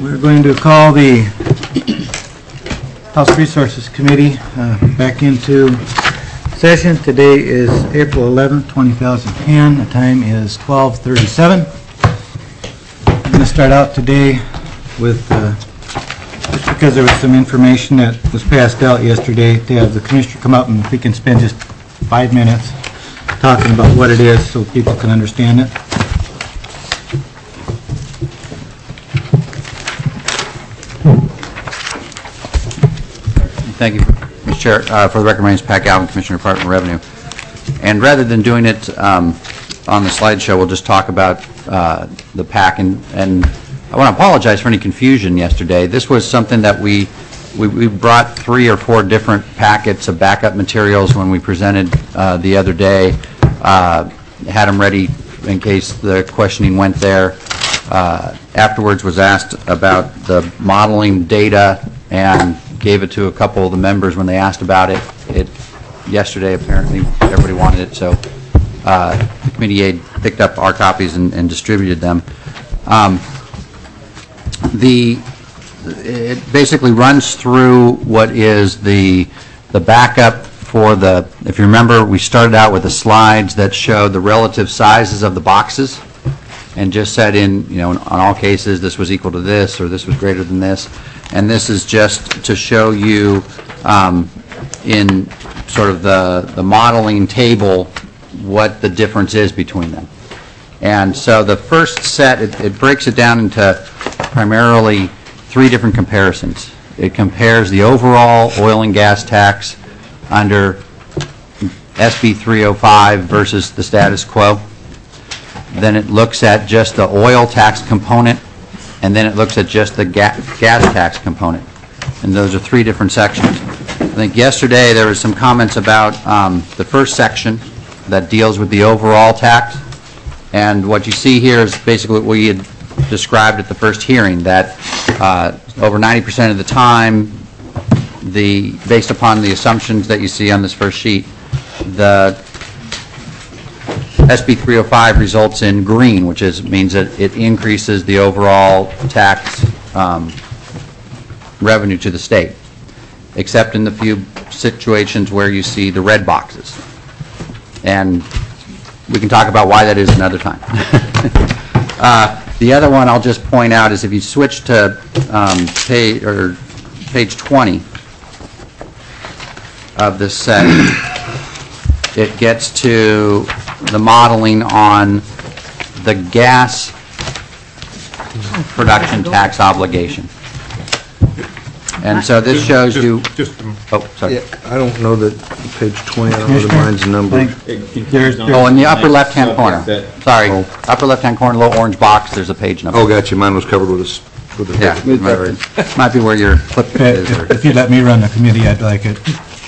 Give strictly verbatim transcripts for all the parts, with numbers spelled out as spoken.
We're going to call the House Resources Committee uh, back into session. Today is April eleventh, two thousand ten. The time is twelve thirty-seven. I'm going to start out today with, uh, just because there was some information that was passed out yesterday, to have the Commissioner come up and if we can spend just five minutes talking about what it is so people can understand it. Thank you, Mister Chair. Uh, for the record, my name is Pat Galvin, Commissioner, Department of Revenue. And rather than doing it um, on the slideshow, we'll just talk about uh, the PAC. And, and I want to apologize for any confusion yesterday. This was something that we, we, we brought three or four different packets of backup materials when we presented uh, the other day. Uh, had them ready in case the questioning went there. Uh, afterwards was asked about the modeling data and gave it to a couple of the members when they asked about it. It yesterday apparently everybody wanted it, so uh, the committee aide picked up our copies and, and distributed them. Um, the it basically runs through what is the the backup for the. If you remember, we started out with the slides that showed the relative sizes of the boxes, and just said in you know in, on all cases this was equal to this or this was greater than this. And this is just to show you um, in sort of the, the modeling table what the difference is between them. And so the first set, it, it breaks it down into primarily three different comparisons. It compares the overall oil and gas tax under S B three oh five versus the status quo. Then it looks at just the oil tax component, and then it looks at just the ga gas tax component. And those are three different sections. I think yesterday there was some comments about um, the first section that deals with the overall tax. And what you see here is basically what we had described at the first hearing, that uh, over ninety percent of the time, the based upon the assumptions that you see on this first sheet, the S B three oh five results in green, which is means that it increases the overall tax um, revenue to the state, except in the few situations where you see the red boxes. And we can talk about why that is another time. uh, the other one I'll just point out is if you switch to um, page, or page twenty of this set, it gets to the modeling on the gas production tax obligation. And so this shows just, you... Just a, oh, sorry. Yeah, I don't know that page twenty, I don't know that mine's numbered. There's, Oh, in the upper left-hand corner. that- Sorry, Oh. upper left-hand corner, little orange box, there's a page number. Oh, gotcha, mine was covered with a, s- with a. Yeah, might, might be where your clip is. Or, if, if you let me run the committee, I'd like it.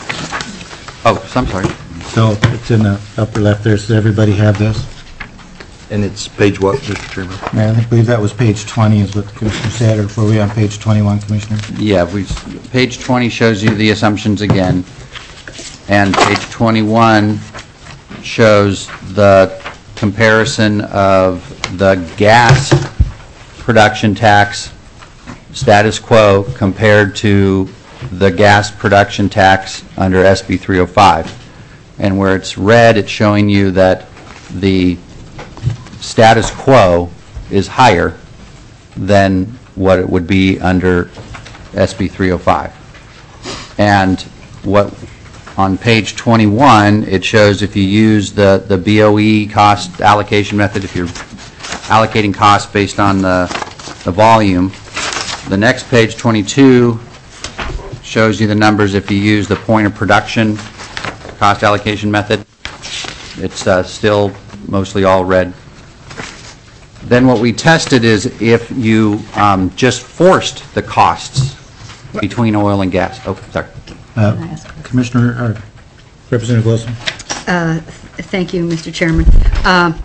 oh, I'm sorry. So it's in the upper left there. Does everybody have this? And it's page what, Mister Chairman? Man, I believe that was page twenty is what the Commissioner said, or were we on page twenty-one, Commissioner? Yeah, we, page twenty shows you the assumptions again, and page twenty-one shows the comparison of the gas production tax status quo compared to the gas production tax under S B three oh five. And where it's red, it's showing you that the status quo is higher than what it would be under S B three oh five. And what on page twenty-one, it shows if you use the, the B O E cost allocation method, if you're allocating costs based on the, the volume. The next page, twenty-two, shows you the numbers if you use the point of production cost allocation method. It's uh, still mostly all red. Then what we tested is if you um, just forced the costs between oil and gas. Oh, sorry. Uh, Commissioner, or Representative Wilson? Uh, thank you, Mister Chairman. Uh,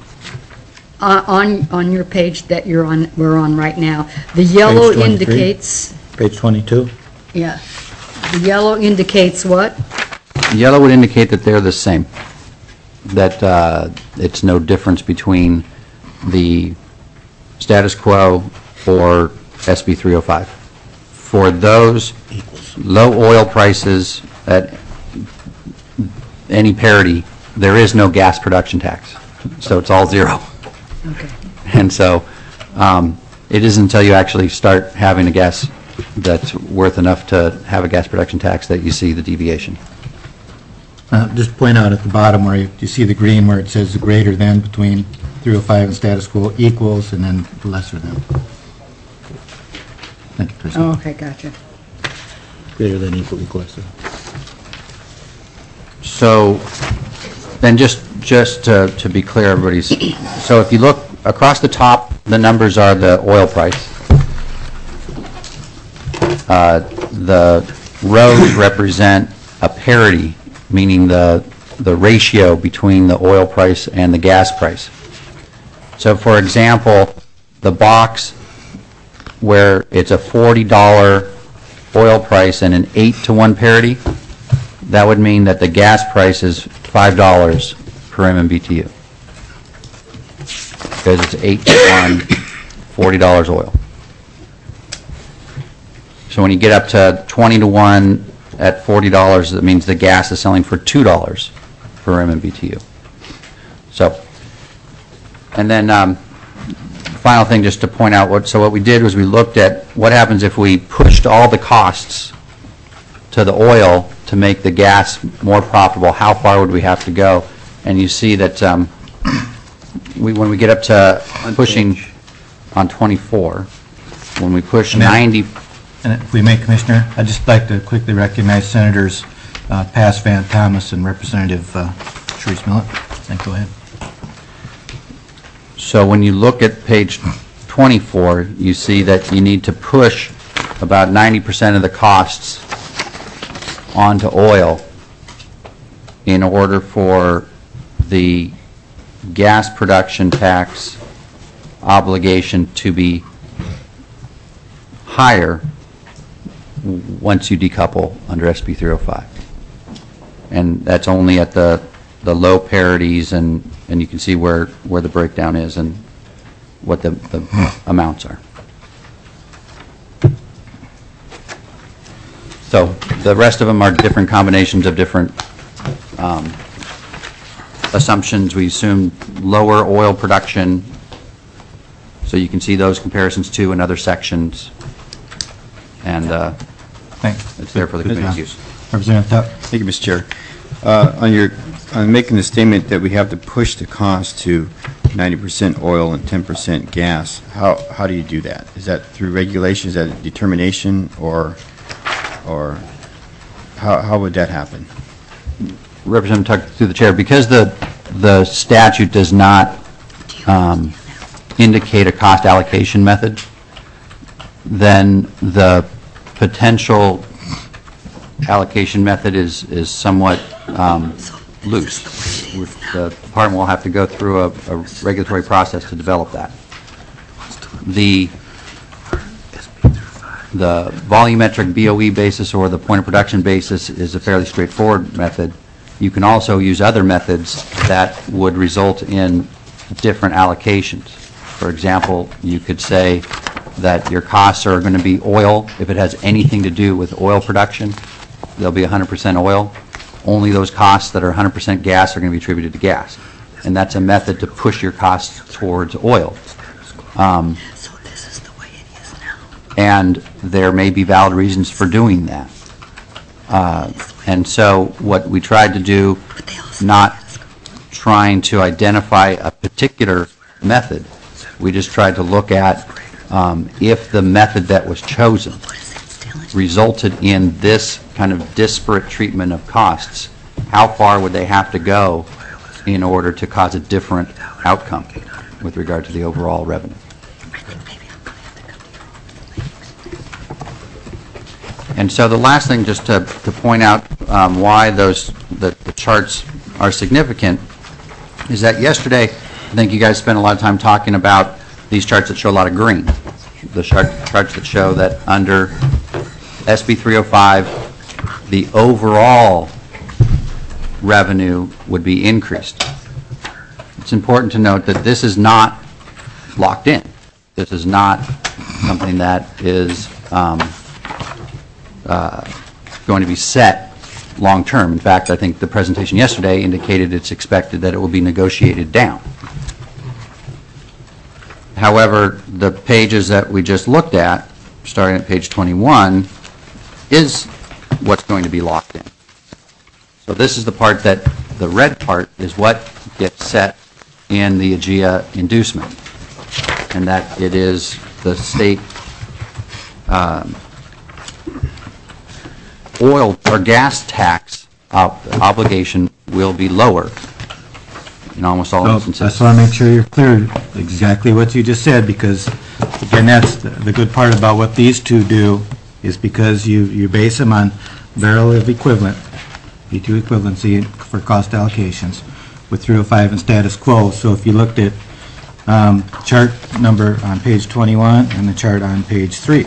on on your page that you're on, we're on right now, the yellow Page twenty-three? indicates. Page twenty-two? Yeah, the yellow indicates what? Yellow would indicate that they're the same, that uh, it's no difference between the status quo or S B three oh five. For those low oil prices at any parity, there is no gas production tax. So it's all zero. Okay. And so um, it isn't until you actually start having a gas that's worth enough to have a gas production tax that you see the deviation. Uh, Just point out at the bottom where you you see the green where it says the greater than between three oh five and status quo equals, and then the lesser than. Thank you, Kristen. Oh, okay, gotcha. Greater than equal, equal lesser. So then just, just to, to be clear, everybody's, so if you look across the top, the numbers are the oil price. Uh, the rows represent a parity, meaning the, the ratio between the oil price and the gas price. So for example, the box where it's a forty dollar oil price and an eight to one parity, that would mean that the gas price is five dollars per M M B T U. Because it's eight to one, forty dollars oil. So when you get up to twenty to one at forty dollars, that means the gas is selling for two dollars per M M B T U. So, and then um, final thing just to point out, what, so what we did was we looked at what happens if we pushed all the costs to the oil to make the gas more profitable. How far would we have to go? And you see that um, we, when we get up to pushing on twenty-four, when we push And then- ninety, And if we may, Commissioner, I'd just like to quickly recognize Senators uh, Pass, Van Thomas, and Representative uh, Sharice Millet. Thank you. Go ahead. so when you look at page twenty-four, you see that you need to push about ninety percent of the costs onto oil in order for the gas production tax obligation to be higher once you decouple under S B three oh five. And that's only at the, the low parities, and, and you can see where, where the breakdown is and what the, the amounts are. So the rest of them are different combinations of different um, assumptions. We assume lower oil production, so you can see those comparisons too in other sections. And uh, Thanks. it's there for the committee's use. Representative Tuck. Thank you, Mister Chair. Uh, On your, on making the statement that we have to push the cost to ninety percent oil and ten percent gas, how, how do you do that? Is that through regulation, is that a determination, or, or how, how would that happen? Representative Tuck, through the chair, because the, the statute does not um, indicate a cost allocation method, then the potential allocation method is, is somewhat um, loose. With the department will have to go through a, a regulatory process to develop that. The, the volumetric B O E basis or the point of production basis is a fairly straightforward method. You can also use other methods that would result in different allocations. For example, you could say that your costs are going to be oil. If it has anything to do with oil production, they'll be one hundred percent oil. Only those costs that are one hundred percent gas are going to be attributed to gas. And that's a method to push your costs towards oil. Um, So this is the way it is now. and there may be valid reasons for doing that. Uh, and so what we tried to do, not trying to identify a particular method, we just tried to look at um, if the method that was chosen resulted in this kind of disparate treatment of costs, how far would they have to go in order to cause a different outcome with regard to the overall revenue? And so the last thing, just to, to point out um, why those the, the charts are significant, is that yesterday, I think you guys spent a lot of time talking about these charts that show a lot of green. The chart, charts that show that under S B three oh five, the overall revenue would be increased. It's important to note that this is not locked in. This is not something that is um, uh, going to be set long-term. In fact, I think the presentation yesterday indicated it's expected that it will be negotiated down. However, the pages that we just looked at, starting at page twenty-one, is what's going to be locked in. So this is the part that, the red part, is what gets set in the AGEA inducement, and that it is the state um, oil or gas tax ob obligation will be lower in almost all So, I instances. just want to make sure you're clear exactly what you just said, because, again, that's the the good part about what these two do, is because you, you base them on barrel of equivalent, B two equivalency for cost allocations, with three oh five and status quo. So if you looked at um, chart number on page twenty-one and the chart on page three,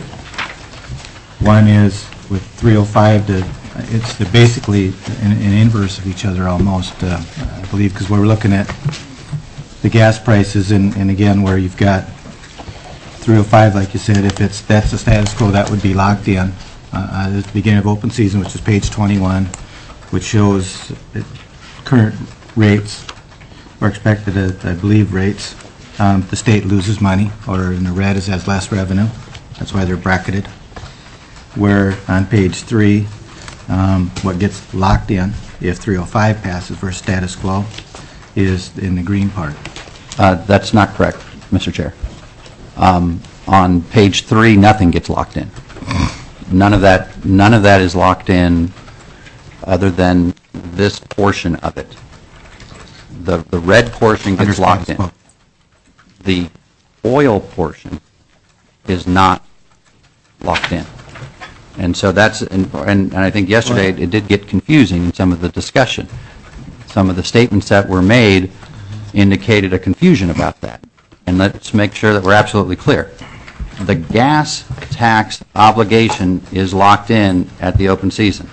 one is with three oh five to, it's the basically an, an inverse of each other almost, uh, I believe, because we're looking at the gas prices, and, and again, where you've got three oh five, like you said, if it's, that's the status quo, that would be locked in uh, at the beginning of open season, which is page twenty-one, which shows that current rates, or expected, uh, I believe, rates. Um, the state loses money, or in the red is has less revenue. That's why they're bracketed. Where on page three, um, what gets locked in, if three oh five passes versus status quo, is in the green part. Uh, That's not correct, Mister Chair. Um, On page three, nothing gets locked in. None of that, none of that is locked in other than this portion of it. The, the red portion Under gets locked in. status quo. The oil portion is not locked in. And so that's, and, and I think yesterday it did get confusing in some of the discussion. Some of the statements that were made indicated a confusion about that. And let's make sure that we're absolutely clear. The gas tax obligation is locked in at the open season.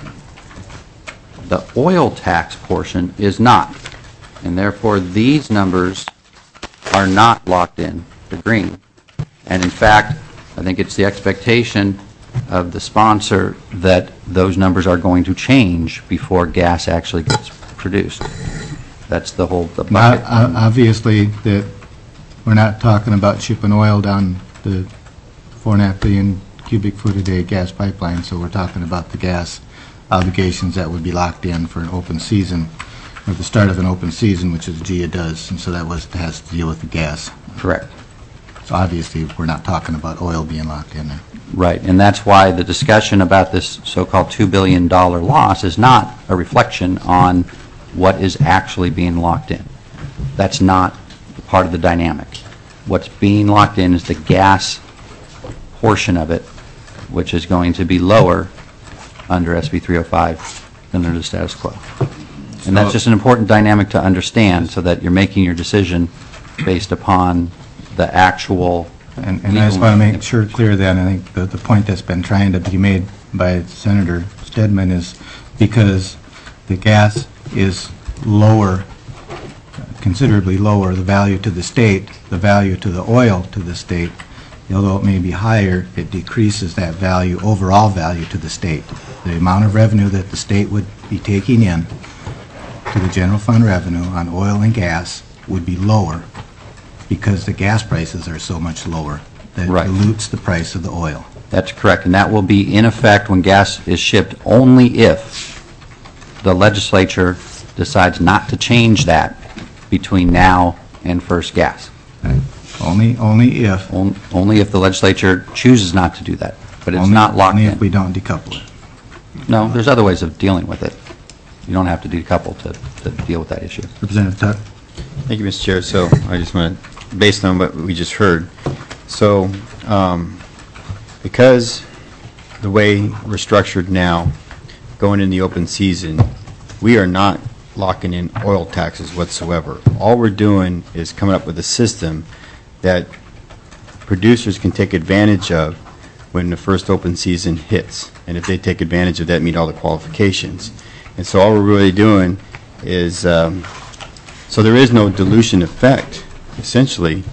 The oil tax portion is not. And therefore, these numbers are not locked in to green. And in fact, I think it's the expectation of the sponsor that those numbers are going to change before gas actually gets produced. That's the whole the Now, bucket. o- obviously, that we're not talking about shipping oil down the four and a half billion cubic foot a day gas pipeline, so we're talking about the gas obligations that would be locked in for an open season, or the start of an open season, which is G E A does, and so that was, has to deal with the gas. Correct. So obviously, we're not talking about oil being locked in there. Right, and that's why the discussion about this so-called two billion dollar loss is not a reflection on what is actually being locked in. That's not part of the dynamic. What's being locked in is the gas portion of it, which is going to be lower under S B three oh five than under the status quo. And that's just an important dynamic to understand, so that you're making your decision based upon the actual. And, and I just want to make sure clear then, I think the, the point that's been trying to be made by Senator Stedman is because the gas is lower, considerably lower, the value to the state, the value to the oil to the state, although it may be higher, it decreases that value, overall value to the state. The amount of revenue that the state would be taking in to the general fund revenue on oil and gas would be lower because the gas prices are so much lower that it Right. dilutes the price of the oil. That's correct, and that will be in effect when gas is shipped only if the legislature decides not to change that between now and first gas. Right? Only, only if. On- Only if the legislature chooses not to do that, but it's only- not locked Only if we in. don't decouple it. No, there's other ways of dealing with it. You don't have to decouple to, to deal with that issue. Representative Tuck? Thank you, Mister Chair. So I just want to, based on what we just heard, so um, because the way we're structured now, going in the open season, we are not locking in oil taxes whatsoever. All we're doing is coming up with a system that producers can take advantage of when the first open season hits. And if they take advantage of that, meet all the qualifications. And so all we're really doing is, um, so there is no dilution effect, essentially,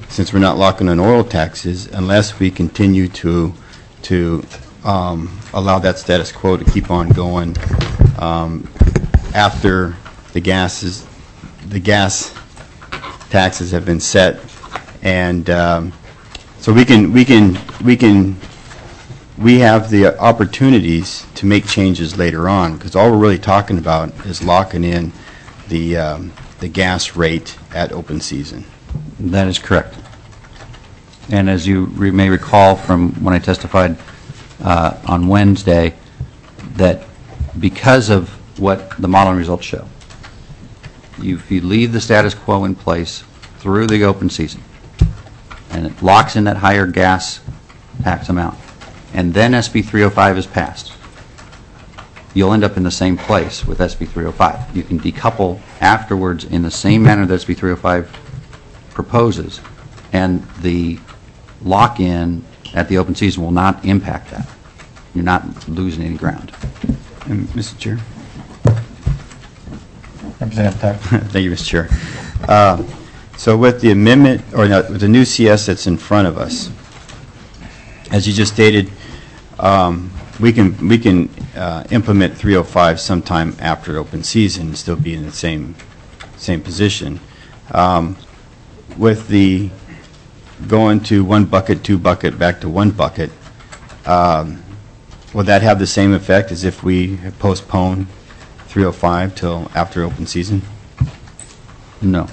since we're not locking on oil taxes, unless we continue to, to um, allow that status quo to keep on going um, after the gas is, the gas taxes have been set, and um, so we can we can we can we have the opportunities to make changes later on, because all we're really talking about is locking in the um, the gas rate at open season. That is correct. And as you re- may recall from when I testified uh, on Wednesday, that because of what the modeling results show, you, if you leave the status quo in place through the open season, and it locks in that higher gas tax amount, and then S B three oh five is passed, you'll end up in the same place with S B three oh five. You can decouple afterwards in the same manner that S B three oh five proposes, and the lock-in at the open season will not impact that. You're not losing any ground. And Mister Chair. Representative Tuck. Thank you, Mister Chair. Uh, So with the amendment, or no, with the new C S that's in front of us, as you just stated, um, we can we can uh, implement three oh five sometime after open season and still be in the same same position. Um, with the going to one bucket, two bucket, back to one bucket, um, will that have the same effect as if we postpone three oh five till after open season? No.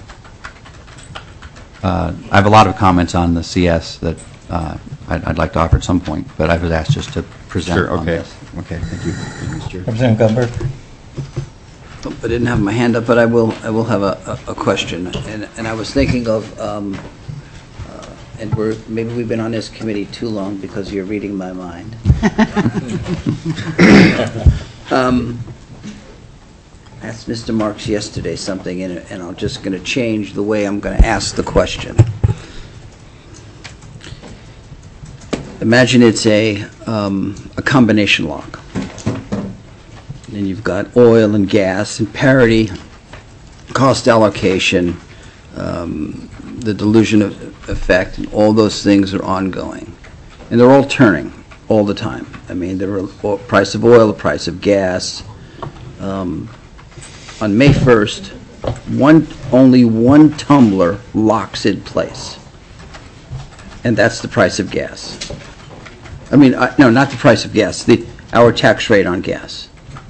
Uh, I have a lot of comments on the C S that uh, I'd, I'd like to offer at some point, but I was asked just to present Sure, on okay. this. Okay, thank you, Thank you, Mister Chair. Representative Gumberg. I didn't have my hand up, but I will, I will have a, a a question. And, and I was thinking of, um, uh, and we're, maybe we've been on this committee too long because you're reading my mind. Um, I asked Mister Marks yesterday something, and, and I'm just going to change the way I'm going to ask the question. Imagine it's a, um, a combination lock. And you've got oil and gas and parity, cost allocation, um, the dilution of effect, and all those things are ongoing. And they're all turning all the time. I mean, the price of oil, the price of gas. Um, on May first, one, only one tumbler locks in place. And that's the price of gas. I mean, uh, no, not the price of gas, the, our tax rate on gas.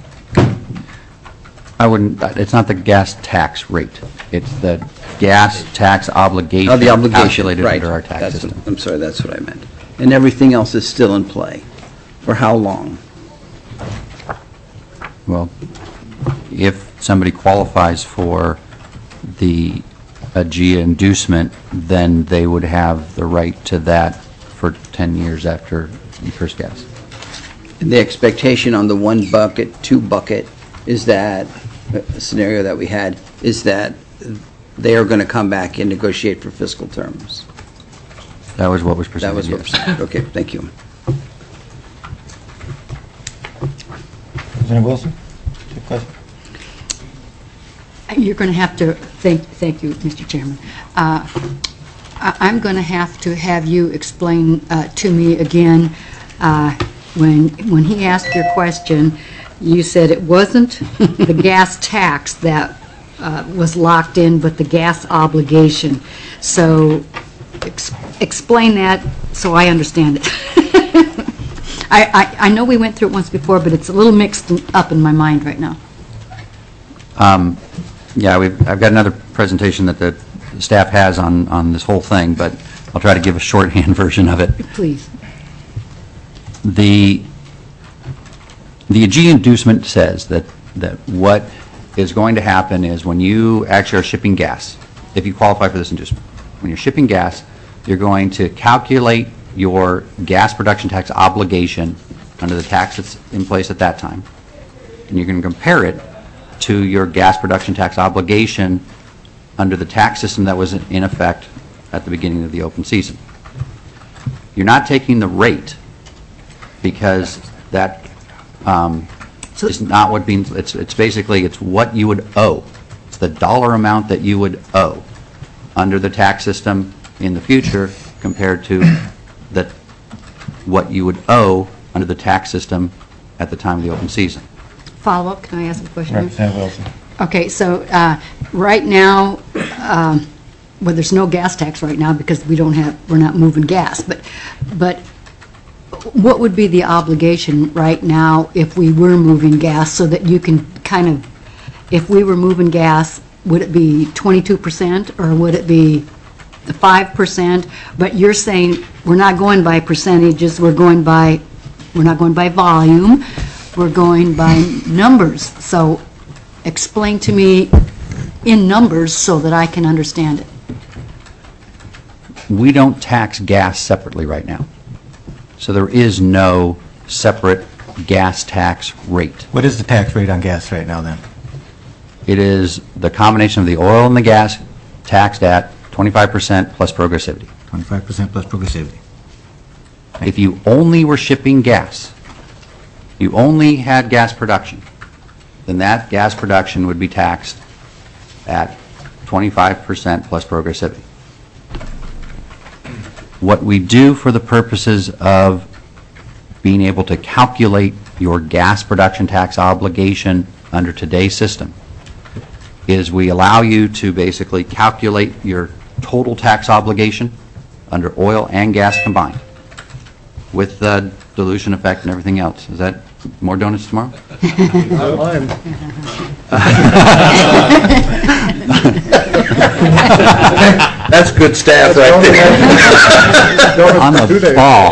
I wouldn't, it's not the gas tax rate. It's the gas tax obligation. Oh, the obligation, calculated right. under our tax That's- system. I'm sorry, that's what I meant. And everything else is still in play. For how long? Well, if somebody qualifies for the A G I A inducement, then they would have the right to that for ten years after the first gas. And the expectation on the one bucket, two bucket, is that, a scenario that we had, is that they are going to come back and negotiate for fiscal terms. That was what was That presented, was what was yes. said. Okay, thank you. Representative Wilson. Your question. You're going to have to, thank, thank you, Mister Chairman. Uh, I- I'm going to have to have you explain uh, to me again, uh, when, when he asked your question, you said it wasn't the gas tax that uh, was locked in, but the gas obligation. So ex- explain that so I understand it. I, I, I know we went through it once before, but it's a little mixed up in my mind right now. Um, Yeah, we've, I've got another presentation that the staff has on, on this whole thing, but I'll try to give a shorthand version of it. Please. The, the A G I A inducement says that, that what is going to happen is when you actually are shipping gas, if you qualify for this inducement, when you're shipping gas, you're going to calculate your gas production tax obligation under the tax that's in place at that time, and you're going to compare it to your gas production tax obligation under the tax system that was in effect at the beginning of the open season. You're not taking the rate, because that um, So- is not what being, it's, it's basically, it's what you would owe. It's the dollar amount that you would owe under the tax system in the future compared to that what you would owe under the tax system at the time of the open season. Follow-up, can I ask a question? Representative Wilson. Okay, so uh, right now, um, well, there's no gas tax right now because we don't have, we're not moving gas, but, but what would be the obligation right now if we were moving gas so that you can kind of, if we were moving gas, would it be twenty-two percent or would it be the five percent? But you're saying we're not going by percentages, we're going by, we're not going by volume, we're going by numbers. So explain to me in numbers so that I can understand it. We don't tax gas separately right now. So there is no separate gas tax rate. What is the tax rate on gas right now, then? It is the combination of the oil and the gas taxed at twenty-five percent plus progressivity. twenty-five percent plus progressivity. If you only were shipping gas, you only had gas production, then that gas production would be taxed at twenty-five percent plus progressivity. What we do for the purposes of being able to calculate your gas production tax obligation under today's system is we allow you to basically calculate your total tax obligation under oil and gas combined with the dilution effect and everything else. Is that more donuts tomorrow? Not mine. That's good staff right there. On the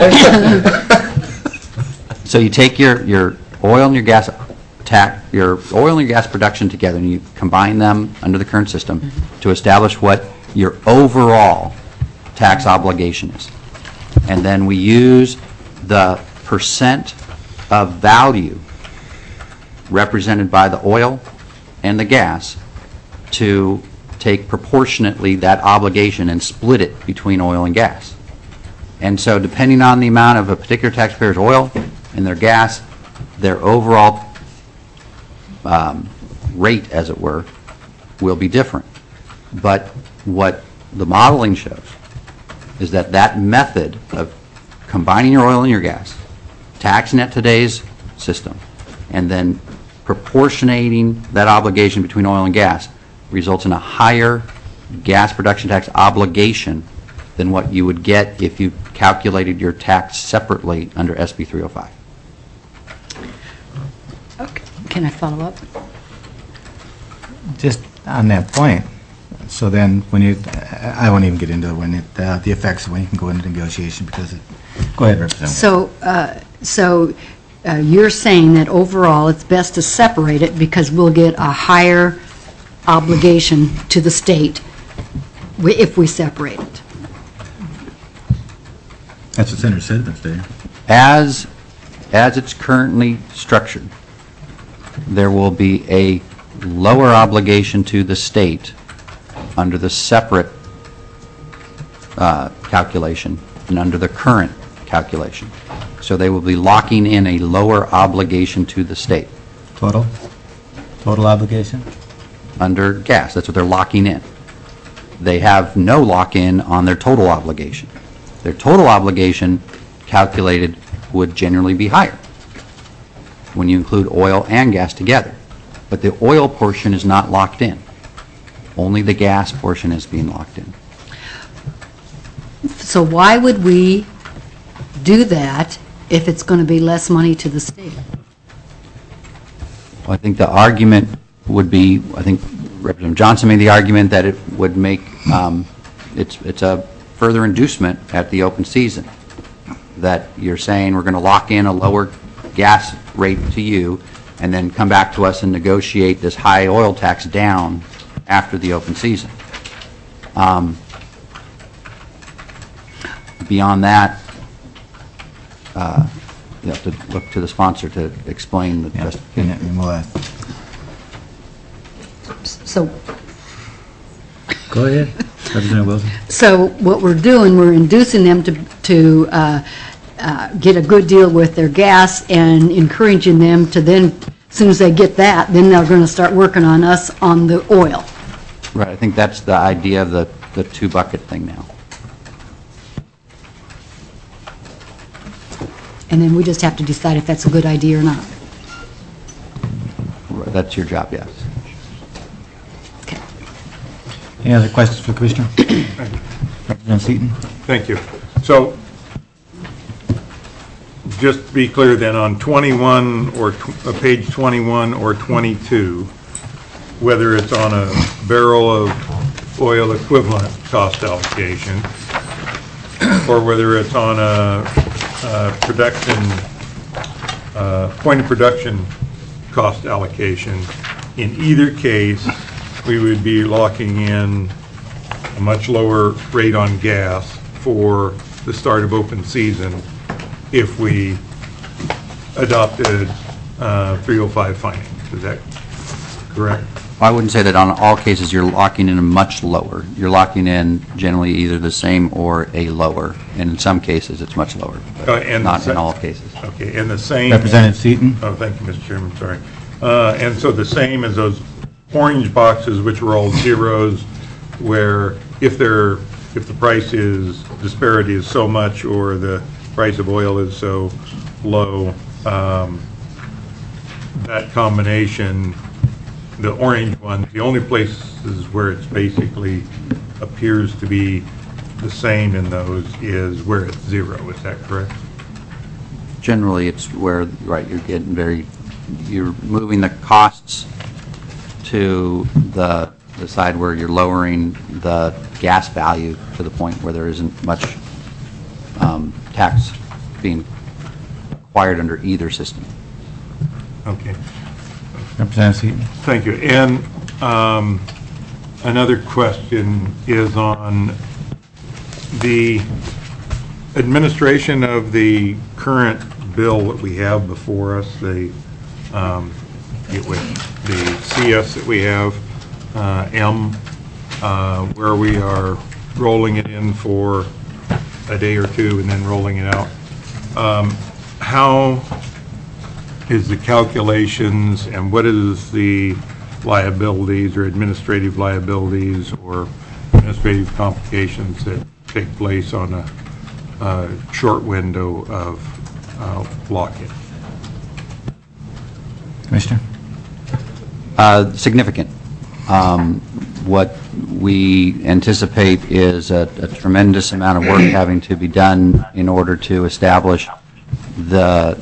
ball. So you take your, your oil and your gas tax, your oil and your gas production together, and you combine them under the current system to establish what your overall tax obligation is. And then we use the percent of value represented by the oil and the gas to take proportionately that obligation and split it between oil and gas. And so depending on the amount of a particular taxpayer's oil and their gas, their overall um, rate, as it were, will be different. But what the modeling shows is that that method of combining your oil and your gas, taxing at today's system, and then proportionating that obligation between oil and gas results in a higher gas production tax obligation than what you would get if you calculated your tax separately under S B three oh five. Okay. Can I follow up? Just on that point, so then when you, I won't even get into when it, uh, the effects when you can go into negotiation because it, go ahead, Representative. So, uh, so uh, you're saying that overall it's best to separate it because we'll get a higher obligation to the state wi- if we separate it. That's what Senator said this day. As, as it's currently structured, there will be a lower obligation to the state under the separate uh, calculation and under the current calculation. So they will be locking in a lower obligation to the state Total? Total obligation? under gas. That's what they're locking in. They have no lock-in on their total obligation. Their total obligation calculated would generally be higher when you include oil and gas together. But the oil portion is not locked in. Only the gas portion is being locked in. So why would we do that if it's going to be less money to the state? Well, I think the argument would be, I think Representative Johnson made the argument that it would make, um, it's, it's a further inducement at the open season, that you're saying we're going to lock in a lower gas rate to you and then come back to us and negotiate this high oil tax down after the open season. Um, beyond that, uh, you have to look to the sponsor to explain the Yeah. justification. And and we'll ask. So, Go ahead, Representative Wilson. so what we're doing, we're inducing them to, to uh, uh, get a good deal with their gas and encouraging them to then, as soon as they get that, then they're going to start working on us on the oil. Right, I think that's the idea of the, the two bucket thing now. and then we just have to decide if that's a good idea or not. That's your job, yes. Okay. Any other questions for the Commissioner? Representative Seaton? Thank you. So, just to be clear then, on twenty-one or tw- uh, page twenty-one or twenty-two, whether it's on a barrel of oil equivalent cost allocation, or whether it's on a, a production, uh, point of production cost allocation, in either case, we would be locking in a much lower rate on gas for the start of open season if we adopted uh, three oh five findings. Is that correct? I wouldn't say that on all cases you're locking in a much lower. You're locking in generally either the same or a lower, and in some cases it's much lower, but Uh, and not the in sa- all cases. Okay, and the same... Representative Seaton? Oh, thank you, Mister Chairman, sorry. Uh, And so the same as those orange boxes, which were all zeros, where if they're, if the price is, disparity is so much, or the price of oil is so low, um, that combination, the orange one, the only places where it's basically appears to be the same in those is where it's zero, is that correct? Generally, it's where, right, you're getting very, you're moving the costs to the, the side where you're lowering the gas value to the point where there isn't much um, tax being acquired under either system. Okay. Representative Seaton? Thank you. And um, another question is on the administration of the current bill that we have before us, the, um, it was the C S that we have, uh, M, uh, where we are rolling it in for a day or two and then rolling it out. Um, How is the calculations, and what is the liabilities or administrative liabilities or administrative complications that take place on a, a short window of uh, lock-in? Commissioner? Uh, Significant. Um, What we anticipate is a a tremendous amount of work having to be done in order to establish the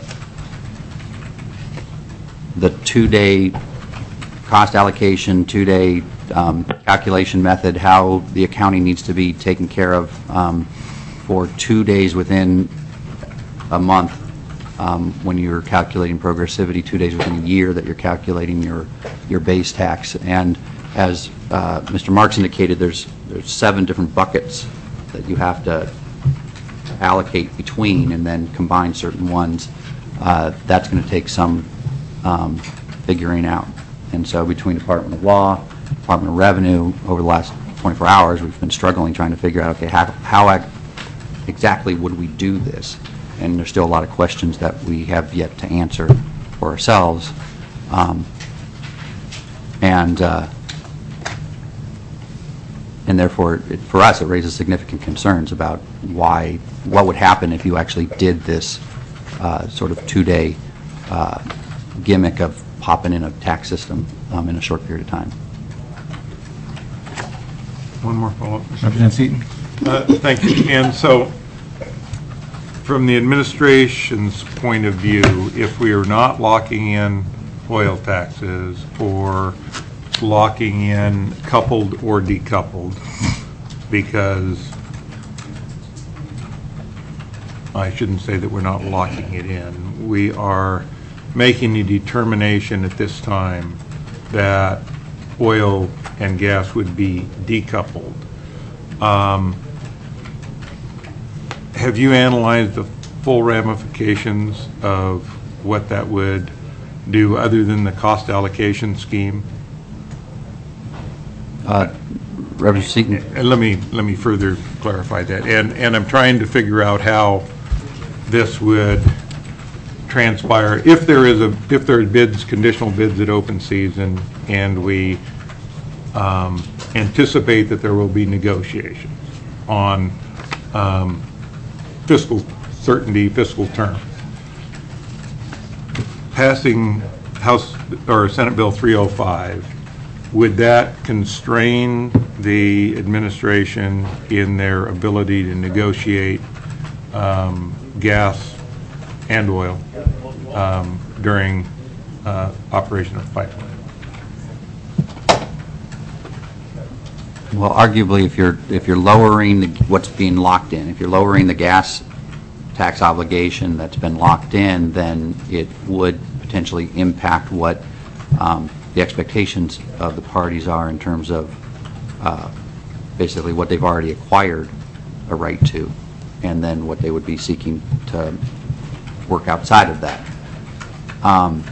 the two-day cost allocation, two-day um, calculation method, how the accounting needs to be taken care of um, for two days within a month um, when you're calculating progressivity, two days within a year that you're calculating your your base tax. And as uh, Mister Marks indicated, there's there's seven different buckets that you have to allocate between and then combine certain ones. Uh, that's going to take some um, figuring out. And so between Department of Law, Department of Revenue, over the last twenty-four hours, we've been struggling trying to figure out, okay, how, how I, exactly would we do this? And there's still a lot of questions that we have yet to answer for ourselves. Um, and uh, and therefore, it, for us, it raises significant concerns about why, what would happen if you actually did this uh, sort of two-day uh, gimmick of popping in a tax system um, in a short period of time. One more follow-up. Representative Seaton? Uh, Thank you. And so, from the administration's point of view, if we are not locking in oil taxes or locking in coupled or decoupled, because I shouldn't say that we're not locking it in, we are making the determination at this time that oil and gas would be decoupled. Um, have you analyzed the full ramifications of what that would do other than the cost allocation scheme? Uh, Representative Seaton? And let me let me further clarify that. And and I'm trying to figure out how this would transpire if there is a if there are bids, conditional bids at open season, and we um, anticipate that there will be negotiations on um, fiscal certainty, fiscal terms. passing House, or Senate Bill three oh five, would that constrain the administration in their ability to negotiate um, gas and oil um, during uh, operation of the pipeline? Well, arguably, if you're, if you're lowering the, what's being locked in, if you're lowering the gas tax obligation that's been locked in, then it would potentially impact what um, the expectations of the parties are in terms of uh, basically what they've already acquired a right to, and then what they would be seeking to work outside of that. Um,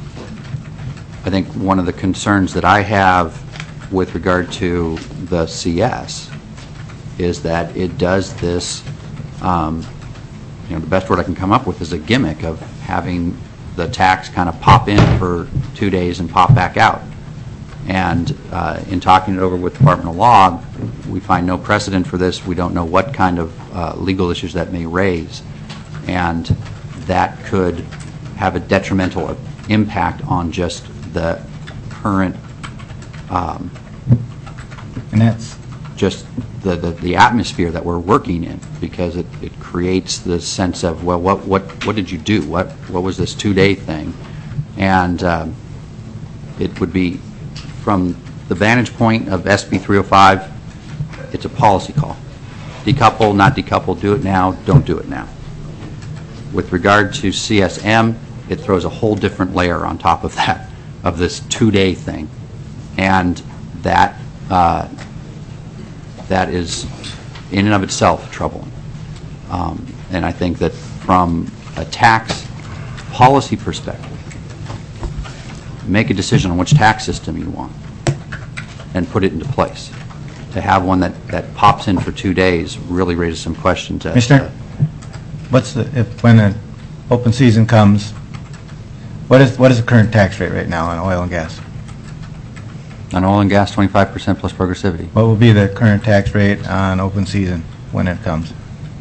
I think one of the concerns that I have with regard to the C S is that it does this, um, you know, the best word I can come up with is a gimmick of having the tax kind of pop in for two days and pop back out. And uh, in talking it over with Department of Law, we find no precedent for this. We don't know what kind of uh, legal issues that may raise. And that could have a detrimental impact on just the current um, And that's, just the, the, the atmosphere that we're working in, because it, it creates the sense of, well, what, what, what did you do? What, what was this two-day thing? And um, it would be, from the vantage point of S B three oh five, it's a policy call. Decouple, not decouple, do it now, don't do it now. With regard to C S M, it throws a whole different layer on top of that, of this two-day thing. And that uh, that is in and of itself troubling. Um, and I think that from a tax policy perspective, make a decision on which tax system you want and put it into place. To have one that, that pops in for two days really raises some questions. as Commissioner, to- what's the, if, when the open season comes, what is, what is the current tax rate right now on oil and gas? On oil and gas, twenty-five percent plus progressivity. What will be the current tax rate on open season when it comes?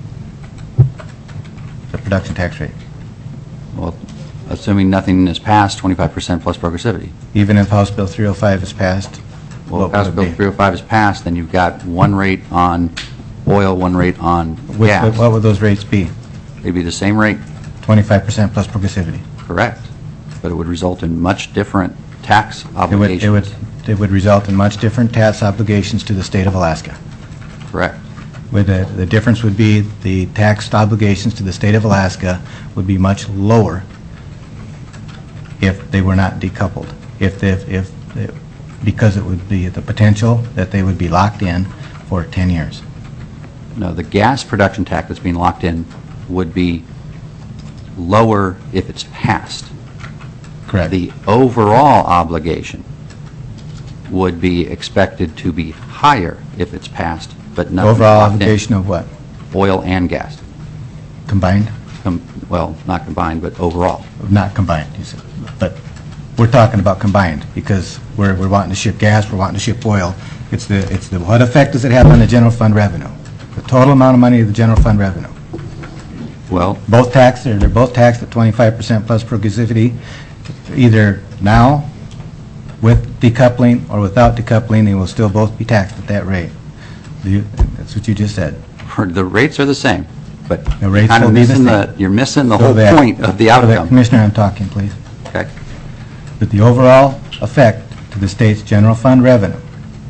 The production tax rate, Well, assuming nothing is passed, twenty-five percent plus progressivity. even if House Bill three oh five is passed? Well, what if House would it Bill be? three oh five is passed, then you've got one rate on oil, one rate on Which- gas. What would those rates be? They'd be the same rate, twenty-five percent plus progressivity? correct, but it would result in much different tax It would, obligations. it would, it would result in much different tax obligations to the state of Alaska. Correct. With the, the difference would be the tax obligations to the state of Alaska would be much lower if they were not decoupled. If, if, if, because it would be the potential that they would be locked in for ten years. No, the gas production tax that's being locked in would be lower if it's passed. Correct. The overall obligation would be expected to be higher if it's passed, but nothing Overall locked in. obligation of what? Oil and gas. Combined? Com- Well, not combined, but overall. Not combined, you said. But we're talking about combined because we're, we're wanting to ship gas, we're wanting to ship oil. It's the, it's the, what effect does it have on the general fund revenue? The total amount of money of the general fund revenue. Well, Both taxed, they're, they're both taxed at twenty-five percent plus progressivity, either now with decoupling or without decoupling, they will still both be taxed at that rate. Do you- That's what you just said. the rates are the same, but The you're rates kind of will be the missing same. the, you're missing the So whole that- point of the so that- outcome. Commissioner, I'm talking, please. Okay? That the overall effect to the state's general fund revenue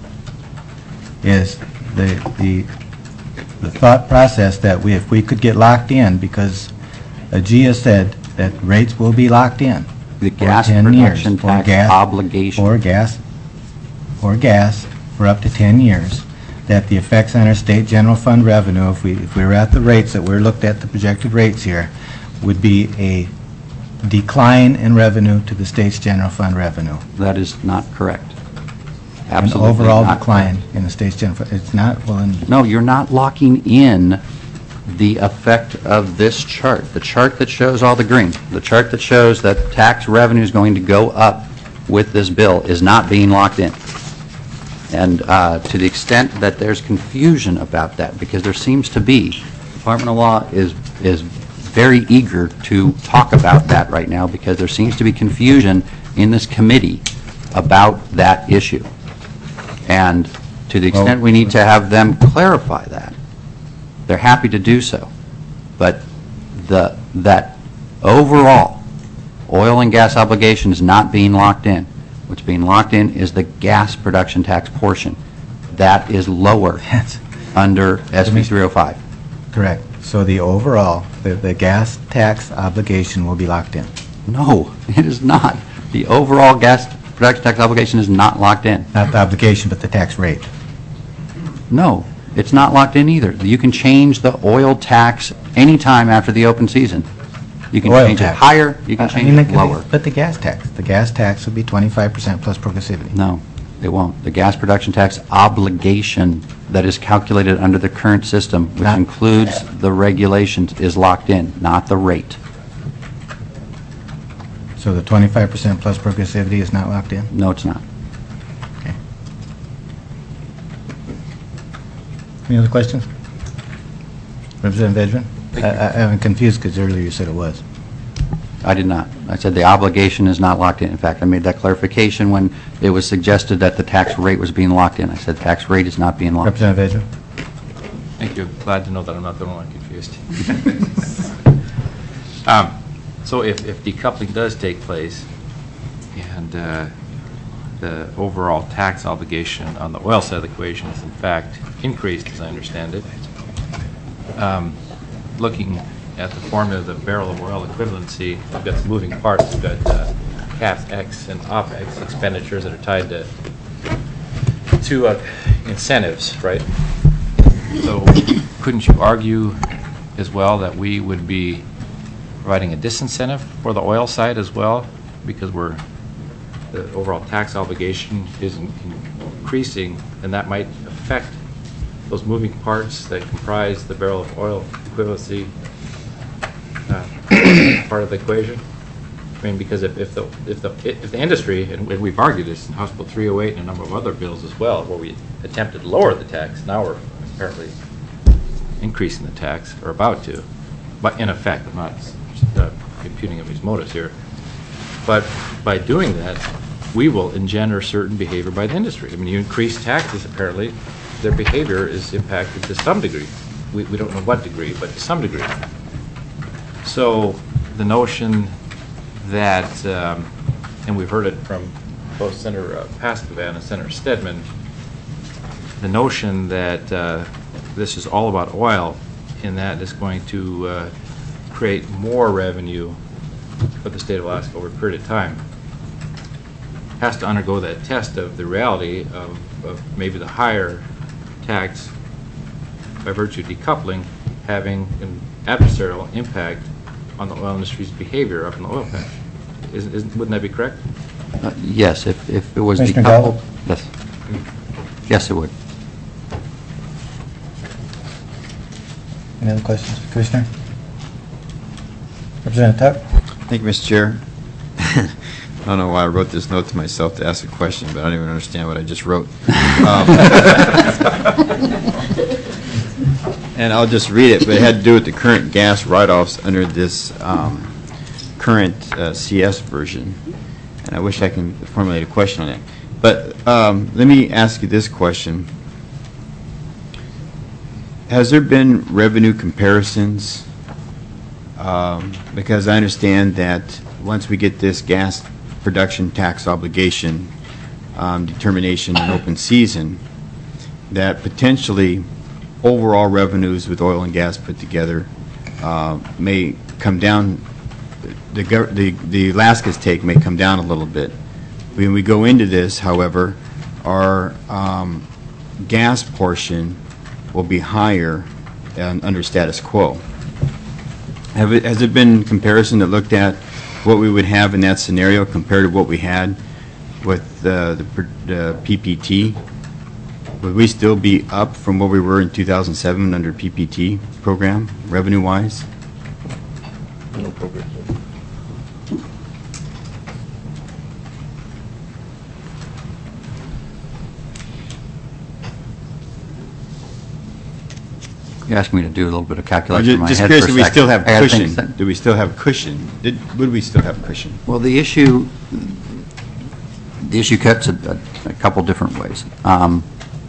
is the, the, the thought process that we, if we could get locked in, because A G has said that rates will be locked in The for gas ten years. production for tax gas- obligation. For gas, for gas, for up to ten years, that the effects on our state general fund revenue, if we, if we were at the rates that we're looked at, the projected rates here, would be a decline in revenue to the state's general fund revenue. That is not correct. An Absolutely overall not decline correct. in the state's general fund. It's not, well, in No, you're not locking in the effect of this chart. The chart that shows all the green, the chart that shows that tax revenue is going to go up with this bill is not being locked in. And uh, to the extent that there's confusion about that, because there seems to be, Department of Law is, is very eager to talk about that right now because there seems to be confusion in this committee about that issue. And to the extent we need to have them clarify that, they're happy to do so. But the, that overall oil and gas obligation is not being locked in. What's being locked in is the gas production tax portion. That is lower That's under S B three oh five. correct. So the overall, the, the gas tax obligation will be locked in. No, it is not. The overall gas production tax obligation is not locked in. Not the obligation, but the tax rate. No, it's not locked in either. You can change the oil tax anytime after the open season. You can Oil change it tax. higher, you can I change mean, it the- lower. But the gas tax, the gas tax will be twenty-five percent plus progressivity. No, it won't. The gas production tax obligation that is calculated under the current system, which Not- includes the regulations, is locked in, not the rate. So the twenty-five percent plus progressivity is not locked in? No, it's not. Okay. Any other questions? Representative Vedran? I- I- I'm confused because earlier you said it was. I did not. I said the obligation is not locked in. In fact, I made that clarification when it was suggested that the tax rate was being locked in. I said tax rate is not being locked in. Representative Thank you. Glad to know that I'm not the only one confused. Um, So if, if decoupling does take place and uh, the overall tax obligation on the oil side of the equation is in fact increased, as I understand it, um, looking at the formula, the barrel of oil equivalency, we've got some moving parts. We've got uh, CapEx and OpEx expenditures that are tied to, to uh, incentives, right? So couldn't you argue as well that we would be providing a disincentive for the oil side as well, because we're, the overall tax obligation is in- increasing, and that might affect those moving parts that comprise the barrel of oil equivalency uh, part of the equation? I mean, because if, if the if the if the industry, and we've argued this in House Bill three oh eight and a number of other bills as well, where we attempted to lower the tax, now we're apparently increasing the tax, or about to, but in effect, I'm not uh, imputing anybody's motives here. But by doing that, we will engender certain behavior by the industry. I mean, you increase taxes, apparently, their behavior is impacted to some degree. We, we don't know what degree, but to some degree. So the notion that, um, and we've heard it from both Senator uh, Pastovan and Senator Stedman, the notion that uh, this is all about oil and that is going to uh, create more revenue for the state of Alaska over a period of time has to undergo that test of the reality of, of maybe the higher tax by virtue of decoupling having an adversarial impact on the oil industry's behavior up in the oil patch. Is, is, wouldn't that be correct? Uh, Yes, if, if it was Commissioner decoupled. Gallo? Yes. Yes, it would. Any other questions, Commissioner? Representative Tuck? Thank you, Mister Chair. I don't know why I wrote this note to myself to ask a question, but I don't even understand what I just wrote. Um, And I'll just read it, but it had to do with the current gas write-offs under this um, current uh, C S version. And I wish I can formulate a question on it. But um, let me ask you this question. Has there been revenue comparisons? Um, Because I understand that once we get this gas production tax obligation um, determination in open season, that potentially overall revenues with oil and gas put together uh, may come down, the, gov- the the Alaska's take may come down a little bit. When we go into this, however, our um, gas portion will be higher than under status quo. Have it, has it been comparison that looked at what we would have in that scenario compared to what we had with uh, the, pr- the P P T? Would we still be up from where we were in two thousand seven under P P T program, revenue-wise? No progress. You asked me to do a little bit of I'm calculation in ju- my just head curious, for a do we second. still have I gotta think cushion? a second. Do we still have cushion? Did, would we still have cushion? Well, the issue, the issue cuts a, a, a couple different ways. Um,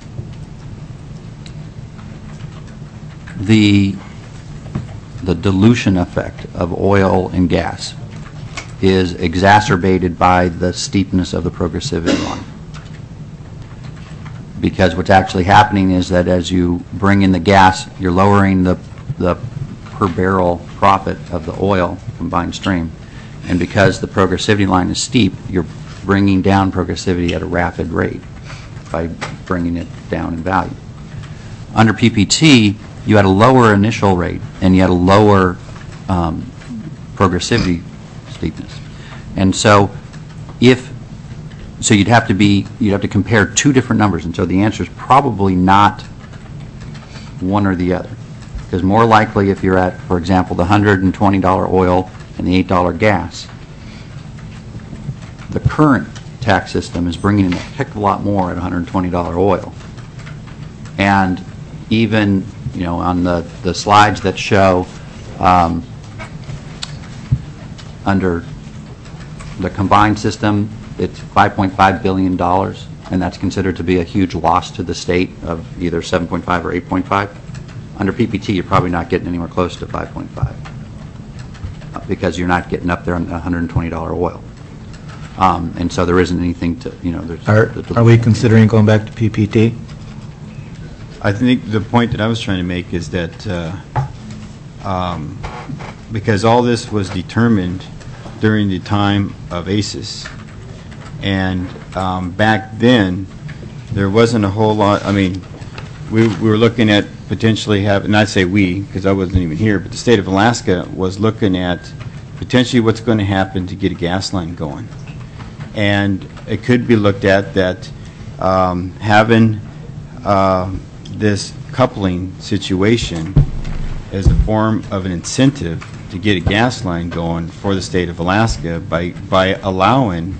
the the dilution effect of oil and gas is exacerbated by the steepness of the progressivity line. Because what's actually happening is that as you bring in the gas, you're lowering the the per barrel profit of the oil combined stream. And because the progressivity line is steep, you're bringing down progressivity at a rapid rate by bringing it down in value. Under P P T, you had a lower initial rate and you had a lower um, progressivity steepness. And so if, so you'd have to be, you'd have to compare two different numbers. And so the answer is probably not one or the other. Because more likely if you're at, for example, the one hundred twenty dollar oil and the eight dollar gas, the current tax system is bringing in a heck of a lot more at one hundred twenty dollar oil. And even, you know, on the, the slides that show um, under the combined system, it's five point five billion dollars, and that's considered to be a huge loss to the state of either seven point five or eight point five. Under P P T, you're probably not getting anywhere close to five point five uh, because you're not getting up there on one hundred twenty dollar oil. Um, and so there isn't anything to, you know, there's... Are, are we considering going back to P P T? I think the point that I was trying to make is that uh, um, because all this was determined during the time of A C E S, and um, back then, there wasn't a whole lot, I mean, we, we were looking at potentially have, and I'd say we, because I wasn't even here, but the state of Alaska was looking at potentially what's going to happen to get a gas line going. And it could be looked at that um, having uh, this coupling situation as a form of an incentive to get a gas line going for the state of Alaska by, by allowing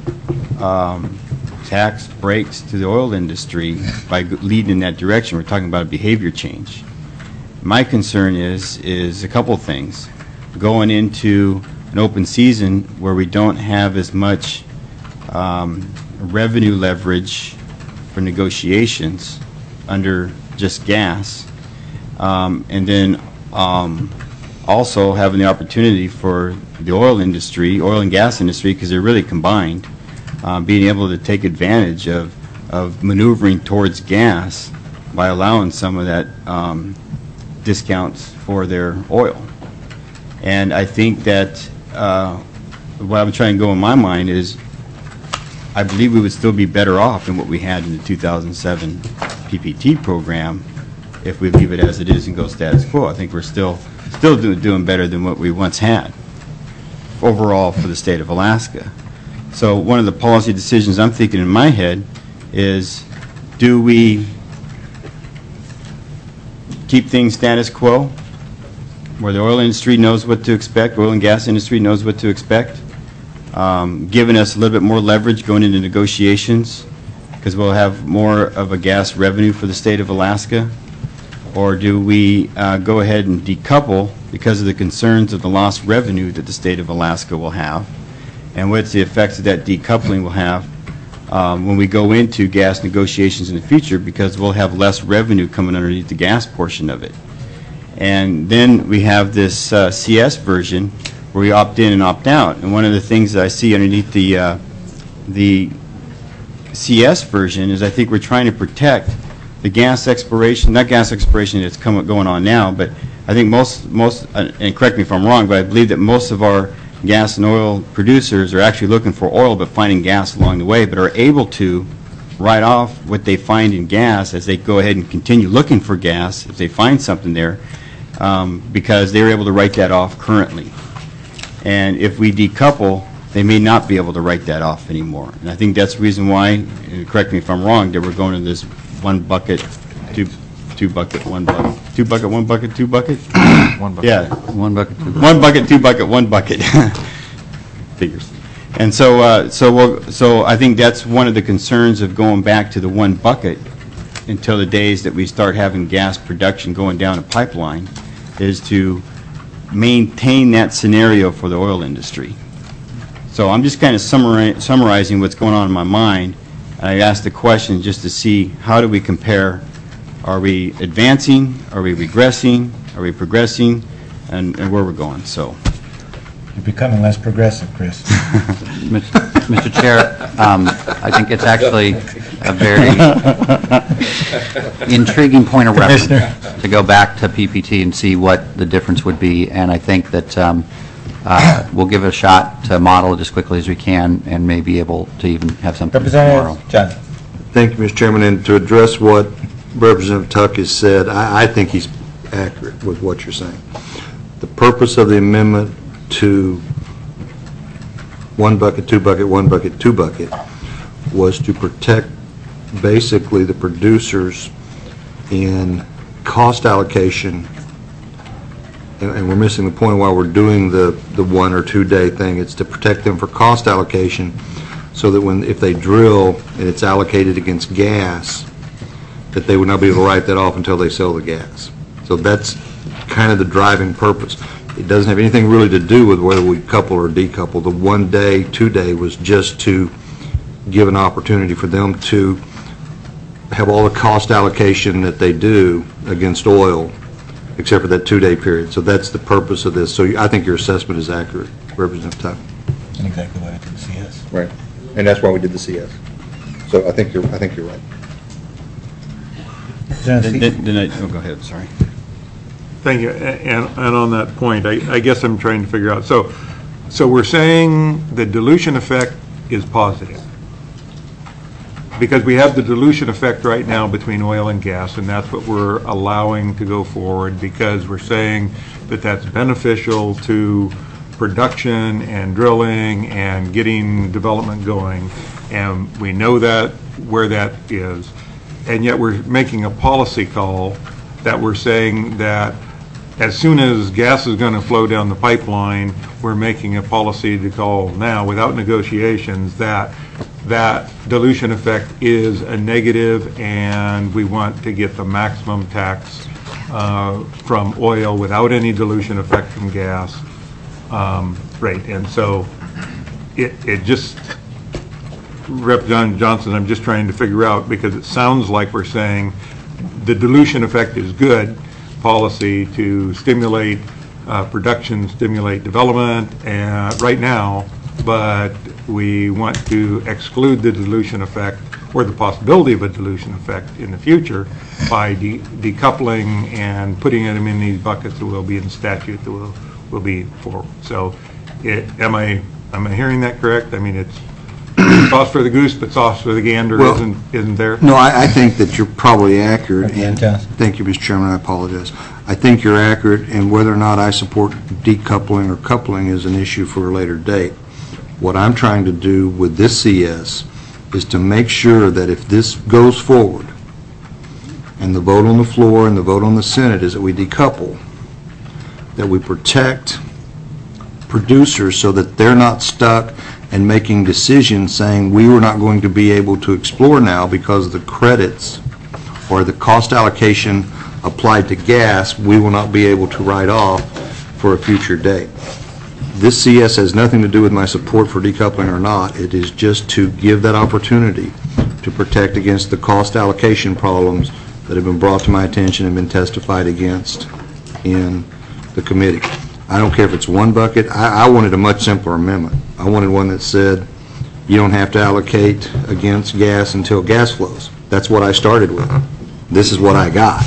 um, tax breaks to the oil industry by leading in that direction. We're talking about a behavior change. My concern is, is a couple things. Going into an open season where we don't have as much um, revenue leverage for negotiations under just gas, um, and then um, also having the opportunity for the oil industry, oil and gas industry, because they're really combined, uh, being able to take advantage of, of maneuvering towards gas by allowing some of that um, discounts for their oil. And I think that uh, what I'm trying to go in my mind is I believe we would still be better off than what we had in the two thousand seven P P T program if we leave it as it is and go status quo. I think we're still still do, doing better than what we once had overall for the state of Alaska. So one of the policy decisions I'm thinking in my head is, do we keep things status quo, where the oil industry knows what to expect, oil and gas industry knows what to expect, um, giving us a little bit more leverage going into negotiations because we'll have more of a gas revenue for the state of Alaska? Or do we uh, go ahead and decouple because of the concerns of the lost revenue that the state of Alaska will have, and what's the effects that that decoupling will have um, when we go into gas negotiations in the future, because we'll have less revenue coming underneath the gas portion of it. And then we have this uh, C S version where we opt in and opt out. And one of the things that I see underneath the uh, the C S version is I think we're trying to protect the gas exploration, not gas exploration that's coming going on now, but I think most, most uh, and correct me if I'm wrong, but I believe that most of our gas and oil producers are actually looking for oil but finding gas along the way, but are able to write off what they find in gas as they go ahead and continue looking for gas if they find something there, um, because they're able to write that off currently. And if we decouple, they may not be able to write that off anymore. And I think that's the reason why, and correct me if I'm wrong, that we're going to this one bucket, two, two bucket, one bucket, two bucket, one bucket, two bucket? One bucket. Yeah. One bucket, two bucket. One bucket, two bucket, one bucket. Figures. And so, uh, so, we'll, so I think that's one of the concerns of going back to the one bucket, until the days that we start having gas production going down a pipeline, is to maintain that scenario for the oil industry. So I'm just kind of summari- summarizing what's going on in my mind. I asked the question just to see how do we compare. Are we advancing? Are we regressing? Are we progressing? And, and where we're going. So You're becoming less progressive, Chris. Mister Chair, um, I think it's actually a very intriguing point of reference Commissioner. to go back to P P T and see what the difference would be, and I think that um, uh, we'll give it a shot to model it as quickly as we can and may be able to even have something tomorrow. Representative Johnson. Thank you, Mister Chairman, and to address what Representative Tuck has said, I, I think he's accurate with what you're saying. The purpose of the amendment to one bucket, two bucket, one bucket, two bucket was to protect basically the producers in cost allocation, and, and we're missing the point why we're doing the, the one or two day thing. It's to protect them for cost allocation so that when, if they drill and it's allocated against gas, that they would not be able to write that off until they sell the gas. So that's kind of the driving purpose. It doesn't have anything really to do with whether we couple or decouple. The one day, two day was just to give an opportunity for them to have all the cost allocation that they do against oil, except for that two day period. So that's the purpose of this. So I think your assessment is accurate, Representative Tuck. And exactly what I did C S. Right, and that's why we did the C S. So I think you're, I think you're right. Then, then, then I, oh, go ahead, sorry. Thank you. A- And, and on that point, I, I guess I'm trying to figure out, so, so we're saying the dilution effect is positive. Because we have the dilution effect right now between oil and gas, and that's what we're allowing to go forward, because we're saying that that's beneficial to production and drilling and getting development going. And we know that, where that is. And yet we're making a policy call that we're saying that as soon as gas is going to flow down the pipeline, we're making a policy to call now, without negotiations, that that dilution effect is a negative, and we want to get the maximum tax uh, from oil without any dilution effect from gas um, rate. And so it, it just, Representative Johnson, I'm just trying to figure out, because it sounds like we're saying the dilution effect is good policy to stimulate uh, production, stimulate development, and right now, but we want to exclude the dilution effect or the possibility of a dilution effect in the future by de decoupling and putting them in these buckets that will be in statute that will will be for. So, it, am I am I hearing that correct? I mean, it's sauce for the goose, but sauce for the gander Well, isn't isn't there? No, I, I think that you're probably accurate. And Johnson. thank you, Mister Chairman, I apologize. I think you're accurate, and whether or not I support decoupling or coupling is an issue for a later date. What I'm trying to do with this C S is to make sure that if this goes forward, and the vote on the floor and the vote on the Senate is that we decouple, that we protect producers so that they're not stuck and making decisions saying we were not going to be able to explore now because the credits or the cost allocation applied to gas we will not be able to write off for a future date. This C S has nothing to do with my support for decoupling or not. It is just to give that opportunity to protect against the cost allocation problems that have been brought to my attention and been testified against in the committee. I don't care if it's one bucket. I, I wanted a much simpler amendment. I wanted one that said you don't have to allocate against gas until gas flows. That's what I started with. This is what I got.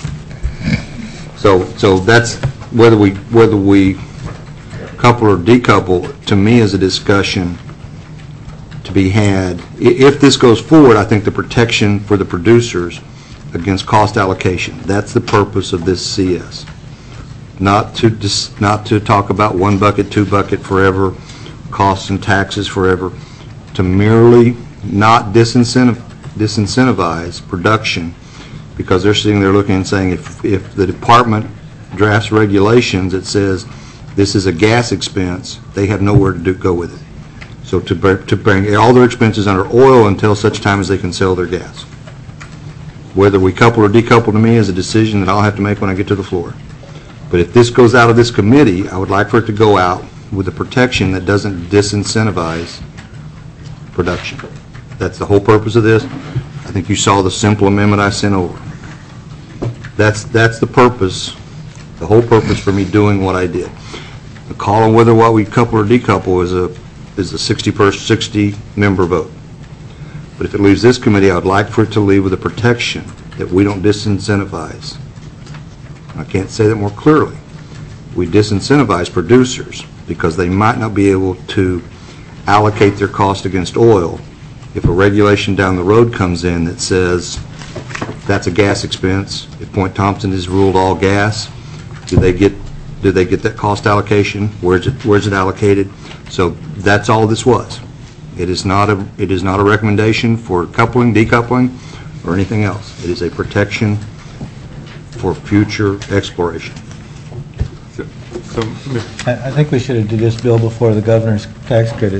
So, so that's whether we whether we couple or decouple, to me, is a discussion to be had. I- If this goes forward, I think the protection for the producers against cost allocation, that's the purpose of this C S. Not to dis, not to talk about one bucket, two bucket forever, costs and taxes forever, to merely not disincentive, disincentivize production, because they're sitting there looking and saying if, if the department drafts regulations that says this is a gas expense, they have nowhere to do, go with it. So to, br to bring all their expenses under oil until such time as they can sell their gas. Whether we couple or decouple to me is a decision that I'll have to make when I get to the floor. But if this goes out of this committee, I would like for it to go out with a protection that doesn't disincentivize production. That's the whole purpose of this. I think you saw the simple amendment I sent over. That's, that's the purpose, the whole purpose for me doing what I did. The call on whether what we couple or decouple is a, is a sixty-person, sixty-member vote. But if it leaves this committee, I would like for it to leave with a protection that we don't disincentivize. I can't say that more clearly. We disincentivize producers because they might not be able to allocate their cost against oil if a regulation down the road comes in that says that's a gas expense. If Point Thompson is ruled all gas, do they get do they get that cost allocation? Where's it where's it allocated? So that's all this was. It is not a it is not a recommendation for coupling, decoupling, or anything else. It is a protection for future exploration. So, so, I I think we should have did this bill before the governor's tax credits.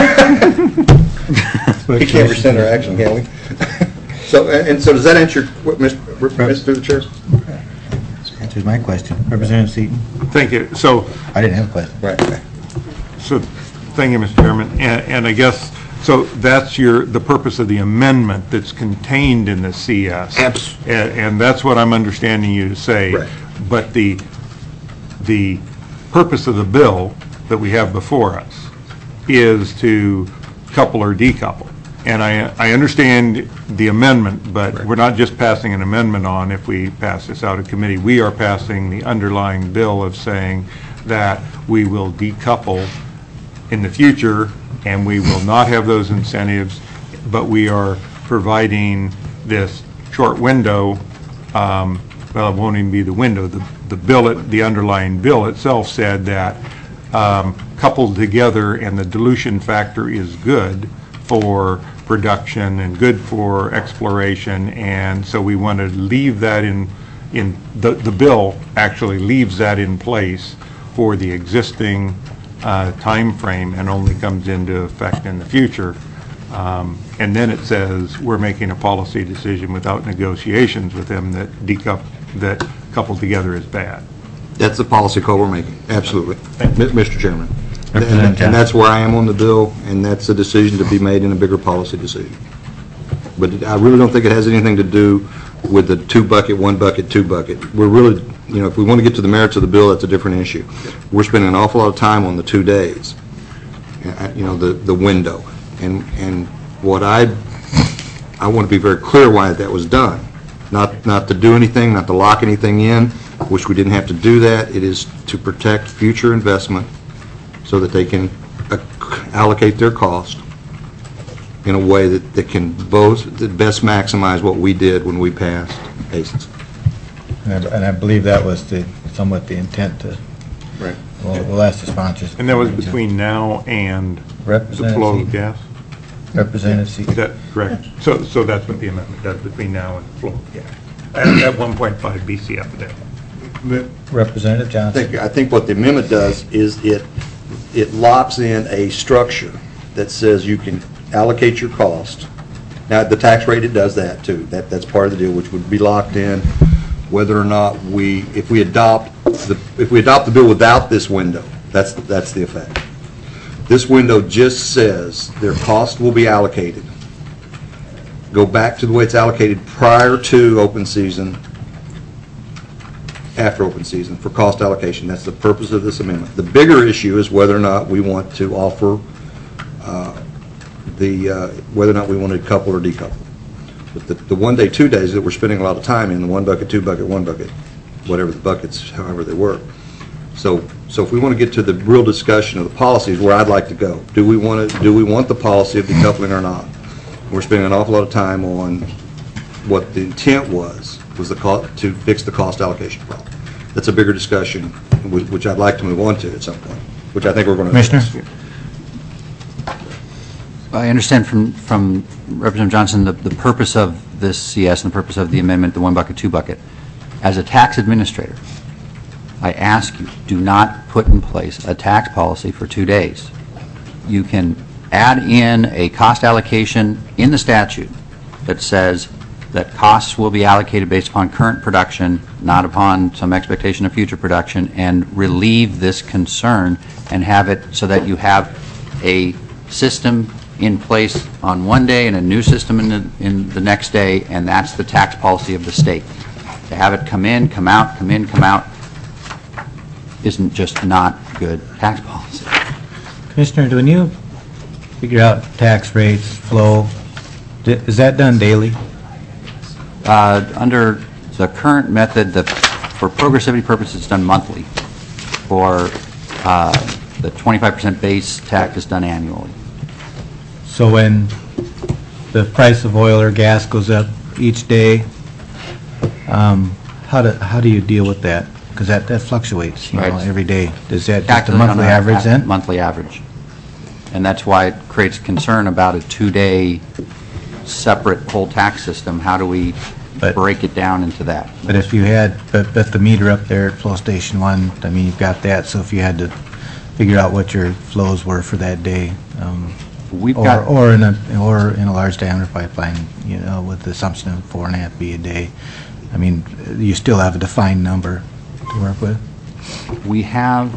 We can't rescind our action, can we? So, and and so does that answer, what, Mister Mister the Chair? Answers my question. Representative Seaton? thank you. So, I didn't have a question. Right. so, thank you, Mister Chairman. And, and I guess, so that's your, the purpose of the amendment that's contained in the C S. Abs- And, and that's what I'm understanding you to say. Right. But the, the purpose of the bill that we have before us is to couple or decouple. And I, I understand the amendment, but we're not just passing an amendment on if we pass this out of committee. We are passing the underlying bill of saying that we will decouple in the future, and we will not have those incentives, but we are providing this short window. Um, well, it won't even be the window. The, the bill, it- the underlying bill itself said that um, coupled together, and the dilution factor is good for production and good for exploration, and so we want to leave that in, in the, the bill actually leaves that in place for the existing uh, time frame and only comes into effect in the future. Um, and then it says we're making a policy decision without negotiations with them that decoup, that coupled together is bad. That's the policy call we're making, absolutely, Mi- Mister Chairman. And Representative and that's where I am on the bill, and that's a decision to be made in a bigger policy decision. But it- I really don't think it has anything to do with the two bucket, one bucket, two bucket. We're really, you know, if we want to get to the merits of the bill, that's a different issue. We're spending an awful lot of time on the two days, uh, you know, the, the window. And, and what I, I want to be very clear why that was done. Not, not to do anything, not to lock anything in, which we didn't have to do that. It is to protect future investment so that they can uh, allocate their cost in a way that, that can both, that best maximize what we did when we passed A C E S. And I- and I believe that was the, somewhat the intent to, Right. well, we'll ask the sponsors. And that was between now and the Representative flow of Seaton. gas? Representative Is Seaton. that correct? So, so that's what the amendment does, between now and the flow of gas, at, at one point five B C F a day. Representative I Johnson. think, I think what the amendment does is it, it locks in a structure that says you can allocate your cost. Now, the tax rate, it does that too. That, that's part of the deal, which would be locked in whether or not we, if we adopt the, if we adopt the bill without this window, that's, that's the effect. This window just says their cost will be allocated. Go back to the way it's allocated prior to open season, after open season for cost allocation. That's the purpose of this amendment. The bigger issue is whether or not we want to offer uh, the, uh, whether or not we want to couple or decouple. But the, the one day, two days that we're spending a lot of time in, the one bucket, two bucket, one bucket, whatever the buckets, however they work. So, so if we want to get to the real discussion of the policies, where I'd like to go, do we want to, do we want the policy of decoupling or not? We're spending an awful lot of time on what the intent was, was the cost, to fix the cost allocation problem. That's a bigger discussion, which which I'd like to move on to at some point, which I think we're going to. Commissioner? I understand from, from Representative Johnson the, the purpose of this C S and the purpose of the amendment, the one bucket, two bucket. As a tax administrator, I ask you, do not put in place a tax policy for two days. You can add in a cost allocation in the statute that says that costs will be allocated based upon current production, not upon some expectation of future production, and relieve this concern and have it so that you have a system in place on one day and a new system in the, in the next day, and that's the tax policy of the state. To have it come in, come out, come in, come out isn't just not good tax policy. Commissioner, when you figure out tax rates, flow, di- is that done daily? Uh, Under the current method, the, for progressivity purposes, it's done monthly. For uh, the twenty-five percent base tax is done annually. So when the price of oil or gas goes up each day, um, how do, how do you deal with that? Because that, that fluctuates, you know, Right. every day. Is that just a Calculated on monthly a- average then? Monthly average. And that's why it creates concern about a two-day separate whole tax system. How do we But- break it down into that? But if you had, but, but the meter up there at Flow Station One, I mean, you've got that, so if you had to figure out what your flows were for that day, um, We've or, got, or in a, or in a large diameter pipeline, you know, with the assumption of four and a half B a day, I mean, you still have a defined number to work with. we have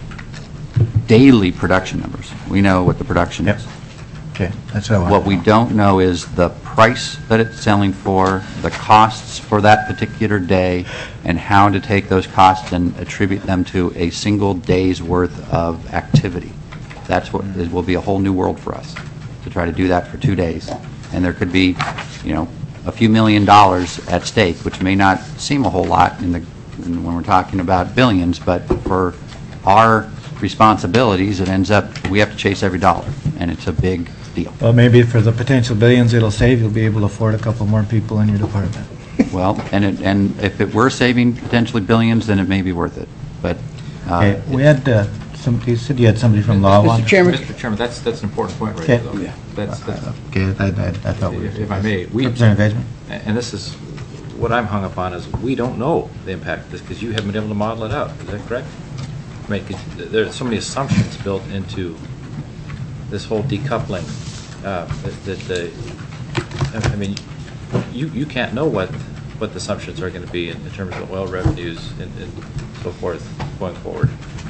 daily production numbers. We know what the production Yep. is. Okay, that's what I want. What we don't know is the price that it's selling for, the costs for that particular day, and how to take those costs and attribute them to a single day's worth of activity. That's what, it will be a whole new world for us, to try to do that for two days. And there could be, you know, a few million dollars at stake, which may not seem a whole lot in the, in- when we're talking about billions, but for our responsibilities, it ends up, we have to chase every dollar, and it's a big deal. Well, maybe for the potential billions it'll save, you'll be able to afford a couple more people in your department. Well, and it, and if it were saving potentially billions, then it may be worth it, but, uh, Okay, we had, uh, some, you said you had somebody from law on? Mister Chairman? Mister Chairman, that's, that's an important point right Okay. there, though. Yeah. That's, that's, Okay, I, I I thought we were. if if I may, we, Representative Edgman? and this is, what I'm hung up on is, we don't know the impact of this, because you haven't been able to model it out, is that correct? I mean, 'cause there's so many assumptions built into this whole decoupling, uh, that, that the, I- I mean, you, you can't know what, what the assumptions are gonna be in in terms of oil revenues and, and so forth going forward.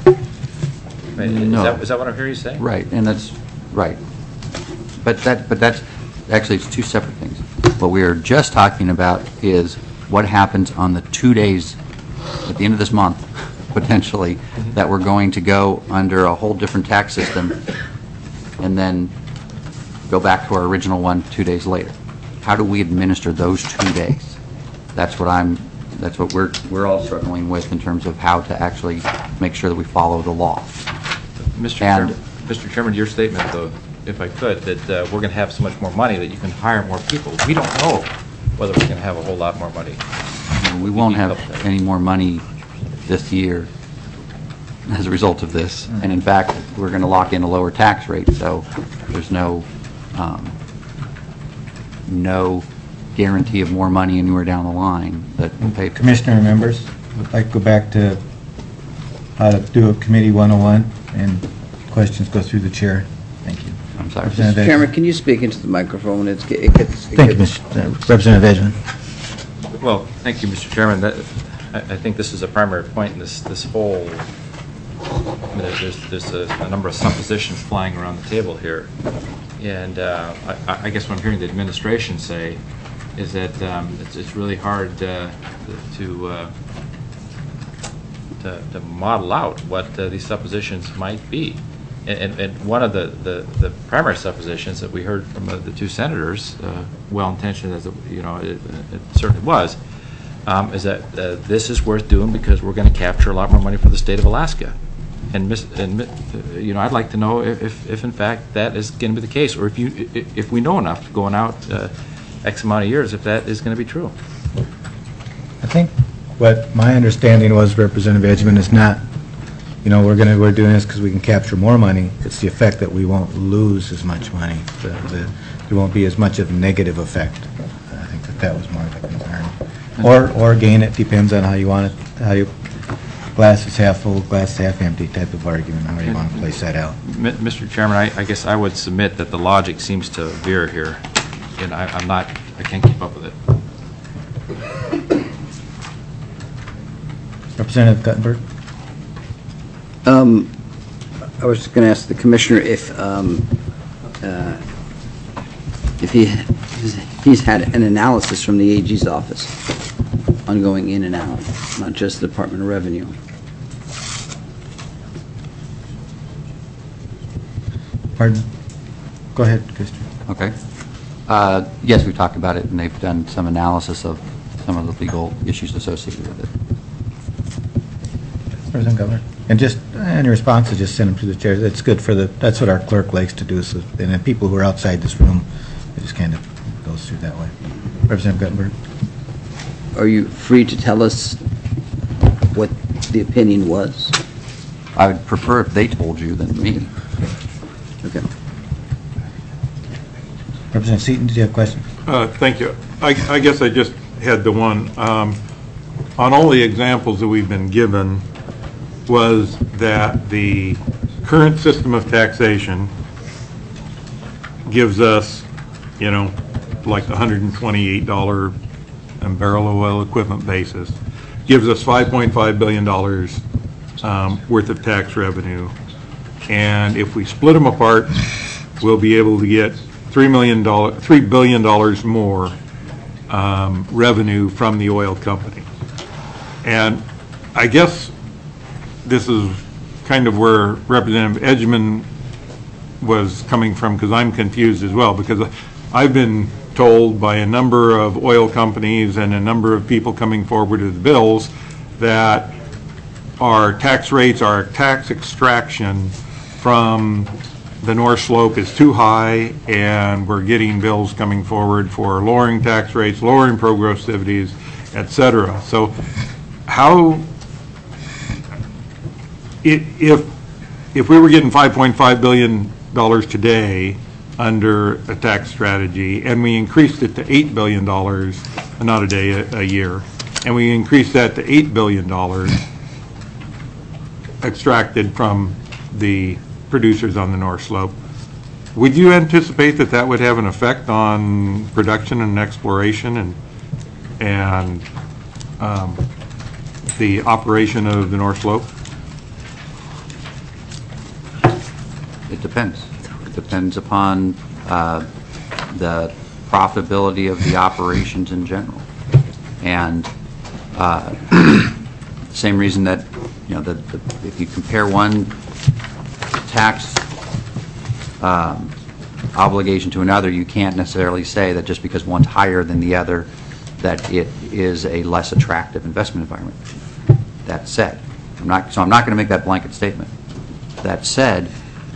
I mean, Is No. that, is that what I'm hearing you say? right, and that's, right. But that, but that's, actually, it's two separate things. What we are just talking about is what happens on the two days at the end of this month, potentially, that we're going to go under a whole different tax system and then go back to our original one two days later. How do we administer those two days? That's what I'm, that's what we're, we're all struggling with in terms of how to actually make sure that we follow the law. Mister And- Chairman, Mister Chairman, your statement, though, if I could, that uh, we're going to have so much more money that you can hire more people. We don't know whether we're going to have a whole lot more money. We won't have any more money this year as a result of this. And in fact, we're going to lock in a lower tax rate, so there's no, um, no guarantee of more money anywhere down the line that will pay for it. Commissioner and members, would like to go back to how to do a committee one oh one, and questions go through the chair. Thank you. I'm sorry. Representative Edgman. Chairman, can you speak into the microphone? It's, it gets. it Thank you, gets- Mister uh, Representative Edgman. Well, thank you, Mister Chairman. That, I, I think this is a primary point in this, this whole, I mean, there's, there's a, a number of suppositions flying around the table here. And uh, I, I guess what I'm hearing the administration say is that um, it's, it's really hard uh, to, uh, to, to model out what uh, these suppositions might be. And, and- and one of the, the, the primary suppositions that we heard from uh, the two senators, uh, well-intentioned as, it- you know, it it certainly was, um, is that uh, this is worth doing because we're going to capture a lot more money for the state of Alaska. And, mis- and mi- uh, you know, I'd like to know if, if if in fact that is going to be the case, or if you, i- if we know enough going out uh, X amount of years, if that is going to be true. I think what my understanding was, Representative Edgman, is not, you know, we're gonna, we're doing this because we can capture more money. It's the effect that we won't lose as much money. The- the- There won't be as much of a negative effect. I think that that was more of the concern. Or, or gain, it depends on how you want it, how you, glass is half full, glass is half empty type of argument, how you want to place that out. Mi- Mister Chairman, I I guess I would submit that the logic seems to veer here, and I- I'm not, I can't keep up with it. Representative Guttenberg? Um, I was going to ask the commissioner if, um, uh, if he, he's had an analysis from the A G's office on going in and out, not just the Department of Revenue. Pardon? Go ahead, Christian. Okay. Uh, Yes, we've talked about it, and they've done some analysis of some of the legal issues associated with it. President Governor. And just, any responses, just send them to the chair. That's good for the, that's what our clerk likes to do, so, and then people who are outside this room, it just kind of goes through that way. Representative Guttenberg. Are you free to tell us what the opinion was? I would prefer if they told you than me. Okay. Representative Seaton, did you have a question? Uh, Thank you. I I guess I just had the one. Um, On all the examples that we've been given, was that the current system of taxation gives us, you know, like the one hundred twenty-eight dollars a barrel of oil equivalent basis, gives us five point five billion dollars um, worth of tax revenue. And if we split them apart, we'll be able to get three million dollars, three billion dollars more um, revenue from the oil company. And I guess this is kind of where Representative Edgman was coming from, because I'm confused as well, because I've been told by a number of oil companies and a number of people coming forward with bills that our tax rates, our tax extraction from the North Slope is too high, and we're getting bills coming forward for lowering tax rates, lowering progressivities, et cetera. So how, if if we were getting five point five billion dollars today under a tax strategy, and we increased it to eight billion dollars, not a day, a, a year, and we increased that to eight billion dollars extracted from the producers on the North Slope, would you anticipate that that would have an effect on production and exploration and and um, the operation of the North Slope? It depends. It depends upon uh, the profitability of the operations in general. And uh, the same reason that, you know, the, the, if you compare one tax um, obligation to another, you can't necessarily say that just because one's higher than the other, that it is a less attractive investment environment. That said, I'm not, so I'm not going to make that blanket statement. That said,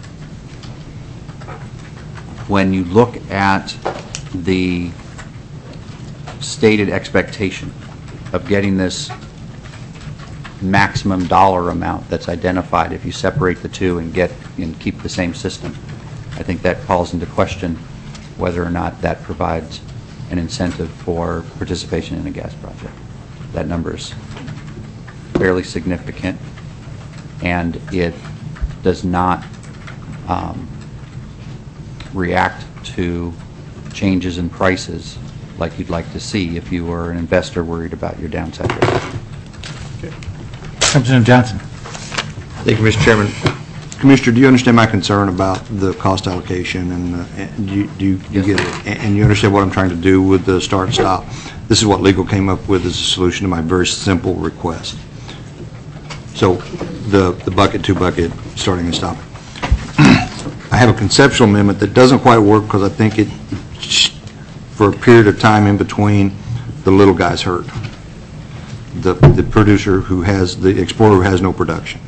when you look at the stated expectation of getting this maximum dollar amount that's identified if you separate the two and get and keep the same system, I think that calls into question whether or not that provides an incentive for participation in a gas project. That number is fairly significant, and it does not um, react to changes in prices like you'd like to see if you were an investor worried about your downside risk. Representative Johnson. Thank you, Mister Chairman. Commissioner, do you understand my concern about the cost allocation, and, uh, and do you, do you, you Yes. get it? And and you understand what I'm trying to do with the start and stop? This is what legal came up with as a solution to my very simple request. So the, the bucket, two bucket, starting and stopping. I have a conceptual amendment that doesn't quite work because I think it, for a period of time in between, the little guy's hurt. The, the producer who has, the explorer who has no production.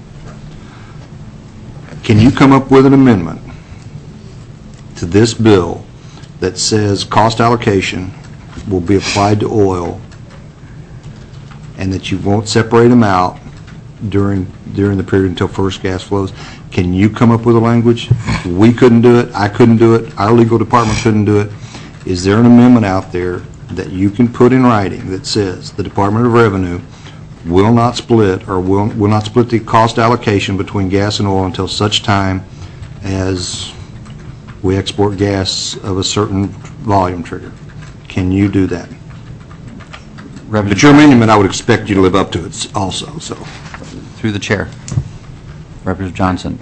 Can you come up with an amendment to this bill that says cost allocation will be applied to oil and that you won't separate them out during during the period until first gas flows? Can you come up with a language? We couldn't do it. I couldn't do it. Our legal department couldn't do it. Is there an amendment out there that you can put in writing that says the Department of Revenue will not split or will, will not split the cost allocation between gas and oil until such time as we export gas of a certain volume trigger? Can you do that? Representative But your amendment, I would expect you to live up to it also, so. Through the chair. Representative Johnson.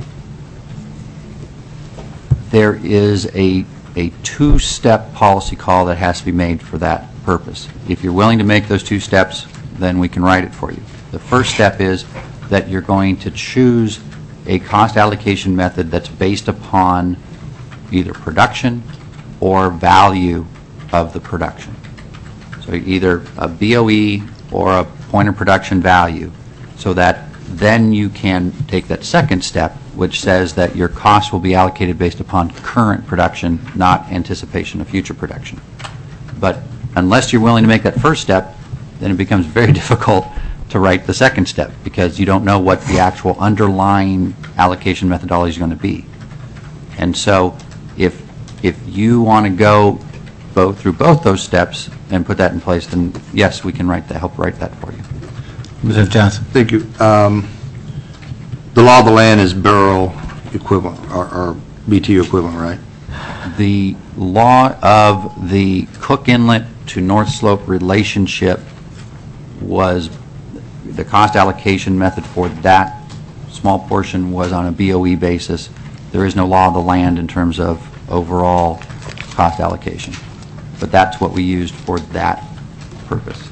There is a, a two-step policy call that has to be made for that purpose. If you're willing to make those two steps, then we can write it for you. The first step is that you're going to choose a cost allocation method that's based upon either production or value of the production. So either a B O E or a point of production value, so that then you can take that second step, which says that your costs will be allocated based upon current production, not anticipation of future production. But unless you're willing to make that first step, then it becomes very difficult to write the second step, because you don't know what the actual underlying allocation methodology is going to be. And so if if you want to go both through both those steps and put that in place, then yes, we can write that, help write that for you. Mister Johnson. Thank you. Um, The law of the land is barrel equivalent, or or B T U equivalent, right? The law of the Cook Inlet to North Slope relationship was, the cost allocation method for that small portion was on a B O E basis. There is no law of the land in terms of overall cost allocation. But that's what we used for that purpose.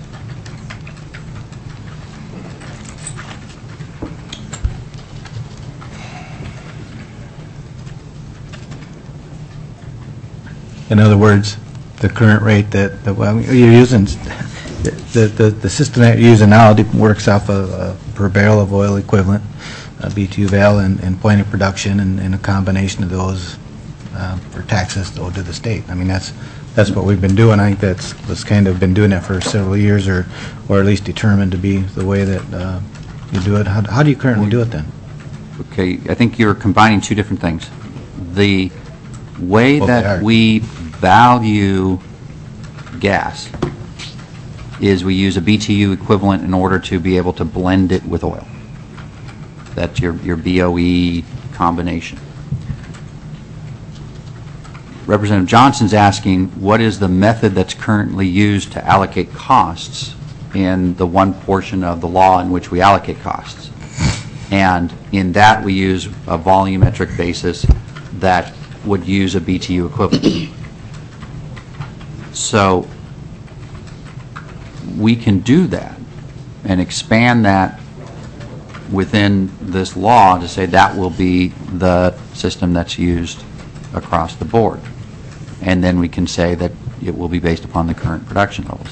In other words, the current rate that, that well, you're using, the, the, the system that you're using now works off of uh, per barrel of oil equivalent, uh, B T U val, and, and point of production, and, and a combination of those uh, for taxes owed to the state. I mean, that's that's what we've been doing. I think that's was kind of been doing that for several years, or or at least determined to be the way that uh, you do it. How, how do you currently do it then? Okay, I think you're combining two different things. The way Well, they that are. we value gas is we use a B T U equivalent in order to be able to blend it with oil. That's your, your B O E combination. Representative Johnson's asking, what is the method that's currently used to allocate costs in the one portion of the law in which we allocate costs? And in that, we use a volumetric basis that would use a B T U equivalent. So we can do that and expand that within this law to say that will be the system that's used across the board. And then we can say that it will be based upon the current production levels.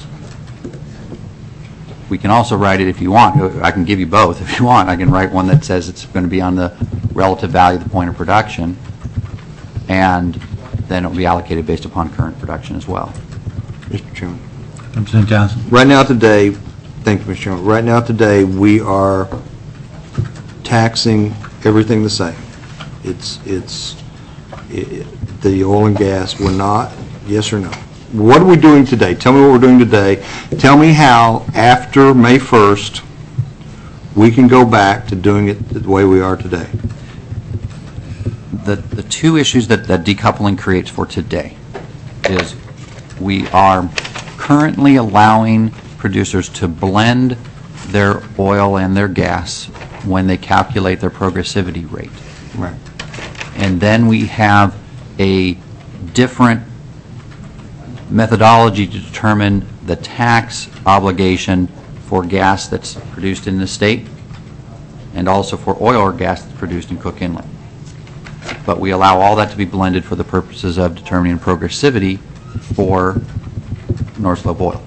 We can also write it if you want. I can give you both if you want. I can write one that says it's going to be on the relative value of the point of production, and then it will be allocated based upon current production as well. Mister Chairman. Representative Johnson. Right now today, thank you, Mister Chairman. Right now today, we are taxing everything the same. It's, it's, it, the oil and gas, we're not, yes or no? What are we doing today? Tell me what we're doing today. Tell me how, after May first, we can go back to doing it the way we are today. The, the two issues that, that decoupling creates for today is we are currently allowing producers to blend their oil and their gas when they calculate their progressivity rate. Right. And then we have a different methodology to determine the tax obligation for gas that's produced in the state, and also for oil or gas that's produced in Cook Inlet. But we allow all that to be blended for the purposes of determining progressivity for North Slope oil.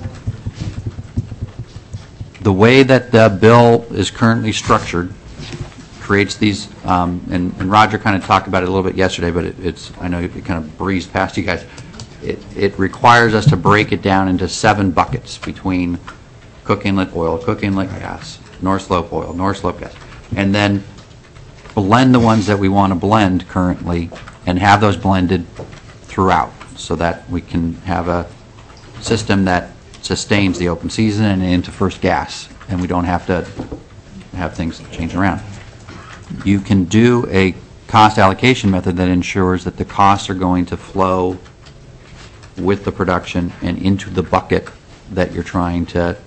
The way that the bill is currently structured creates these, um, and, and Roger kind of talked about it a little bit yesterday, but it, it's, I know it kind of breezed past you guys. It, it requires us to break it down into seven buckets between Cook Inlet oil, Cook Inlet gas, North Slope oil, North Slope gas, and then blend the ones that we want to blend currently and have those blended throughout so that we can have a system that sustains the open season and into first gas, and we don't have to have things change around. You can do a cost allocation method that ensures that the costs are going to flow with the production and into the bucket that you're trying to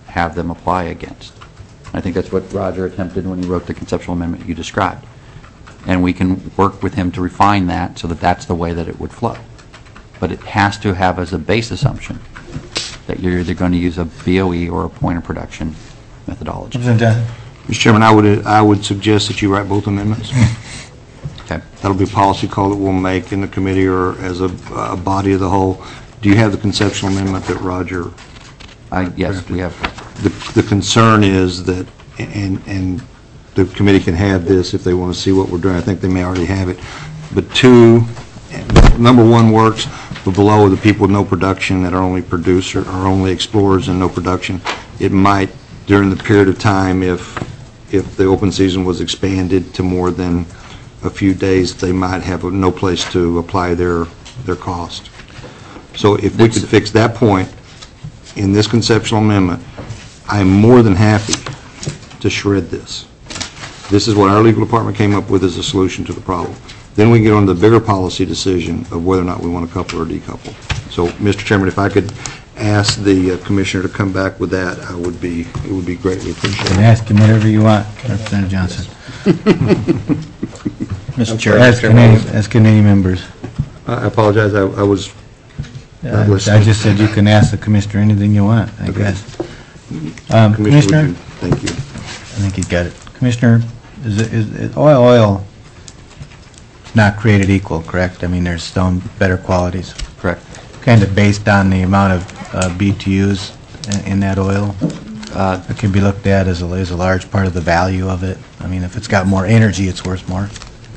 have them apply against. I think that's what Roger attempted when he wrote the conceptual amendment you described. And we can work with him to refine that so that that's the way that it would flow. But it has to have as a base assumption that you're either going to use a B O E or a point of production methodology. Representative Johnson. Mister Chairman, I would, I would suggest that you write both amendments. Okay. That'll be a policy call that we'll make in the committee or as a, a body of the whole. Do you have the conceptual amendment that Roger? Uh, yes, we have. The, the concern is that, and, and the committee can have this if they want to see what we're doing. I think they may already have it. But two, number one works, but below the people with no production that are only producer, are only explorers and no production. It might, during the period of time, if, if the open season was expanded to more than a few days, they might have no place to apply their, their cost. So if we could fix that point in this conceptual amendment, I am more than happy to shred this. This is what our legal department came up with as a solution to the problem. Then we can get on to the bigger policy decision of whether or not we want to couple or decouple. So, Mister Chairman, if I could ask the uh, Commissioner to come back with that, I would be, it would be greatly You can appreciated. ask him whatever you want, Representative Johnson. Mister Chair. Ask any, ask any members. I apologize, I, I was Uh, not I listening. just said you can ask the Commissioner anything you want, I Okay. guess. Um, Commissioner, Commissioner? would you- thank you. I think he's got it. Commissioner, is, it- is, is oil, oil not created equal, correct? I mean, there's some better qualities, Correct. kind of based on the amount of uh, B T Us in, in that oil. Uh, It can be looked at as a, as a large part of the value of it. I mean, if it's got more energy, it's worth more.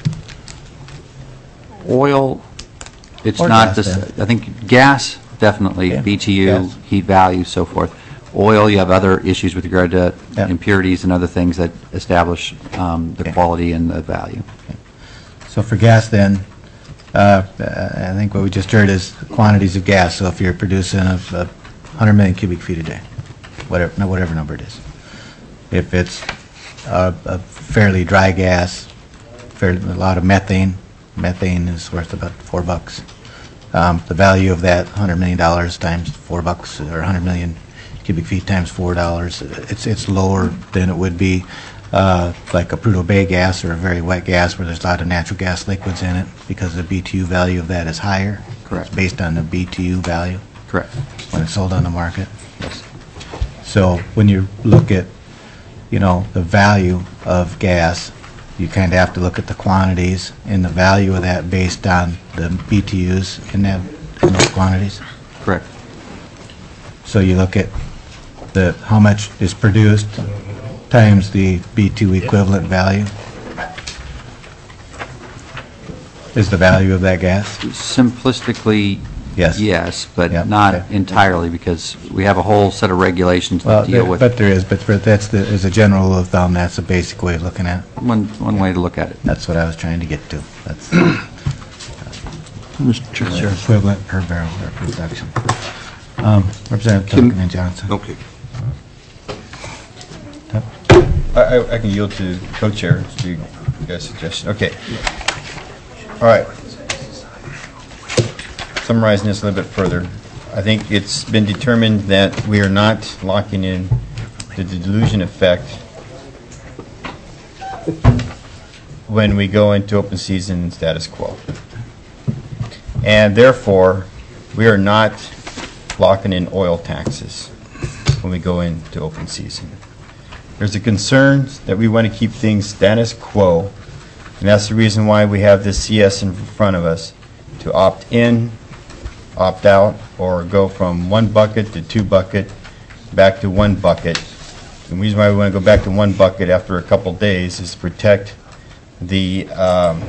Oil, it's Or not, gas, this. then. I think gas, definitely, Yeah, B T U, gas. heat value, so forth. Oil, you have other issues with regard to Yeah. impurities and other things that establish um, the Okay. quality and the value. So for gas then, uh, I think what we just heard is quantities of gas. So if you're producing a, a hundred million cubic feet a day, whatever, no, whatever number it is. If it's a, a fairly dry gas, fairly, a lot of methane, methane is worth about four bucks. Um, the value of that hundred million dollars times four bucks, or hundred million cubic feet times four dollars, it's, it's lower than it would be uh, like a Prudhoe Bay gas or a very wet gas where there's a lot of natural gas liquids in it, because the B T U value of that is higher. Correct. It's based on the B T U value Correct. when it's sold on the market. Yes. So when you look at, you know, the value of gas, you kind of have to look at the quantities and the value of that based on the B T Us in that, in those quantities. Correct. So you look at the, how much is produced times the B T U equivalent value is the value of that gas? Simplistically, Yes. yes, but Yep, not okay. entirely, because we have a whole set of regulations Well, that deal there- with, but there is, but for- that's the, as a general rule of thumb, that's a basic way of looking at it. one, one way to look at it. That's what I was trying to get to. That's Mister Chairman. equivalent per barrel or per production. Um, Representative Can- Duncan and Johnson. Okay. I, I- I can yield to co-chair, if you guys suggestion. Okay. All right. Summarizing this a little bit further, I think it's been determined that we are not locking in the dilution effect when we go into open season status quo. And therefore, we are not locking in oil taxes when we go into open season. There's a concern that we want to keep things status quo, and that's the reason why we have this C S in front of us, to opt in, opt out, or go from one bucket to two bucket, back to one bucket. The reason why we want to go back to one bucket after a couple days is to protect the um,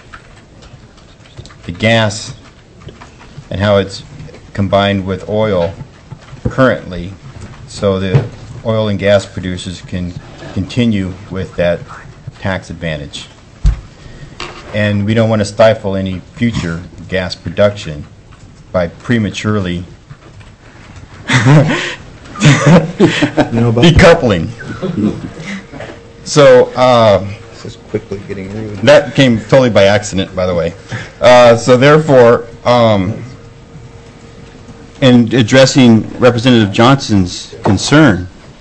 the gas and how it's combined with oil currently, so the oil and gas producers can continue with that tax advantage. And we don't want to stifle any future gas production by prematurely decoupling. So um, This is quickly getting really... that came totally by accident, by the way. Uh, so therefore, um, in addressing Representative Johnson's concern,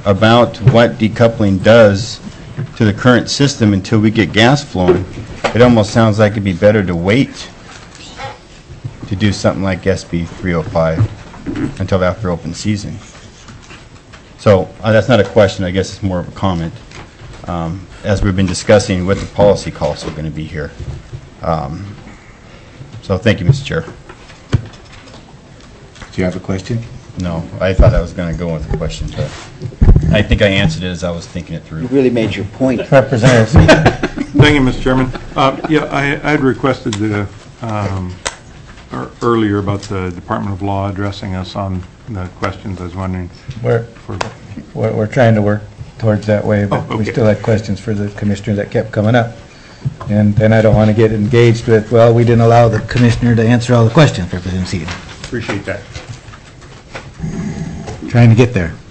about what decoupling does to the current system until we get gas flowing, it almost sounds like it'd be better to wait to do something like S B three oh five until after open season. So uh, that's not a question, I guess it's more of a comment. Um, as we've been discussing what the policy costs are going to be here. Um, so thank you, Mister Chair. Do you have a question? No, I thought I was going to go with the question, but I think I answered it as I was thinking it through. You really made your point. Representative. Thank you, Mister Chairman. Uh, Yeah, I I had requested the, um, ear- earlier about the Department of Law addressing us on the questions. I was wondering We're, for, we're we're trying to work towards that way, but Oh, we okay. still had questions for the commissioner that kept coming up. And then I don't want to get engaged with, well, we didn't allow the commissioner to answer all the questions, Representative Seaton. appreciate that. Trying to get there.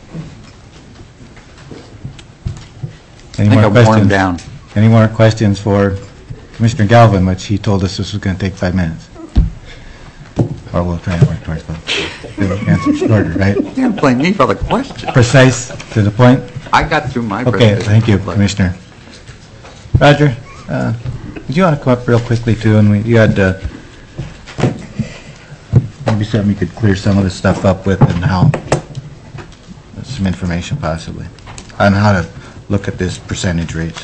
I Any think I more wore him questions? down. Any more questions for Commissioner Galvin, which he told us this was going to take five minutes? Or we'll try and work towards the answer shorter, right? You can't blame me for the question. Precise, to the point? I got through my Okay, presentation. thank you, Commissioner. Roger, uh, did you want to come up real quickly, too? And we, you had, uh, maybe something you could clear some of this stuff up with and how, some information possibly, on how to look at this percentage rates.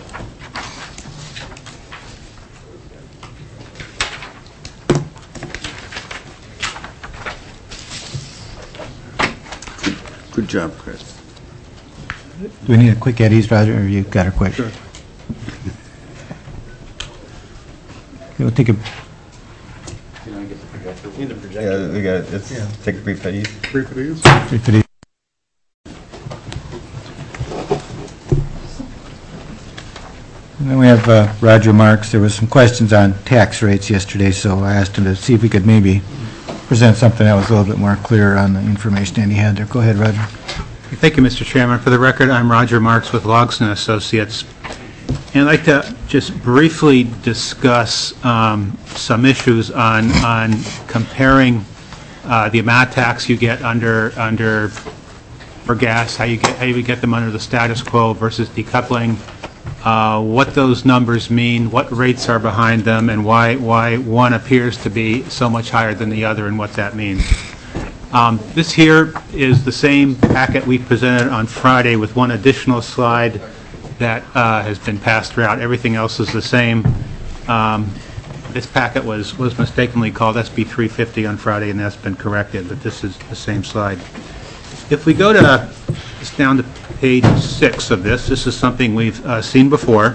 Good job, Chris. Do we need a quick Eddie's, Roger, or you got her quick? Sure. We'll take a, Yeah, we got it. Let's take a brief Eddie. brief Eddie. And then we have uh, Roger Marks. There was some questions on tax rates yesterday, so I asked him to see if we could maybe present something that was a little bit more clear on the information that he had there. Go ahead, Roger. Thank you, Mister Chairman. For the record, I'm Roger Marks with Logston Associates. And I'd like to just briefly discuss um, some issues on, on comparing uh, the amount of tax you get under, under, for gas, how you get, how you would get them under the status quo versus decoupling, uh, what those numbers mean, what rates are behind them, and why, why one appears to be so much higher than the other and what that means. Um, This here is the same packet we presented on Friday with one additional slide that uh, has been passed throughout. Everything else is the same. Um, This packet was, was mistakenly called S B three fifty on Friday, and that's been corrected, but this is the same slide. If we go to, just down to page six of this, this is something we've uh, seen before.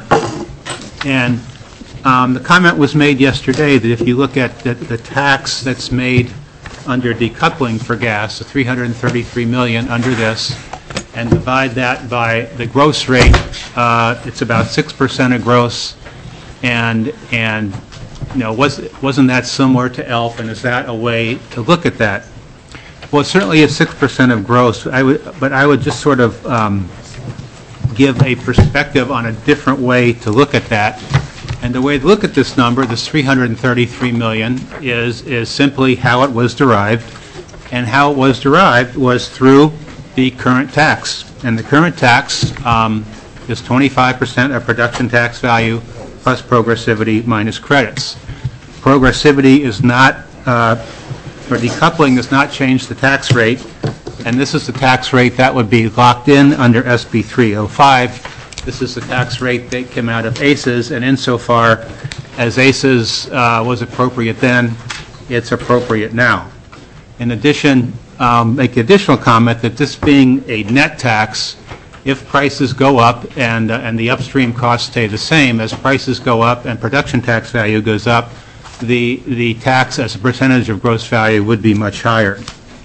And um, the comment was made yesterday that if you look at the, the tax that's made under decoupling for gas, the three hundred thirty-three million under this, and divide that by the gross rate, uh, it's about six percent of gross, and, and, you know, was, wasn't that similar to E L F, and is that a way to look at that? Well, it certainly is six percent of gross, I would, but I would just sort of um, give a perspective on a different way to look at that. And the way to look at this number, this three hundred thirty-three million, is, is simply how it was derived. And how it was derived was through the current tax. And the current tax um, is twenty-five percent of production tax value plus progressivity minus credits. Progressivity is not, uh, or decoupling does not change the tax rate, and this is the tax rate that would be locked in under S B three oh five. This is the tax rate that came out of A C Es, and insofar as A C Es uh, was appropriate then, it's appropriate now. In addition, um, make the additional comment that this being a net tax, if prices go up and, uh, and the upstream costs stay the same, as prices go up and production tax value goes up, the, the tax as a percentage of gross value would be much higher.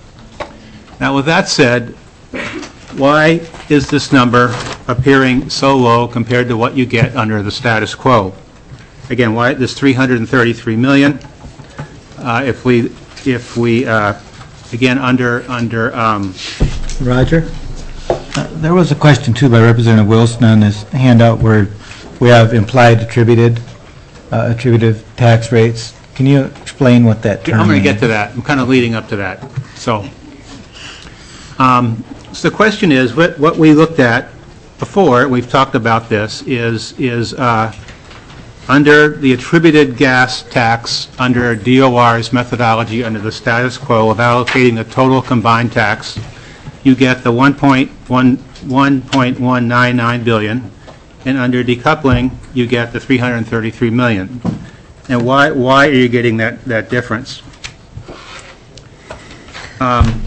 Now, with that said, why is this number appearing so low compared to what you get under the status quo? Again, why this three hundred thirty-three million? Uh, if we, if we, uh, again, under under. Um, Roger? Uh, There was a question, too, by Representative Wilson on this handout where we have implied attributed, uh, attributive tax rates. Can you explain what that term I'm going to means? get to that. I'm kind of leading up to that. So, um, so the question is, what, what we looked at before, we've talked about this, is, is uh, under the attributed gas tax, under D O R's methodology, under the status quo of allocating the total combined tax, you get the one point one nine nine billion, and under decoupling, you get the three hundred thirty-three million. And why, why are you getting that, that difference? Um,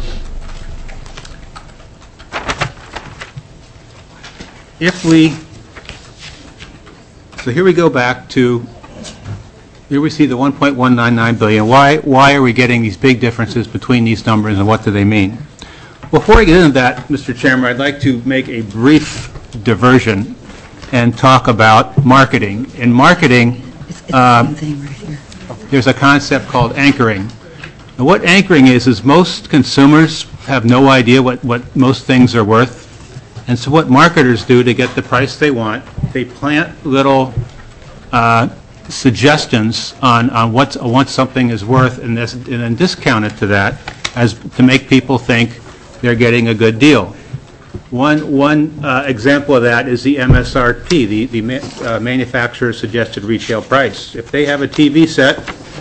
if we, so here we go back to, here we see the one point one nine nine billion. Why, why are we getting these big differences between these numbers, and what do they mean? Before I get into that, Mister Chairman, I'd like to make a brief diversion and talk about marketing. In marketing, It's, it's uh, the same thing right here. there's a concept called anchoring. And what anchoring is, is most consumers have no idea what, what most things are worth. And so what marketers do to get the price they want, they plant little uh, suggestions on, on what, what something is worth, and, this, and then discount it to that as to make people think they're getting a good deal. One, one uh, example of that is the M S R P, the, the ma uh, manufacturer's suggested retail price. If they have a T V set,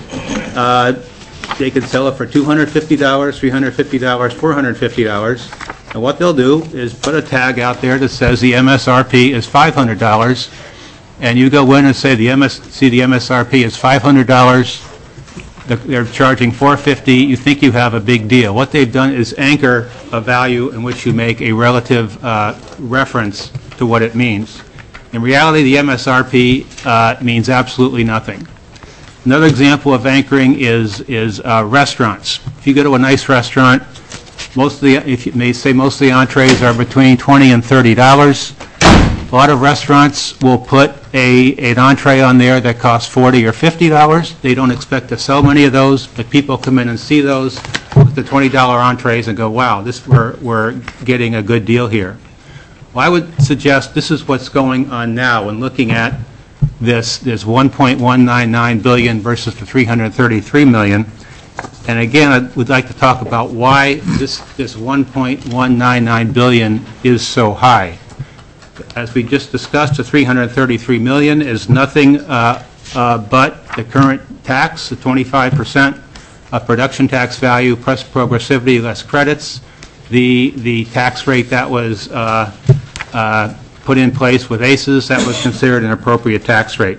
uh, they can sell it for two hundred fifty dollars, three hundred fifty dollars, four hundred fifty dollars. And what they'll do is put a tag out there that says the M S R P is five hundred dollars. And you go in and say the M S, see the M S R P is five hundred dollars. They're charging four hundred fifty dollars. You think you have a big deal. What they've done is anchor a value in which you make a relative uh, reference to what it means. In reality, the M S R P uh, means absolutely nothing. Another example of anchoring is is uh, restaurants. If you go to a nice restaurant, most of the, if you may say, most of the entrees are between twenty and thirty dollars. A lot of restaurants will put a an entree on there that costs forty or fifty dollars. They don't expect to sell many of those, but people come in and see those with the twenty dollar entrees and go, "Wow, this we're we're getting a good deal here." Well, I would suggest this is what's going on now when looking at this this one point one nine nine billion versus the three hundred thirty-three million. And again, I would like to talk about why this this one point one nine nine billion is so high. As we just discussed, the three hundred thirty-three million is nothing uh, uh, but the current tax, the twenty-five percent of production tax value plus progressivity less credits. The the tax rate that was uh, uh, put in place with A C Es, that was considered an appropriate tax rate.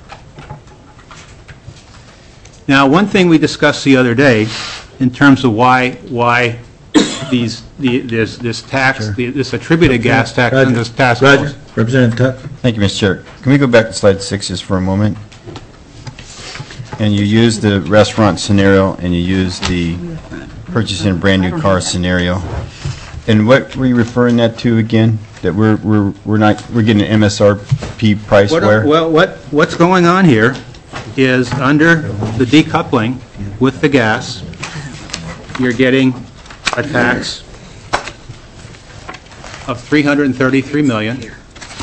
Now, one thing we discussed the other day in terms of why why these the, this this tax Sure. the, this attributed gas tax Roger. and this task Roger, force. Representative Tuck. Thank you, Mister Chair. Can we go back to slide six just for a moment? And you use the restaurant scenario, and you use the purchasing a brand-new car scenario. And what were you referring that to again? That we're, we're, we're not, we're getting an M S R P price What, where? well, what what's going on here is under the decoupling with the gas, you're getting a tax of three hundred thirty-three million dollars.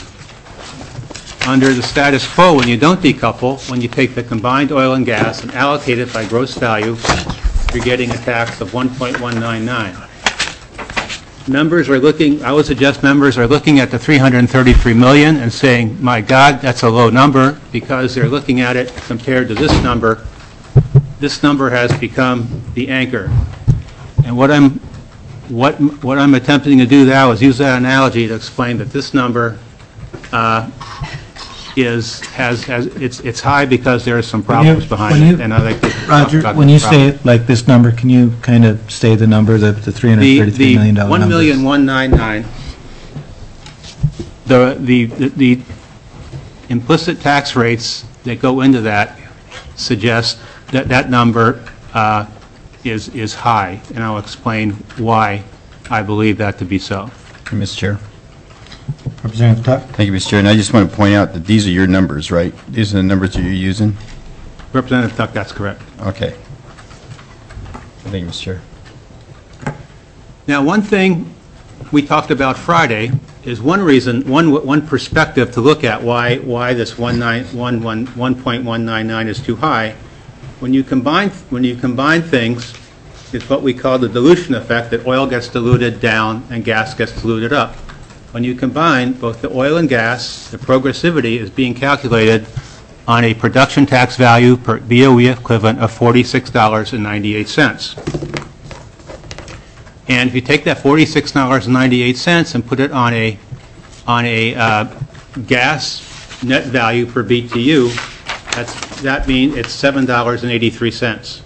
Under the status quo, when you don't decouple, when you take the combined oil and gas and allocate it by gross value, you're getting a tax of one point one nine nine. Members are looking, I would suggest members are looking at the three hundred thirty-three million dollars and saying, my God, that's a low number, because they're looking at it compared to this number. This number has become the anchor. And what I'm, what, what I'm attempting to do now is use that analogy to explain that this number uh, is, has, has, it's, it's high because there are some problems behind when it. you- And I'd like to talk Roger, about when the you say problem. it like this number, can you kind of say the number, the the three hundred thirty-three million dollar The number? one million one ninety-nine, the, the, the the implicit tax rates that go into that suggest that that number uh, is, is high, and I'll explain why I believe that to be so. Mister Chair. Representative Tuck. Thank you, Mister Chair. And I just want to point out that these are your numbers, right? These are the numbers that you're using? Representative Tuck, that's correct. Okay. Thank you, Mister Chair. Now, one thing we talked about Friday is one reason, one one perspective to look at why why this one point one nine nine is too high. When you combine when you combine things, is what we call the dilution effect, that oil gets diluted down and gas gets diluted up. When you combine both the oil and gas, the progressivity is being calculated on a production tax value per B O E equivalent of forty-six dollars and ninety-eight cents. And if you take that forty-six dollars and ninety-eight cents and put it on a on a uh, gas net value per B T U, that's, that means it's seven dollars and eighty-three cents.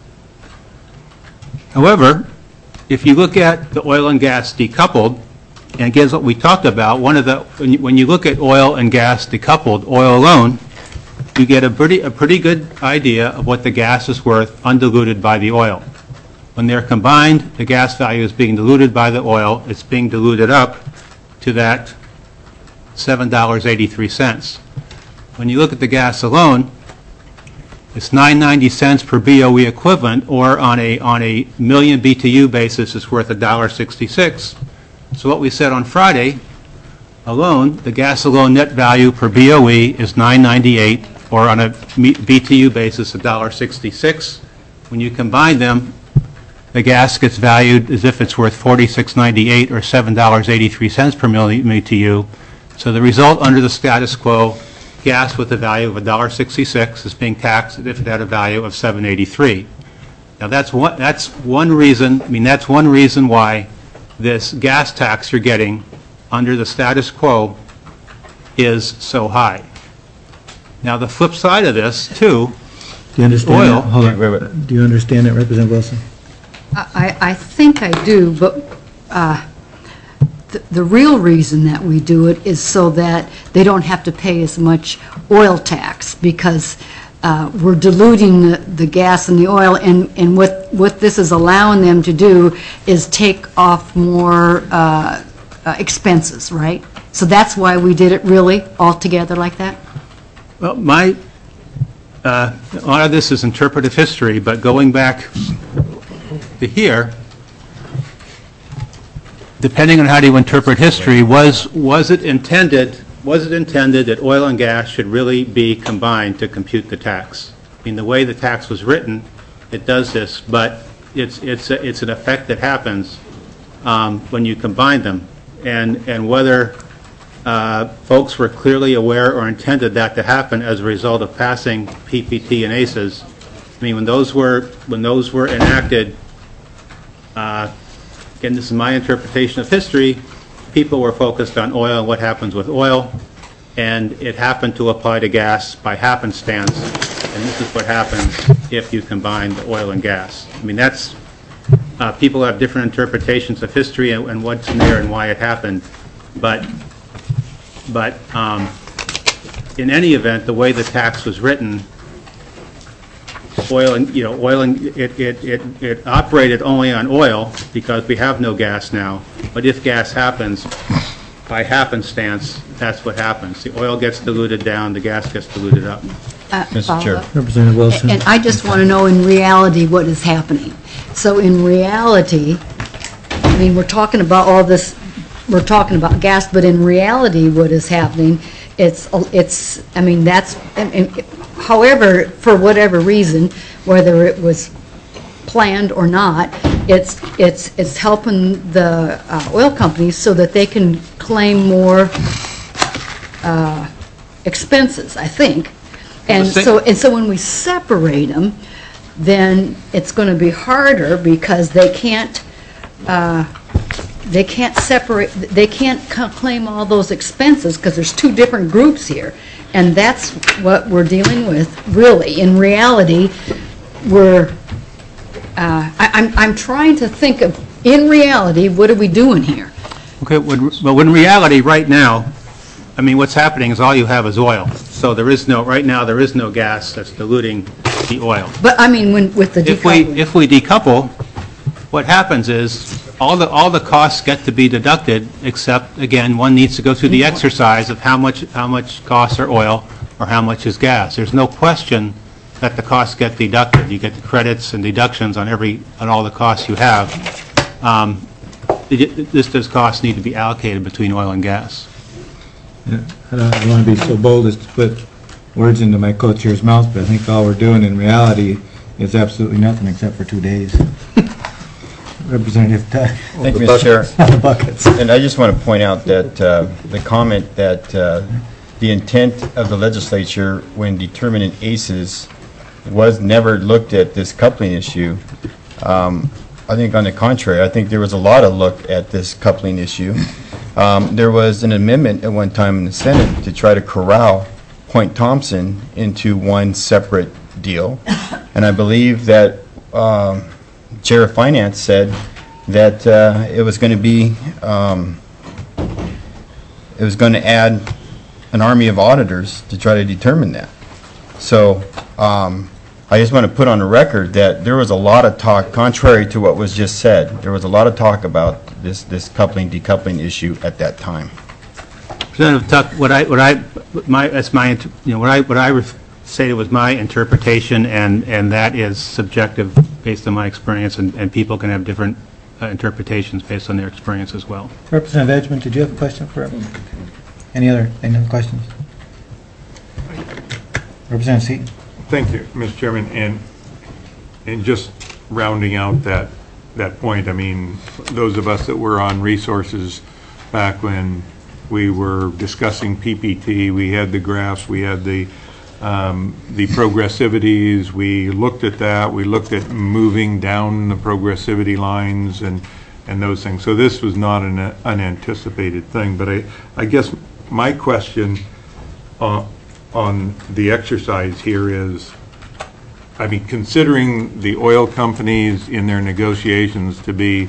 However, if you look at the oil and gas decoupled, and again, what we talked about, one of the, when you, when you look at oil and gas decoupled, oil alone, you get a pretty, a pretty good idea of what the gas is worth undiluted by the oil. When they're combined, the gas value is being diluted by the oil. It's being diluted up to that seven dollars and eighty-three cents. When you look at the gas alone, it's nine ninety cents per B O E equivalent, or on a on a million B T U basis, it's worth one dollar sixty-six. So what we said on Friday, alone, the gas alone net value per B O E is nine ninety-eight, or on a B T U basis, one dollar sixty-six. When you combine them, the gas gets valued as if it's worth forty-six ninety-eight, or seven dollars and eighty-three cents per million B T U. So the result under the status quo, gas with a value of one dollar sixty-six is being taxed as if it had a value of seven eighty-three. Now that's one, that's one reason, I mean, that's one reason why this gas tax you're getting under the status quo is so high. Now the flip side of this, too, Do you understand oil. that? Hold on. Do you understand that, Representative Wilson? I, I think I do, but uh, the, the real reason that we do it is so that they don't have to pay as much oil tax, because uh, we're diluting the, the gas and the oil, and, and what, what this is allowing them to do is take off more uh, uh, expenses, right? So that's why we did it really all together like that? Well, my, uh, a lot of this is interpretive history, but going back to here, depending on how you interpret history, was was it intended was it intended that oil and gas should really be combined to compute the tax? I mean, the way the tax was written, it does this, but it's it's a, it's an effect that happens um, when you combine them, and and whether uh, folks were clearly aware or intended that to happen as a result of passing P P T and A C Es. I mean, when those were when those were enacted. Uh, again, this is my interpretation of history. People were focused on oil and what happens with oil, and it happened to apply to gas by happenstance, and this is what happens if you combine the oil and gas. I mean, that's, uh, people have different interpretations of history and, and what's in there and why it happened, but, but um, in any event, the way the tax was written, oil and, you know, oil and, it, it, it, it operated only on oil because we have no gas now. But if gas happens, by happenstance, that's what happens. The oil gets diluted down, the gas gets diluted up. Uh, Mister Chair. follow-up? Representative Wilson? And I just want to know in reality what is happening. So in reality, I mean, we're talking about all this, we're talking about gas, but in reality, what is happening, it's, it's, I mean, that's, and, and, however, for whatever reason, whether it was planned or not, it's it's it's helping the uh, oil companies so that they can claim more uh, expenses, I think. And so and so when we separate them, then it's going to be harder because they can't uh, they can't separate they can't claim all those expenses because there's two different groups here. And that's what we're dealing with, really. In reality, we're, uh, I, I'm, I'm trying to think of, in reality, what are we doing here? Okay, well, in reality, right now, I mean, what's happening is all you have is oil. So there is no, right now, there is no gas that's diluting the oil. But, I mean, when, with the If we, decoupling. if we decouple, what happens is all the, all the costs get to be deducted, except, again, one needs to go through the exercise of how much, how much costs are oil or how much is gas. There's no question that the costs get deducted. You get the credits and deductions on every, on all the costs you have. Um, it- This, those costs need to be allocated between oil and gas. Yeah, I don't want to be so bold as to put words into my co-chair's mouth, but I think all we're doing in reality It's absolutely nothing except for two days. Representative Tuck. Thank you, Mister Chair. The buckets. And I just want to point out that uh, the comment that uh, the intent of the legislature when determining A C Es was never looked at this coupling issue. Um, I think on the contrary, I think there was a lot of look at this coupling issue. Um, there was an amendment at one time in the Senate to try to corral Point Thompson into one separate deal. And I believe that um, Chair of Finance said that uh, it was going to be, um, it was going to add an army of auditors to try to determine that. So um, I just want to put on the record that there was a lot of talk, contrary to what was just said, there was a lot of talk about this, this coupling, decoupling issue at that time. Representative Tuck, what I, what I, my, that's my, int- you know, what I, what I ref- stated was my interpretation, and, and that is subjective based on my experience, and, and people can have different uh, interpretations based on their experience as well. Representative Edgman, did you have a question for him? Any other, any other questions? Representative Seaton. Thank you, Mister Chairman, and, and just rounding out that, that point, I mean, those of us that were on resources back when we were discussing P P T, we had the graphs, we had the, um, the progressivities, we looked at that, we looked at moving down the progressivity lines and, and those things. So this was not an unanticipated thing, but I, I guess my question uh, on the exercise here is, I mean, considering the oil companies in their negotiations to be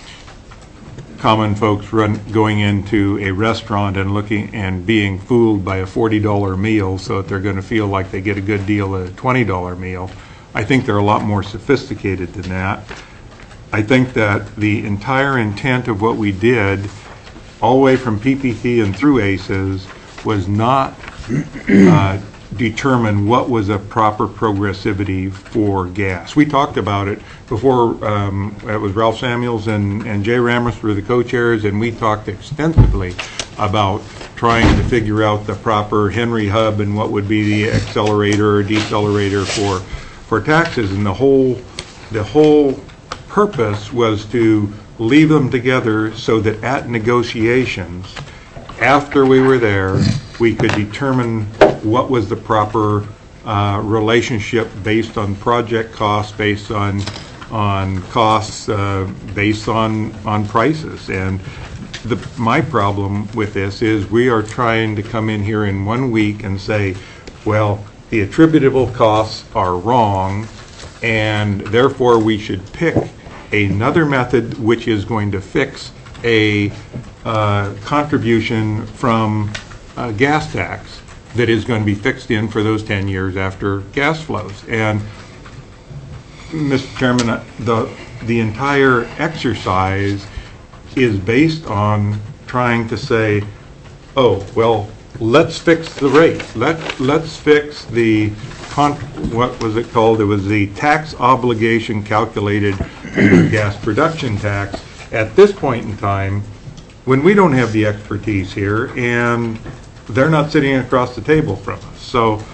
common folks run, going into a restaurant and looking and being fooled by a forty dollar meal so that they're going to feel like they get a good deal at a twenty dollar meal, I think they're a lot more sophisticated than that. I think that the entire intent of what we did all the way from P P T and through A C Es was not uh, determine what was a proper progressivity for gas. We talked about it before. Um, it was Ralph Samuels and, and Jay Ramos were the co-chairs, and we talked extensively about trying to figure out the proper Henry hub and what would be the accelerator or decelerator for for taxes. And the whole the whole purpose was to leave them together so that at negotiations, after we were there, we could determine what was the proper uh, relationship based on project costs, based on on costs, uh, based on on prices. And the, my problem with this is we are trying to come in here in one week and say, well, the attributable costs are wrong, and therefore we should pick another method which is going to fix a uh, contribution from uh, gas tax that is going to be fixed in for those ten years after gas flows. And Mister Chairman, the the entire exercise is based on trying to say, oh, well, let's fix the rate. Let let's fix the con what was it called? It was the tax obligation calculated under gas production tax. At this point in time, when we don't have the expertise here, and they're not sitting across the table from us. So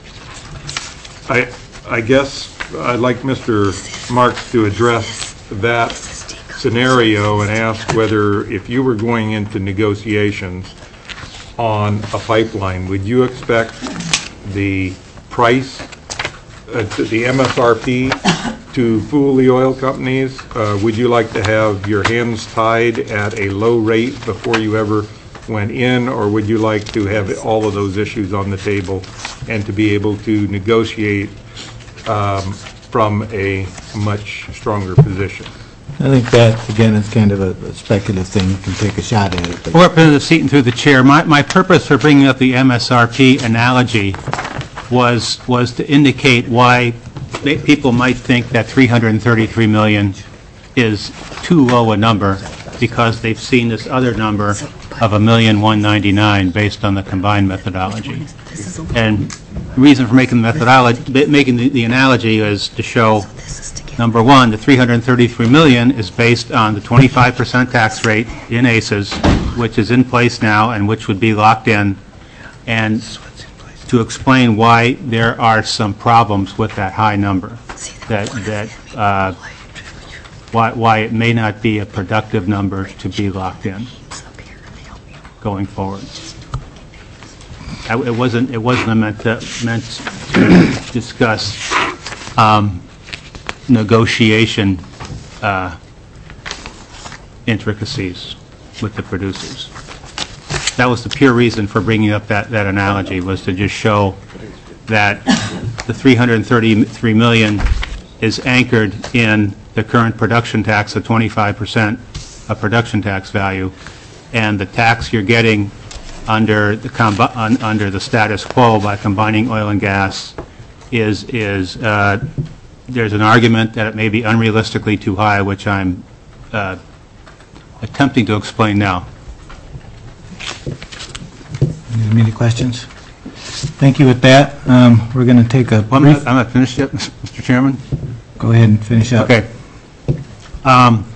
I, I guess I'd like Mister Marks to address that scenario and ask whether, if you were going into negotiations on a pipeline, would you expect the price, uh, the M S R P, to fool the oil companies? Uh, would you like to have your hands tied at a low rate before you ever went in, or would you like to have all of those issues on the table and to be able to negotiate um, from a much stronger position? I think that, again, is kind of a a speculative thing. You can take a shot at it. but- Representative Seaton, through the chair, my, my purpose for bringing up the M S R P analogy was, was to indicate why they- people might think that three hundred thirty-three million is too low a number because they've seen this other number of a million one ninety-nine based on the combined methodology. And the reason for making the methodology, making the, the analogy is to show, number one, the three hundred thirty-three million is based on the twenty-five percent tax rate in A C Es, which is in place now and which would be locked in, and to explain why there are some problems with that high number. that, that, uh, why, why it may not be a productive number to be locked in going forward. I- It wasn't, it wasn't meant to, meant to discuss um, negotiation uh, intricacies with the producers. That was the pure reason for bringing up that, that analogy, was to just show that the three hundred thirty-three million dollars is anchored in the current production tax of twenty-five percent of production tax value, and the tax you're getting under the combi- un, under the status quo by combining oil and gas is is uh, there's an argument that it may be unrealistically too high, which I'm uh, attempting to explain now. Any other questions? Thank you. With that, um, we're going to take a Well, I'm brief... not, I'm not finished yet, Mister Chairman. Go ahead and finish up. Okay. Um,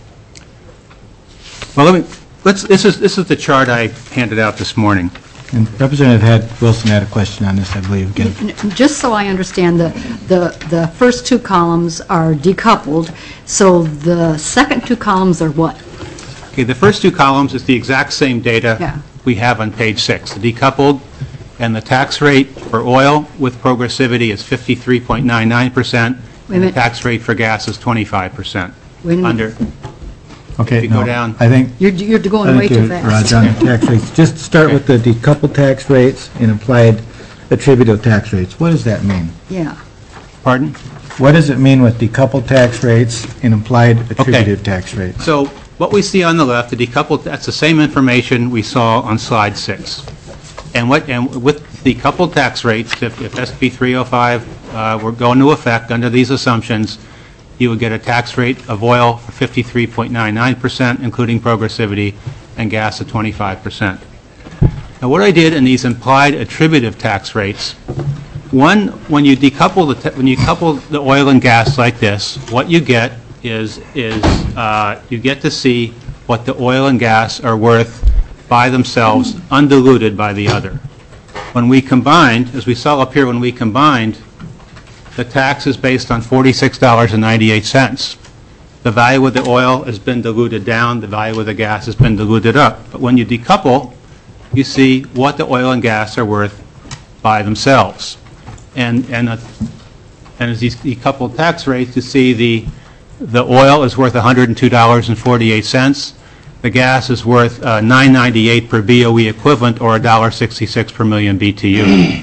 well, let me. Let's. This is this is the chart I handed out this morning. And Representative had, Wilson had a question on this, I believe. Again. Just so I understand, the, the, the first two columns are decoupled, so the second two columns are what? Okay, the first two columns is the exact same data Yeah. we have on page six. The decoupled and the tax rate for oil with progressivity is fifty-three point nine nine percent, Wait a and the minute. tax rate for gas is twenty-five percent. Wait a minute. Under, Okay, If you go no, down- I think... You're, you're going I way think too you're, fast. Raj, on the tax rates. Just start with the decoupled tax rates and applied attributable tax rates. What does that mean? Yeah. pardon? What does it mean with decoupled tax rates and implied attributive tax rates? So what we see on the left, the decoupled, that's the same information we saw on slide six. And what, and with the decoupled tax rates, if, if S B three oh five uh, were going into effect under these assumptions, you would get a tax rate of oil for fifty-three point nine nine percent, including progressivity, and gas at twenty-five percent. Now, what I did in these implied attributive tax rates, one, when you decouple the, when you couple the oil and gas like this, what you get is, is uh, you get to see what the oil and gas are worth by themselves, undiluted by the other. When we combined, as we saw up here, when we combined, the tax is based on forty-six dollars and ninety-eight cents. The value of the oil has been diluted down, the value of the gas has been diluted up. But when you decouple, you see what the oil and gas are worth by themselves. And, and, uh, and as these decoupled tax rates, you see the, the oil is worth one hundred two dollars and forty-eight cents. The gas is worth uh, nine ninety-eight per B O E equivalent, or one dollar sixty-six per million B T U.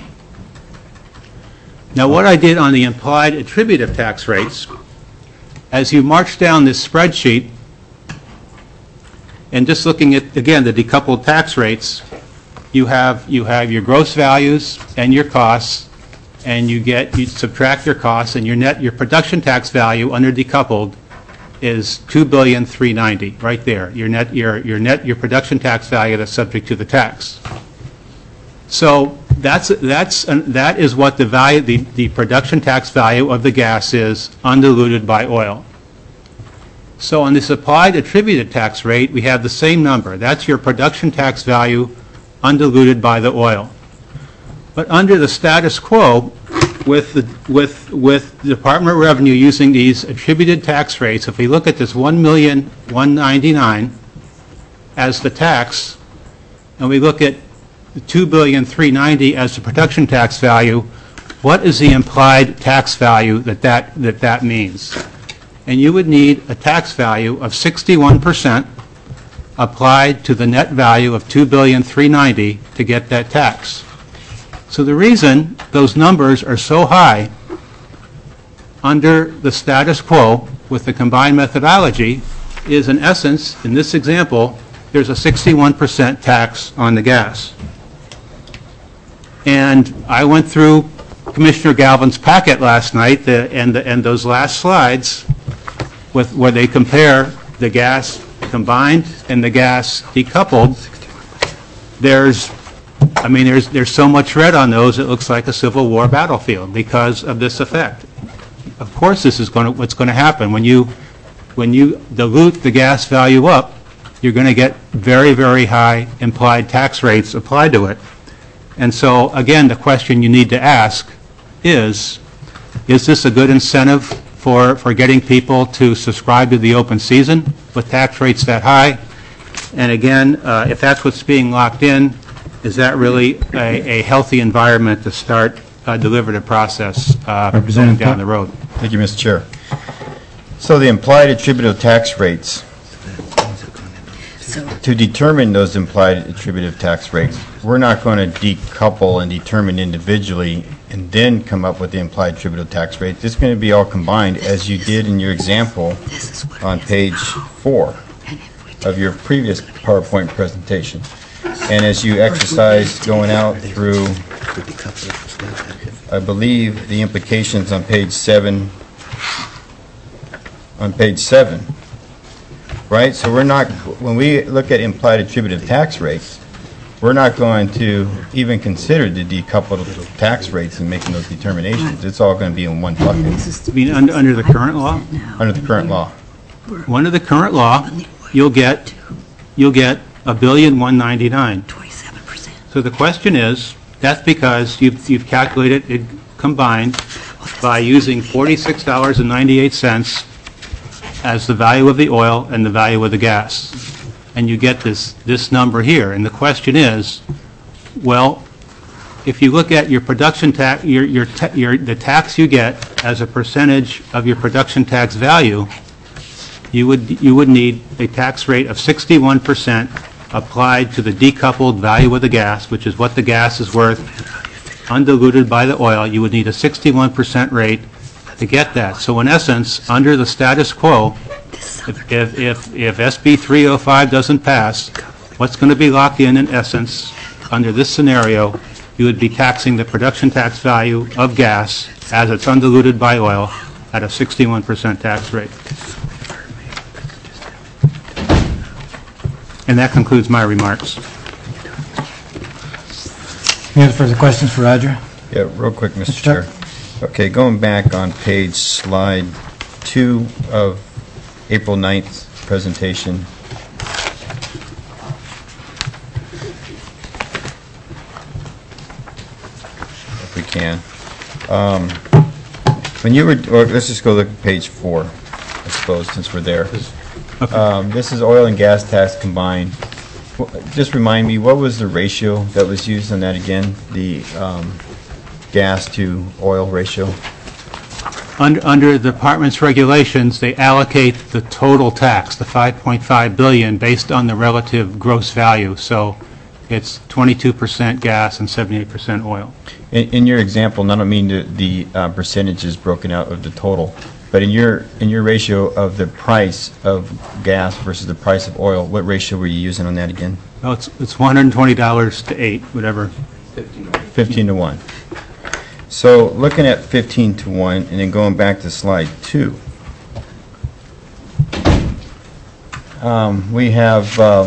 Now, what I did on the implied attributive tax rates, as you march down this spreadsheet, and just looking at, again, the decoupled tax rates, you have, you have your gross values and your costs, and you get, you subtract your costs, and your net, your production tax value under decoupled is two billion three hundred ninety, right there. Your net, your, your net, your production tax value that's subject to the tax. So that's, that's, uh, that is what the value, the, the production tax value of the gas is, undiluted by oil. So on this applied attributed tax rate, we have the same number. That's your production tax value, undiluted by the oil. But under the status quo, with the, with, with the Department of Revenue using these attributed tax rates, if we look at this one million one hundred ninety-nine thousand as the tax, and we look at the two billion three hundred ninety thousand as the production tax value, what is the implied tax value that that, that, that means? And you would need a tax value of sixty-one percent applied to the net value of two billion three hundred ninety thousand to get that tax. So the reason those numbers are so high under the status quo with the combined methodology is, in essence, in this example, there's a sixty-one percent tax on the gas. And I went through Commissioner Galvin's packet last night, the, and, the, and those last slides with where they compare the gas combined and the gas decoupled. There's, I mean, there's there's so much red on those it looks like a Civil War battlefield because of this effect. Of course, this is going to what's going to happen when you when you dilute the gas value up. You're going to get very, very high implied tax rates applied to it. And so, again, the question you need to ask is, is this a good incentive for, for getting people to subscribe to the open season with tax rates that high? And again, uh, if that's what's being locked in, is that really a, a healthy environment to start a deliberative process uh, going Representative down the road? Thank you, Mister Chair. So the implied attributive tax rates, to determine those implied attributive tax rates, we're not going to decouple and determine individually and then come up with the implied attributable tax rate. It's going to be all combined, as you did in your example on page four of your previous PowerPoint presentation. And as you exercise going out through, I believe, the implications on page seven, on page seven, right? So we're not, when we look at implied attributive tax rates, we're not going to even consider the decoupled tax rates in making those determinations. It's all going to be in one bucket I mean, under, under the current law? under the current law. Under the current law, you'll get, you'll get a billion one ninety-nine. So the question is, that's because you've, you've calculated it combined by using forty-six dollars and ninety-eight cents as the value of the oil and the value of the gas. And you get this, this number here. And the question is, well, if you look at your production tax, your, your, ta your, the tax you get as a percentage of your production tax value, you would, you would need a tax rate of sixty-one percent applied to the decoupled value of the gas, which is what the gas is worth, undiluted by the oil. You would need a sixty-one percent rate to get that. So in essence, under the status quo, if, if, if, if S B three oh five doesn't pass, what's going to be locked in, in essence, under this scenario, you would be taxing the production tax value of gas as it's undiluted by oil at a sixty-one percent tax rate. And that concludes my remarks. Any other further questions for Roger? Yeah, real quick, Mister Mister Chair. Okay, going back on page slide two of April ninth presentation. If we can. Um, when you were, or let's just go look at page four, I suppose, since we're there. Okay. Um, this is oil and gas tax combined. Wh- Just remind me, what was the ratio that was used on that again? The um, gas to oil ratio? Under, under the department's regulations, they allocate the total tax, the five point five billion dollars, based on the relative gross value. So it's twenty-two percent gas and seventy-eight percent oil. In, in your example, and I don't mean the, the uh, percentages broken out of the total, but in your in your ratio of the price of gas versus the price of oil, what ratio were you using on that again? Well, it's, it's one hundred twenty dollars to eight, whatever. fifteen to one. So looking at fifteen to one, and then going back to slide two, um, we have um,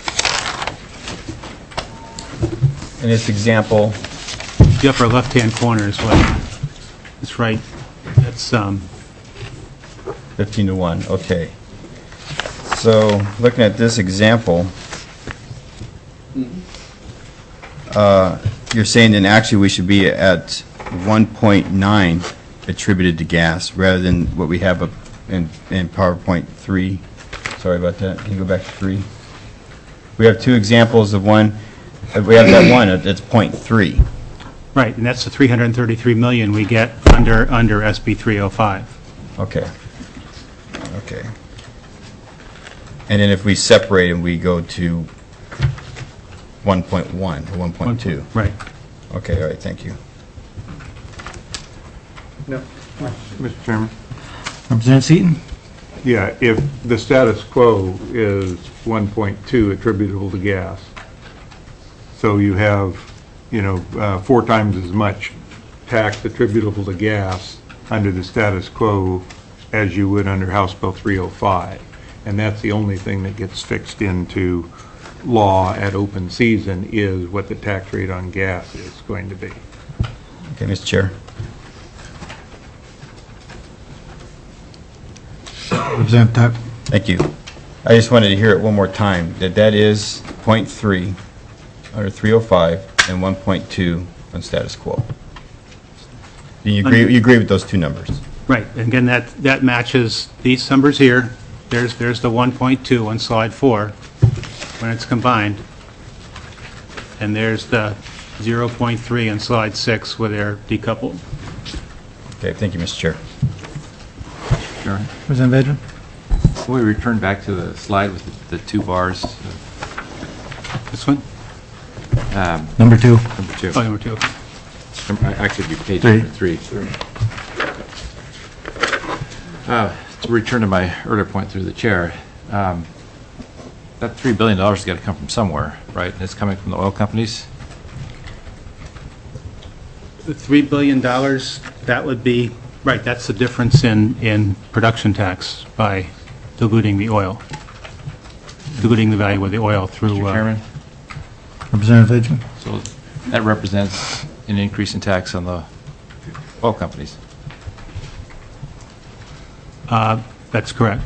in this example, The upper left-hand corner is what, it's right, that's, um, fifteen to one, okay. So, looking at this example, uh, you're saying then actually we should be at one point nine attributed to gas rather than what we have up in, in PowerPoint three. Sorry about that. Can you go back to three? We have two examples of one. uh, We have that one, uh, it's point three. right, and that's the three hundred thirty-three million we get under, under S B three oh five. Okay. Okay. And then if we separate them, we go to one point one or one point two. Right. Okay, all right, thank you. No. Mister Chairman? Representative Seaton? Yeah, if the status quo is one point two attributable to gas, so you have, you know, uh, four times as much tax attributable to gas under the status quo as you would under House Bill three oh five. And that's the only thing that gets fixed into law at open season is what the tax rate on gas is going to be. Okay, Mister Chair. Representative Tuck? Thank you. I just wanted to hear it one more time, that that is point three under three oh five and one point two on status quo. You agree, you agree with those two numbers? Right, and again, that, that matches these numbers here. There's, there's the one point two on slide four when it's combined. And there's the zero point three on slide six where they're decoupled. Okay, thank you, Mister Chair. Sure. Representative Benjamin? Can we return back to the slide with the, the two bars? This one? Um, Number two. number two. Oh, number two. Number- Actually, it'd be page Three. number three. Uh, To return to my earlier point through the chair, um, that three billion dollars has got to come from somewhere, right? And it's coming from the oil companies? The three billion dollars, that would be, right, that's the difference in, in production tax by diluting the oil, diluting the value of the oil through... Mister uh, Chairman? Representative Benjamin? So that represents an increase in tax on the oil companies. Uh, That's correct.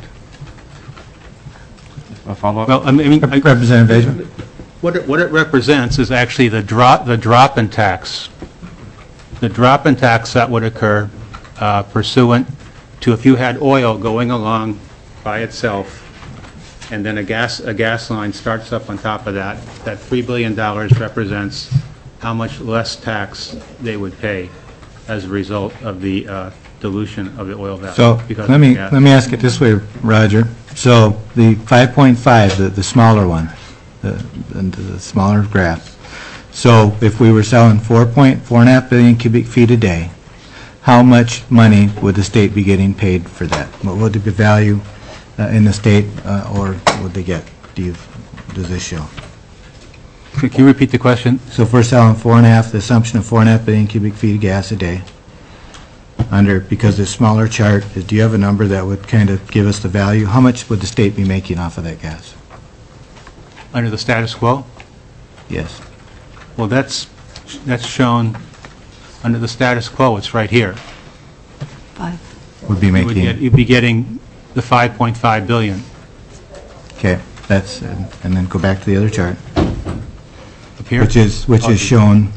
A follow-up? Well, I mean, I- Representative Benjamin? what it, what it represents is actually the drop, the drop in tax, the drop in tax that would occur uh, pursuant to if you had oil going along by itself, and then a gas, a gas line starts up on top of that, that three billion dollars represents how much less tax they would pay as a result of the uh, dilution of the oil value. So, because let of me, gas. let me ask it this way, Roger. So, the five point five, the, the smaller one, the, the the smaller graph. So, if we were selling four point four and a half billion cubic feet a day, how much money would the state be getting paid for that? What would the value uh, in the state, uh, or would they get? Do you, does this show? Can you repeat the question? So if we're selling four and a half, the assumption of four and a half billion cubic feet of gas a day, under, because the smaller chart, do you have a number that would kind of give us the value? How much would the state be making off of that gas? Under the status quo? Yes. Well, that's, that's shown under the status quo, it's right here. Five. Would be You would get- making, You'd be getting the five point five billion. okay, that's, and and then go back to the other chart, Up here? which is, which is shown,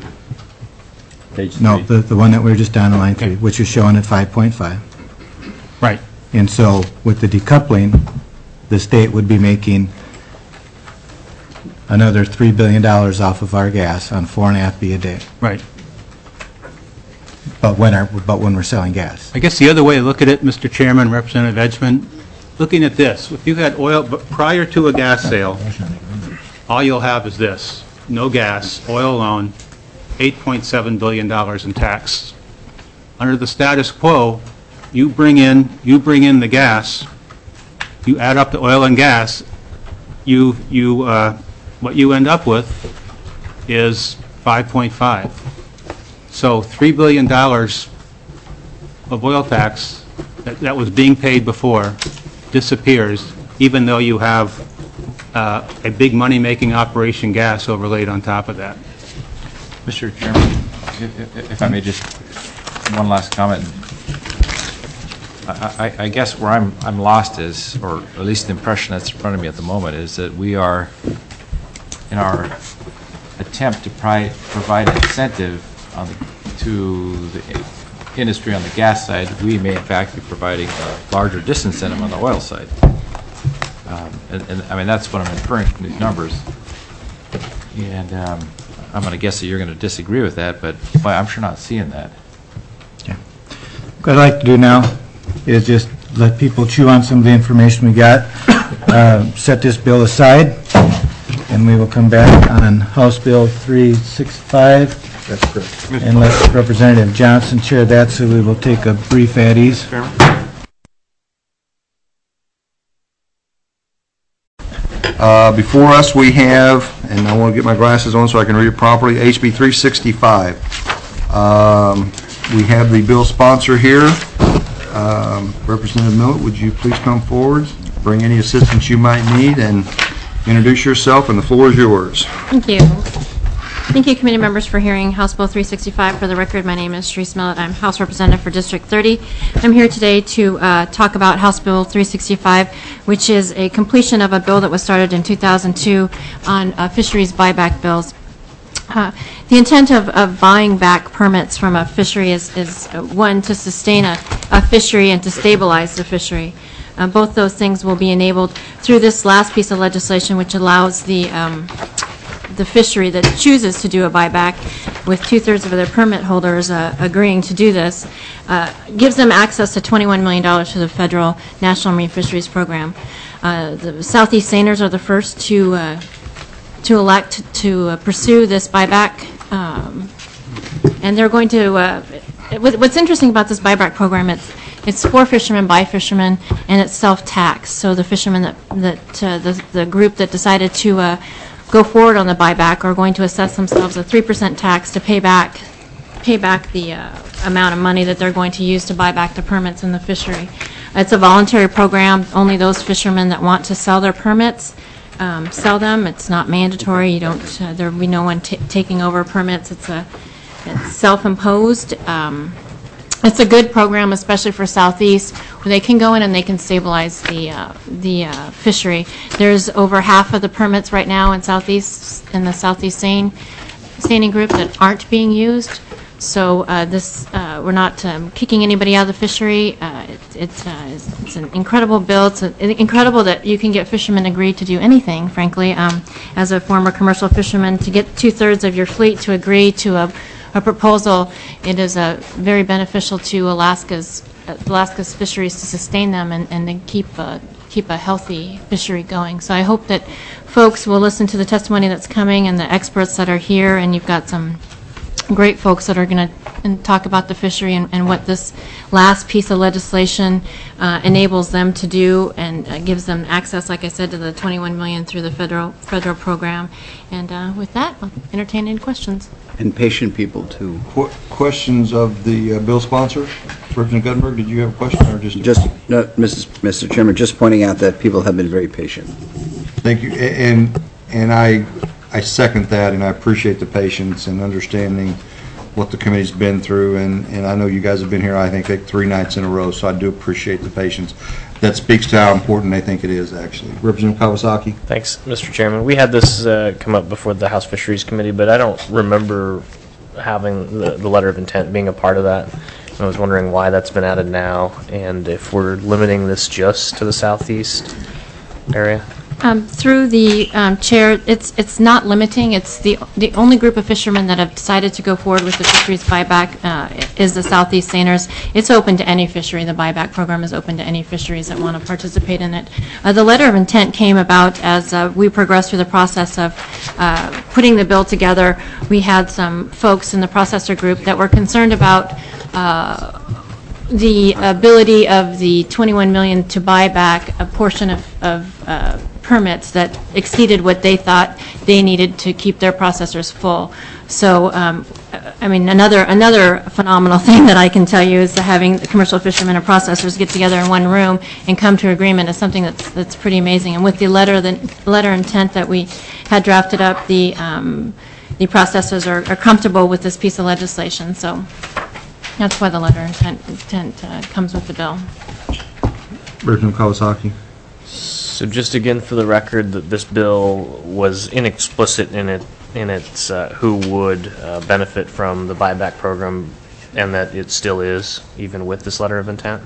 Page no, three. the, the one that we were just on, line three, Okay. which is shown at five point five. Right. And so with the decoupling, the state would be making another three billion dollars off of our gas on four and a half B a day. Right. But when our, but when we're selling gas. I guess the other way to look at it, Mister Chairman, Representative Edgman, looking at this, if you had oil, but prior to a gas sale, all you'll have is this, no gas, oil alone, eight point seven billion dollars in tax. Under the status quo, you bring in, you bring in the gas, you add up the oil and gas, you, you, uh, what you end up with is five point five. So three billion dollars of oil tax that, that was being paid before disappears, even though you have uh, a big money-making operation gas overlaid on top of that. Mister Chairman, if- if if I may just, one last comment. I- I I guess where I'm I'm lost is, or at least the impression that's in front of me at the moment, is that we are, in our attempt to pri- provide incentive on the- to the industry on the gas side, we may in fact be providing a larger disincentive on the oil side. Um, And, and, I mean, that's what I'm inferring from these numbers. And um, I'm going to guess that you're going to disagree with that, but boy, I'm sure not seeing that. What I'd like to do now is just let people chew on some of the information we got, uh, set this bill aside, and we will come back on House Bill three sixty-five. That's correct. And let Representative Johnson chair that, so we will take a brief at ease. Uh, Before us, we have, and I want to get my glasses on so I can read it properly, H B three sixty-five. Um, We have the bill sponsor here. Um, Representative Millett, would you please come forward, bring any assistance you might need, and introduce yourself, and the floor is yours. Thank you. Thank you, committee members, for hearing House Bill three sixty-five. For the record, my name is Sharice Millett. I'm House Representative for District thirty. I'm here today to uh, talk about House Bill three sixty-five, which is a completion of a bill that was started in two thousand two on uh, fisheries buyback bills. Uh, The intent of, of buying back permits from a fishery is, is uh, one, to sustain a, a fishery and to stabilize the fishery. Uh, Both those things will be enabled through this last piece of legislation, which allows the, um, the fishery that chooses to do a buyback, with two-thirds of their permit holders uh, agreeing to do this, uh, gives them access to twenty-one million dollars to the federal National Marine Fisheries Program. Uh, The Southeast Saners are the first to uh, to elect to uh, pursue this buyback, um, and they're going to. Uh, what- what's interesting about this buyback program, it's it's for fishermen by fishermen, and it's self-taxed. So the fishermen that that uh, the the group that decided to uh, go forward on the buyback are going to assess themselves a three percent tax to pay back pay back the uh, amount of money that they're going to use to buy back the permits in the fishery. It's a voluntary program. Only those fishermen that want to sell their permits um, sell them. It's not mandatory. You don't. Uh, there will be no one t- taking over permits. It's a it's self-imposed. Um, it's a good program, especially for Southeast, where they can go in and they can stabilize the uh, the uh, fishery. There's over half of the permits right now in Southeast in the Southeast Seine Staining group that aren't being used. So uh, this, uh, we're not um, kicking anybody out of the fishery. Uh, it, it's, uh, it's, it's an incredible bill. It's a, incredible that you can get fishermen agreed to do anything, frankly. Um, as a former commercial fisherman, to get two-thirds of your fleet to agree to a, a proposal, it is uh, very beneficial to Alaska's uh, Alaska's fisheries to sustain them and, and to keep uh, keep a healthy fishery going. So I hope that folks will listen to the testimony that's coming and the experts that are here, and you've got some great folks that are going to talk about the fishery and, and what this last piece of legislation uh, enables them to do, and uh, gives them access, like I said, to the twenty-one million dollars through the federal federal program. And uh, with that, I'll entertain any questions. And patient people, too. Qu- Questions of the uh, bill sponsor? Representative Guttenberg, did you have a question or just? Just, no, Missus Mister Chairman, just pointing out that people have been very patient. Thank you. A- And, and I, I second that, and I appreciate the patience and understanding what the committee's been through, and, and I know you guys have been here, I think, like three nights in a row, so I do appreciate the patience. That speaks to how important they think it is, actually. Representative Kawasaki? Thanks, Mister Chairman. We had this uh, come up before the House Fisheries Committee, but I don't remember having the, the letter of intent being a part of that. I was wondering why that's been added now, and if we're limiting this just to the southeast area. Um, Through the um, chair, it's it's not limiting. It's the the only group of fishermen that have decided to go forward with the fisheries buyback uh, is the Southeast Saners. It's open to any fishery. The buyback program is open to any fisheries that want to participate in it. Uh, the letter of intent came about as uh, we progressed through the process of uh, putting the bill together. We had some folks in the processor group that were concerned about uh, the ability of the twenty-one million dollars to buy back a portion of, of uh, permits that exceeded what they thought they needed to keep their processors full. So, um, I mean, another another phenomenal thing that I can tell you is that having the commercial fishermen and processors get together in one room and come to agreement is something that's that's pretty amazing. And with the letter the letter intent that we had drafted up, the um, the processors are, are comfortable with this piece of legislation. So that's why the letter intent intent uh, comes with the bill. Representative Kawasaki? So just again for the record, that this bill was inexplicit in it in its uh, who would uh, benefit from the buyback program, and that it still is, even with this letter of intent?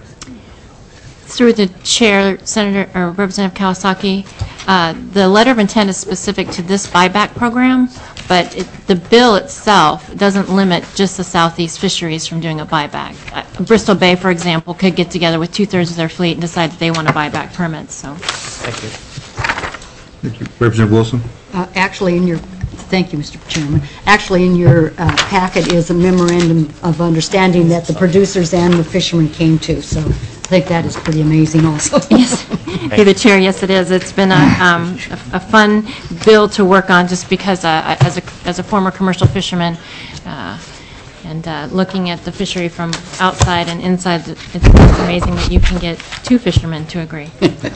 Through the chair, Senator or Representative Kawasaki, uh, the letter of intent is specific to this buyback program, but it, the bill itself doesn't limit just the Southeast fisheries from doing a buyback. Uh, Bristol Bay, for example, could get together with two-thirds of their fleet and decide that they want to buy back permits. So, thank you. Thank you. Representative Wilson? Uh, Actually, in your, thank you, Mister Chairman. Actually, in your uh, packet is a memorandum of understanding that the producers and the fishermen came to, so I think that is pretty amazing also. yes, through the chair, yes, it is. It's been a, um, a, a fun bill to work on, just because uh, as a as a former commercial fisherman, uh, and uh, looking at the fishery from outside and inside, it's, it's amazing that you can get two fishermen to agree.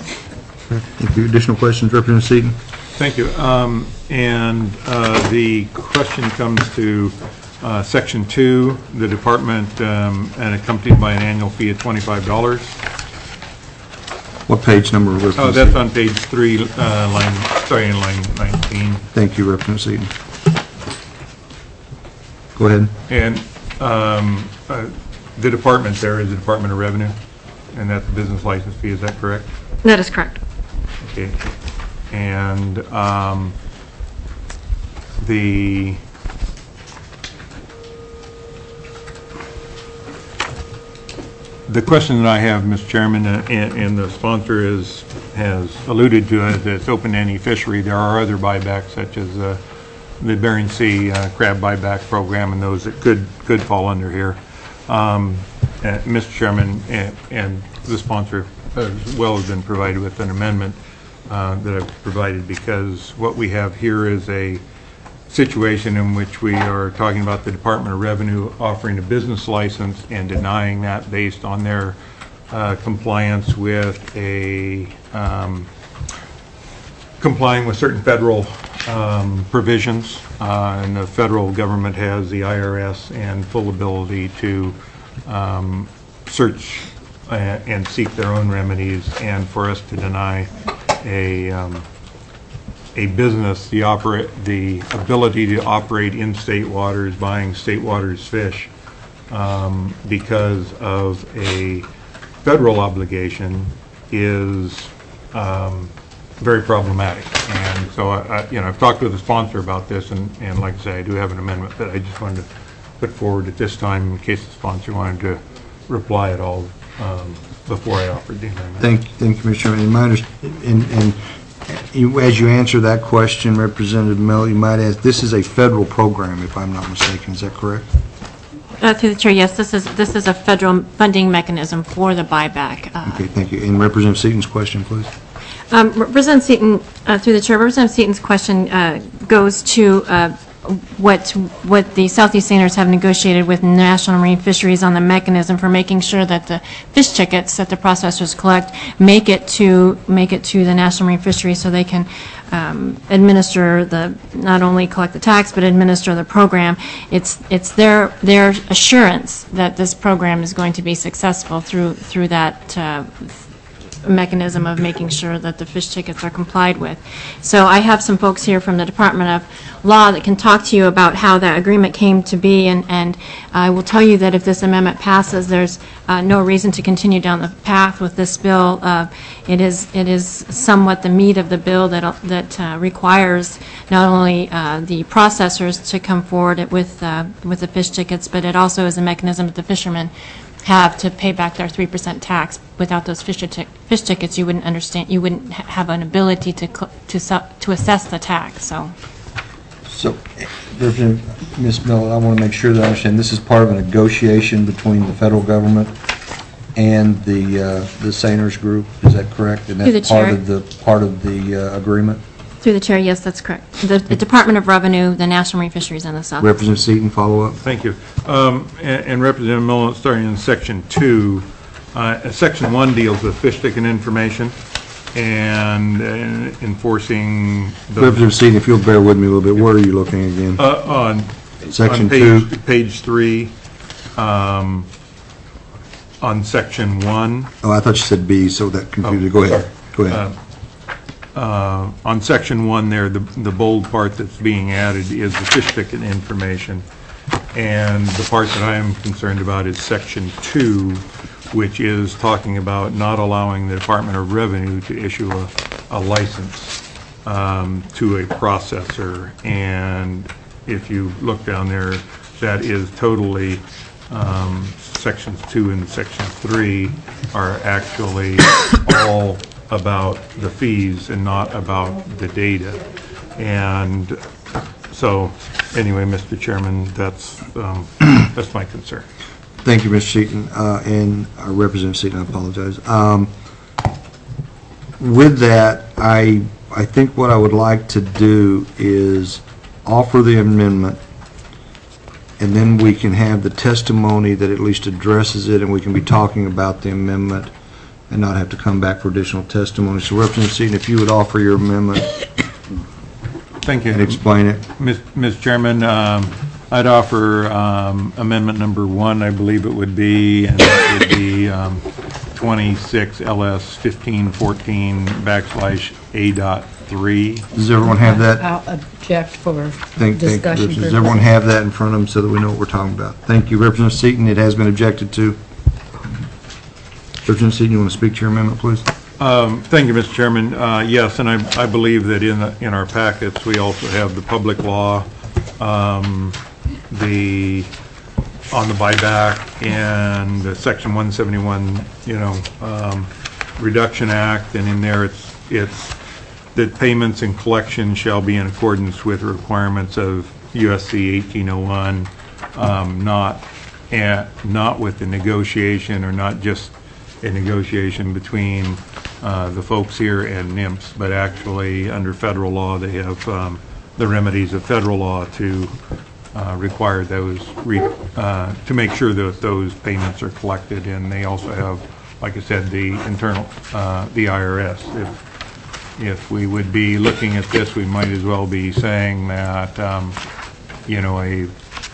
Thank you. Additional questions, Representative Seaton? Thank you. Um, And uh, the question comes to uh, Section two, the department, um, and accompanied by an annual fee of twenty-five dollars. What page number, Representative Oh, that's Seaton? on page three, uh, line, sorry, in line nineteen. Thank you, Representative Seaton. Go ahead. And um, uh, the department there is the Department of Revenue, and that's the business license fee, is that correct? That is correct. Okay. And um, the the question that I have, Mister Chairman, uh, and, and the sponsor is has alluded to it, it's open to any fishery. There are other buybacks, such as uh, the Bering Sea uh, crab buyback program, and those that could could fall under here. Um, uh, Mister Chairman, and, and the sponsor as well has been provided with an amendment uh, that I've provided, because what we have here is a situation in which we are talking about the Department of Revenue offering a business license and denying that based on their uh, compliance with a um, complying with certain federal um, provisions, uh, and the federal government has the I R S and full ability to um, search uh, and seek their own remedies, and for us to deny a um, a business the operate the ability to operate in state waters, buying state waters fish, um, because of a federal obligation is um, very problematic. And so I, I, you know, I've talked with the sponsor about this, and, and like I say, I do have an amendment that I just wanted to put forward at this time in case the sponsor wanted to reply at all um, before I offered the amendment. Thank, thank you, Mister Chairman. In my under- and, and you, as you answer that question, Representative Mel, you might ask, this is a federal program, if I'm not mistaken. Is that correct? Uh, through the chair, yes, this is this is a federal funding mechanism for the buyback. Uh, Okay, thank you. And Representative Seaton's question, please. Um, Representative Seaton, uh, through the chair, Representative Seaton's question uh, goes to uh, what what the Southeast Sanders have negotiated with National Marine Fisheries on the mechanism for making sure that the fish tickets that the processors collect make it to make it to the National Marine Fisheries, so they can um, administer the not only collect the tax but administer the program. It's it's their their assurance that this program is going to be successful through through that Uh, mechanism of making sure that the fish tickets are complied with. So I have some folks here from the Department of Law that can talk to you about how that agreement came to be, and, and I will tell you that if this amendment passes, there's uh, no reason to continue down the path with this bill. Uh, it is it is somewhat the meat of the bill that that uh, requires not only uh, the processors to come forward with uh, with the fish tickets, but it also is a mechanism that the fishermen have to pay back their three percent tax. Without those fish, tic- fish tickets, you wouldn't understand, you wouldn't ha- have an ability to cl- to su- to assess the tax, so. So, Representative Miz Miller, I want to make sure that I understand, this is part of a negotiation between the federal government and the uh, the Sanders Group, is that correct? And Through the that's part chair. of the, part of the uh, agreement? Through the chair, yes, that's correct. The, the Department of Revenue, the National Marine Fisheries, and the South. Representative Seaton, follow up. Thank you. Um, And and Representative Millen, starting in Section two, uh, Section one deals with fish ticket information and uh, enforcing the... Representative Seaton, if you'll bear with me a little bit, where are you looking again? Uh, On... Section on page- two. Page three, um, on Section one. Oh, I thought you said B, so that confused me. Go ahead. Go ahead. Uh, On Section one there, the the bold part that's being added is the fish ticket information. And the part that I am concerned about is Section two, which is talking about not allowing the Department of Revenue to issue a a license um, to a processor. And if you look down there, that is totally, um, Sections two and Section three are actually all about the fees and not about the data. And so, anyway, Mister Chairman, that's um, that's my concern. Thank you, Mister Seaton, uh, and uh, Representative Seaton, I apologize. Um, With that, I, I think what I would like to do is offer the amendment, and then we can have the testimony that at least addresses it, and we can be talking about the amendment and not have to come back for additional testimony. So Representative Seaton, if you would offer your amendment Thank you. and explain it. Miz Miz Chairman, um, I'd offer um, amendment number one, I believe it would be, and that would be um, twenty-six L S fifteen fourteen backslash A dot three. Does everyone have that? I'll object for Think- think- discussion Does everyone purposes. have that in front of them so that we know what we're talking about? Thank you. Representative Seaton, it has been objected to. Representative Seaton, you want to speak to your amendment, please? Um, Thank you, Mister Chairman. Uh, Yes, and I I believe that in the- in our packets, we also have the public law, um, the, on the buyback, and the Section one seventy-one, you know, um, Reduction Act, and in there, it's it's that payments and collections shall be in accordance with requirements of U S C eighteen oh one, um, not, at- not with the negotiation, or not just a negotiation between uh, the folks here and NIMS, but actually, under federal law, they have um, the remedies of federal law to uh, require those, re- uh, to make sure that those payments are collected, and they also have, like I said, the internal, uh, the I R S. If, if we would be looking at this, we might as well be saying that, um, you know, a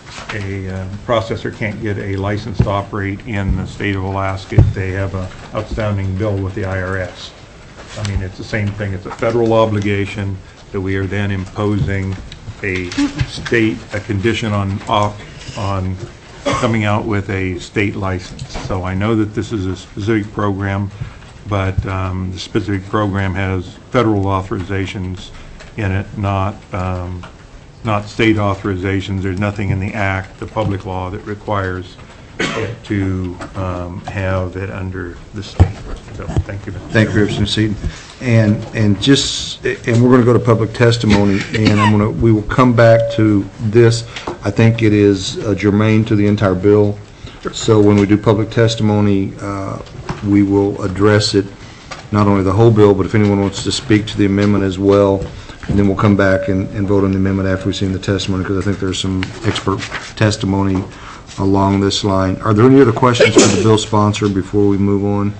a uh, processor can't get a license to operate in the state of Alaska if they have a outstanding bill with the I R S. I mean, it's the same thing. It's a federal obligation that we are then imposing a state, a condition on, off, on coming out with a state license. So I know that this is a specific program, but um, the specific program has federal authorizations in it, not um, not state authorizations. There's nothing in the act, the public law, that requires it to um, have it under the state. So, thank you, Mister Thank you, Representative Seaton. And, and just, and we're going to go to public testimony, and I'm going to, we will come back to this. I think it is uh, germane to the entire bill. So when we do public testimony, uh, we will address it, not only the whole bill, but if anyone wants to speak to the amendment as well. And then we'll come back and, and vote on the amendment after we've seen the testimony, because I think there's some expert testimony along this line. Are there any other questions for the bill sponsor before we move on?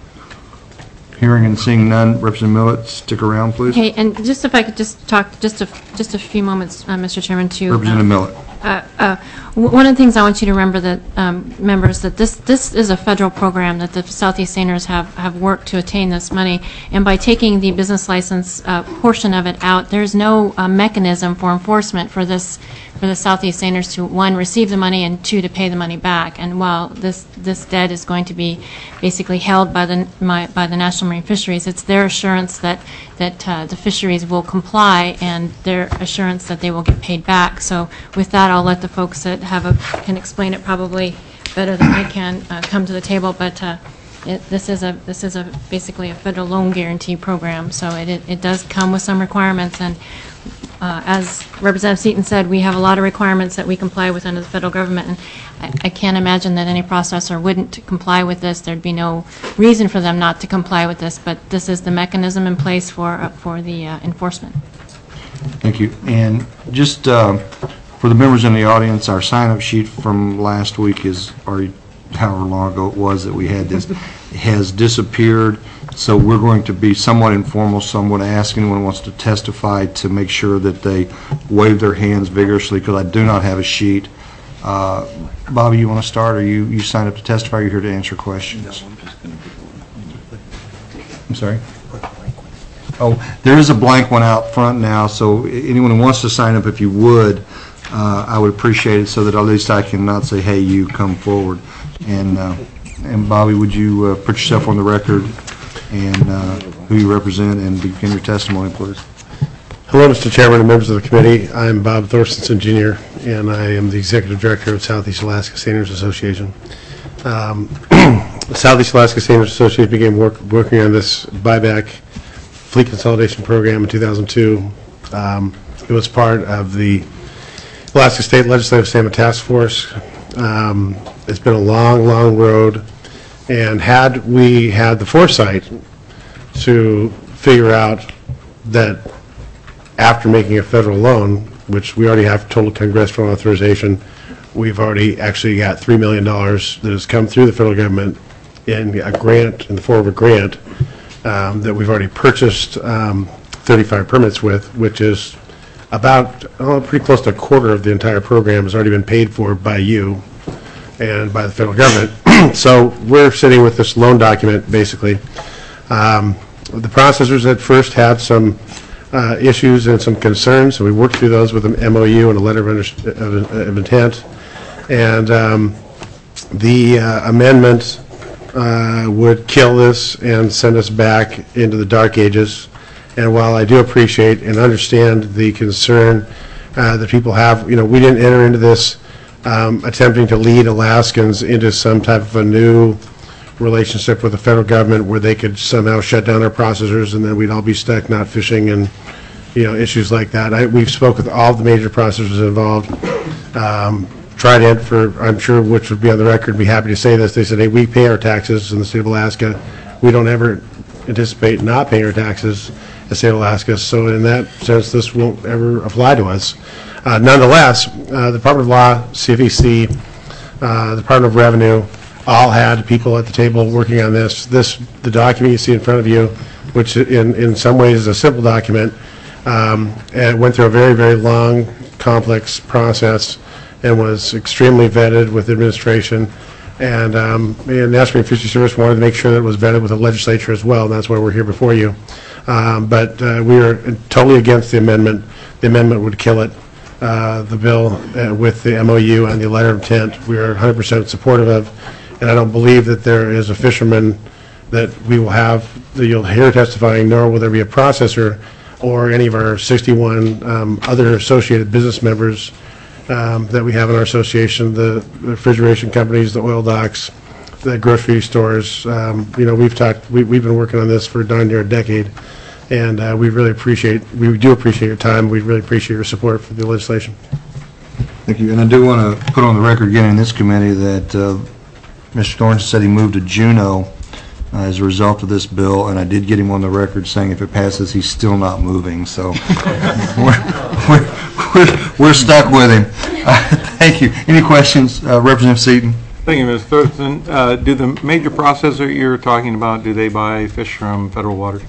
Hearing and seeing none, Representative Millett, stick around, please. Okay, and just if I could just talk just a, just a few moments, uh, Mister Chairman, to... Representative um, Millett. Uh, uh, w- One of the things I want you to remember, that um, members, that this this is a federal program, that the Southeast Saners have, have worked to attain this money, and by taking the business license uh, portion of it out, there's no uh, mechanism for enforcement for this, for the Southeast Saners to, one, receive the money, and two, to pay the money back. And while this this debt is going to be basically held by the my, by the National Marine Fisheries, it's their assurance that that uh, the fisheries will comply, and their assurance that they will get paid back. So with that, I'll let the folks that have a, can explain it probably better than I can, uh, come to the table, but uh, it, this is a, this is a, basically a federal loan guarantee program, so it, it, it does come with some requirements, and uh, as Representative Seaton said, we have a lot of requirements that we comply with under the federal government, and I, I can't imagine that any processor wouldn't comply with this. There'd be no reason for them not to comply with this, but this is the mechanism in place for, uh, for the uh, enforcement. Thank you. And just uh, for the members in the audience, our sign-up sheet from last week is, or however long ago it was that we had this, has disappeared. So we're going to be somewhat informal, so I'm going to ask anyone who wants to testify to make sure that they wave their hands vigorously, because I do not have a sheet. Uh, Bobby, you want to start, or you, you signed up to testify, or you're here to answer questions? I'm sorry? Oh, there is a blank one out front now, so anyone who wants to sign up, if you would, uh, I would appreciate it, so that at least I can not say, hey, you, come forward. And, uh, and Bobby, would you uh, put yourself on the record and uh, who you represent, and begin your testimony, please? Hello, Mister Chairman and members of the committee. I'm Bob Thorstenson, Junior, and I am the Executive Director of Southeast Alaska Saners Association. Um, the Southeast Alaska Saners Association began work, working on this buyback fleet consolidation program in two thousand two. Um, it was part of the Alaska State Legislative Salmon Task Force. Um, it's been a long, long road, and had we had the foresight to figure out that after making a federal loan, which we already have total congressional authorization, we've already actually got three million dollars that has come through the federal government in a grant, in the form of a grant, um, that we've already purchased um, thirty-five permits with, which is about, oh, pretty close to a quarter of the entire program has already been paid for by you and by the federal government. So we're sitting with this loan document, basically. Um, the processors at first had some uh, issues and some concerns, so we worked through those with an M O U and a letter of, under, of, of intent. And um, the uh, amendment uh, would kill this and send us back into the dark ages. And while I do appreciate and understand the concern uh, that people have, you know, we didn't enter into this um, attempting to lead Alaskans into some type of a new relationship with the federal government where they could somehow shut down our processors and then we'd all be stuck not fishing and, you know, issues like that. I, we've spoken with all the major processors involved. Um, Trident, for I'm sure, which would be on the record, be happy to say this. They said, hey, we pay our taxes in the state of Alaska. We don't ever anticipate not paying our taxes in the state of Alaska. So in that sense, this won't ever apply to us. Uh, nonetheless, uh, the Department of Law, C F E C, uh, the Department of Revenue, all had people at the table working on this. This, the document you see in front of you, which in, in some ways is a simple document, um, and went through a very, very long, complex process and was extremely vetted with administration. And, um, and National Marine Fisheries Service wanted to make sure that it was vetted with the legislature as well, and that's why we're here before you. Um, but uh, we are totally against the amendment. The amendment would kill it. Uh, the bill uh, with the M O U and the letter of intent, we are one hundred percent supportive of. And I don't believe that there is a fisherman that we will have, that you'll hear testifying, nor will there be a processor or any of our sixty-one um, other associated business members um, that we have in our association, the refrigeration companies, the oil docks, the grocery stores. Um, you know, we've talked, we, we've been working on this for darn near a decade, and uh, we really appreciate, we do appreciate your time. We really appreciate your support for the legislation. Thank you. And I do want to put on the record again in this committee that uh, Mister Thornton said he moved to Juneau uh, as a result of this bill, and I did get him on the record saying if it passes, he's still not moving. So we're, we're, we're, we're stuck with him. Uh, thank you. Any questions? Uh, Representative Seaton. Thank you, Miz Thurston. Uh, do the major processor you're talking about, do they buy fish from federal waters?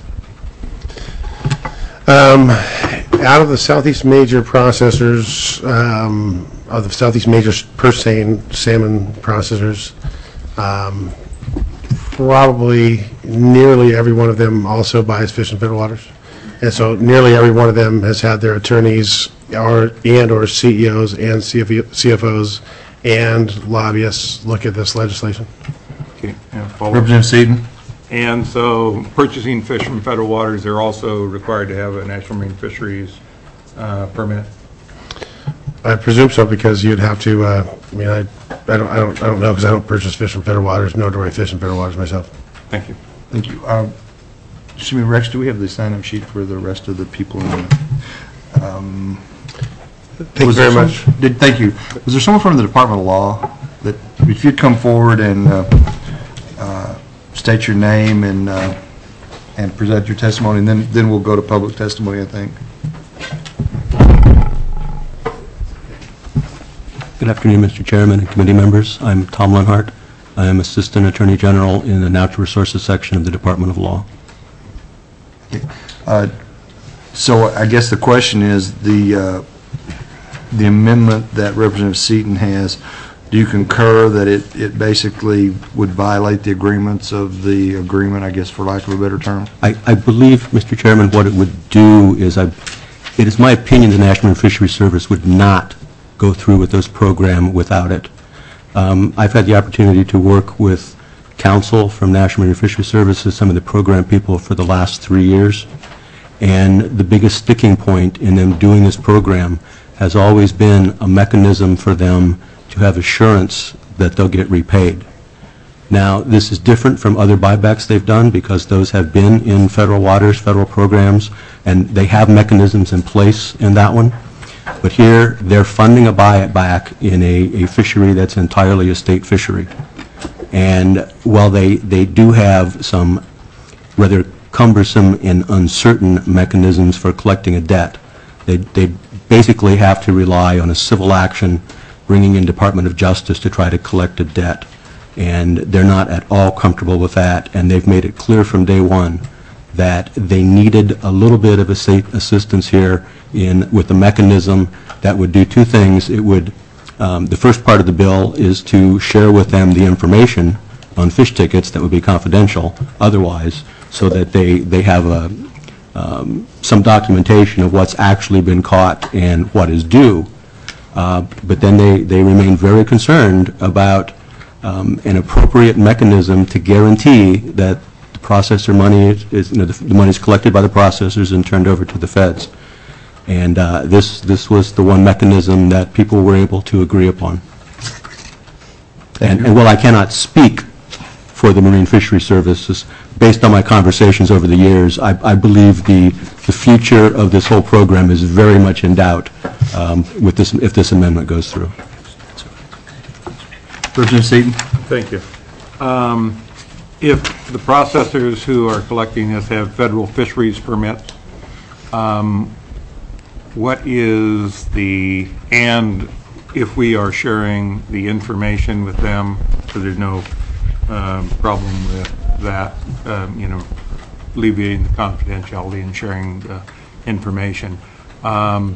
Um, out of the Southeast major processors, um, of the Southeast major purse seine salmon processors, um, probably nearly every one of them also buys fish in federal waters. And so nearly every one of them has had their attorneys or and or C E Os and C F Os and lobbyists look at this legislation. Okay. And follow Representative Seaton. And so purchasing fish from federal waters, they're also required to have a National Marine Fisheries uh, permit? I presume so, because you'd have to, uh, I mean, I, I don't, I don't, I don't know, because I don't purchase fish from federal waters, nor do I fish in federal waters myself. Thank you. Thank you. Um, excuse me, Rex, do we have the sign-up sheet for the rest of the people in the, um, Thank you very much. Some, did, thank you. Was there someone from the Department of Law that, if you'd come forward and uh, uh, state your name and uh, and present your testimony, and then then we'll go to public testimony, I think. Good afternoon, Mister Chairman and committee members. I'm Tom Lenhart. I am Assistant Attorney General in the Natural Resources section of the Department of Law. Okay. Uh, so I guess the question is the uh, the amendment that Representative Seaton has. Do you concur that it, it basically would violate the agreements of the agreement, I guess, for lack of a better term? I, I believe, Mister Chairman, what it would do is, I, it is my opinion the National Marine Fisheries Service would not go through with this program without it. Um, I've had the opportunity to work with counsel from National Marine Fisheries Services, some of the program people, for the last three years. And the biggest sticking point in them doing this program has always been a mechanism for them to have assurance that they'll get repaid. Now, this is different from other buybacks they've done because those have been in federal waters, federal programs, and they have mechanisms in place in that one. But here, they're funding a buyback in a, a fishery that's entirely a state fishery. And while they, they do have some rather cumbersome and uncertain mechanisms for collecting a debt, they, they basically have to rely on a civil action bringing in Department of Justice to try to collect a debt. And they're not at all comfortable with that, and they've made it clear from day one that they needed a little bit of assi- assistance here in, with a mechanism that would do two things. It would, um, the first part of the bill is to share with them the information on fish tickets that would be confidential otherwise, so that they, they have a, um, some documentation of what's actually been caught and what is due. Uh, but then they, they remain very concerned about um, an appropriate mechanism to guarantee that the processor money is, is you know, the, the money is collected by the processors and turned over to the feds. And uh, this, this was the one mechanism that people were able to agree upon. And, and while I cannot speak for the Marine Fishery Services, based on my conversations over the years, I, I believe the, the future of this whole program is very much in doubt um, with this, if this amendment goes through. Representative Seaton. Thank you. Um, If the processors who are collecting this have federal fisheries permits, um, what is the, and if we are sharing the information with them, so there's no um, problem with that, um, you know, alleviating the confidentiality and sharing the information. Um,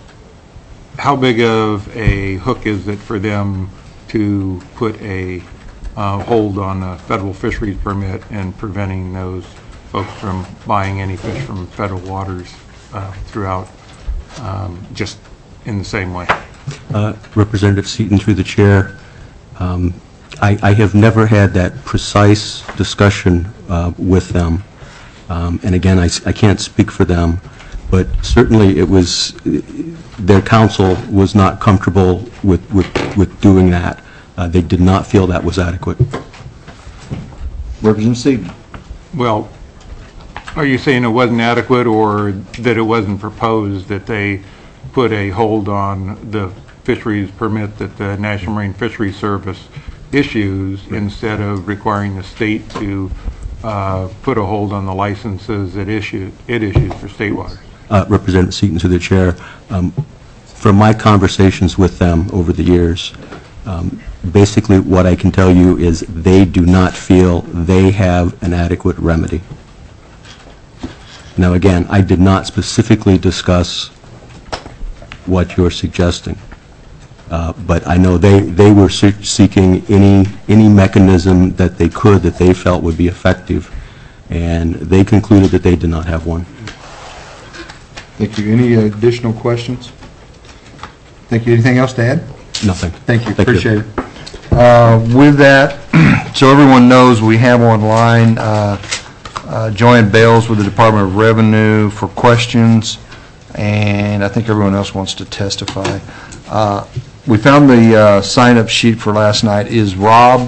how big of a hook is it for them to put a uh, hold on a federal fisheries permit and preventing those folks from buying any fish from federal waters uh, throughout, um, just in the same way? Uh, Representative Seaton, through the chair, um, I, I have never had that precise discussion uh, with them. Um, and again, I, I can't speak for them, but certainly it was, their counsel was not comfortable with, with, with doing that. Uh, they did not feel that was adequate. Representative Seaton. Well, are you saying it wasn't adequate, or that it wasn't proposed that they put a hold on the fisheries permit that the National Marine Fisheries Service issues instead of requiring the state to uh, put a hold on the licenses it issues, it issues for state waters? Uh, Representative Seaton, to the chair, um, from my conversations with them over the years, um, basically what I can tell you is they do not feel they have an adequate remedy. Now again, I did not specifically discuss what you're suggesting, uh, but I know they, they were se- seeking any, any mechanism that they could that they felt would be effective, and they concluded that they did not have one. Thank you. Any additional questions? Thank you. Anything else to add? Nothing. Thank you. Thank Appreciate you. it. Uh, With that, so everyone knows, we have online uh, uh, joint bails with the Department of Revenue for questions, and I think everyone else wants to testify. Uh, We found the uh, sign-up sheet for last night. Is Rob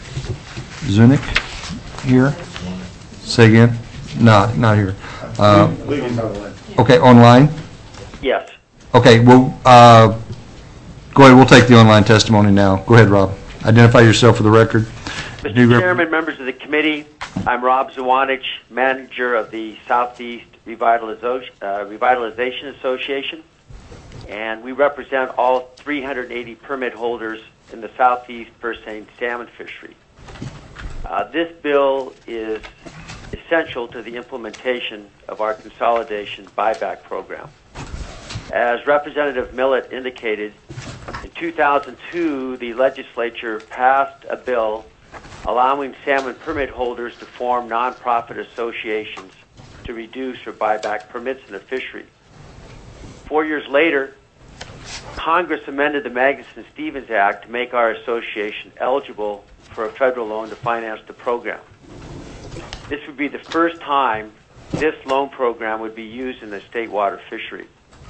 Zunick here? Say again? No, not here. Uh, Okay, online? Yes. Okay, well, uh, go ahead, we'll take the online testimony now. Go ahead, Rob. Identify yourself for the record. Mister Chairman, members of the committee, I'm Rob Zawanich, manager of the Southeast Revitalizo- uh, Revitalization Association, and we represent all three hundred eighty permit holders in the Southeast purse seine salmon fishery. Uh, this bill is essential to the implementation of our consolidation buyback program. As Representative Millett indicated, in two thousand two, the legislature passed a bill allowing salmon permit holders to form nonprofit associations to reduce or buy back permits in the fishery. Four years later, Congress amended the Magnuson-Stevens Act to make our association eligible for a federal loan to finance the program. This would be the first time this loan program would be used in the state water fishery.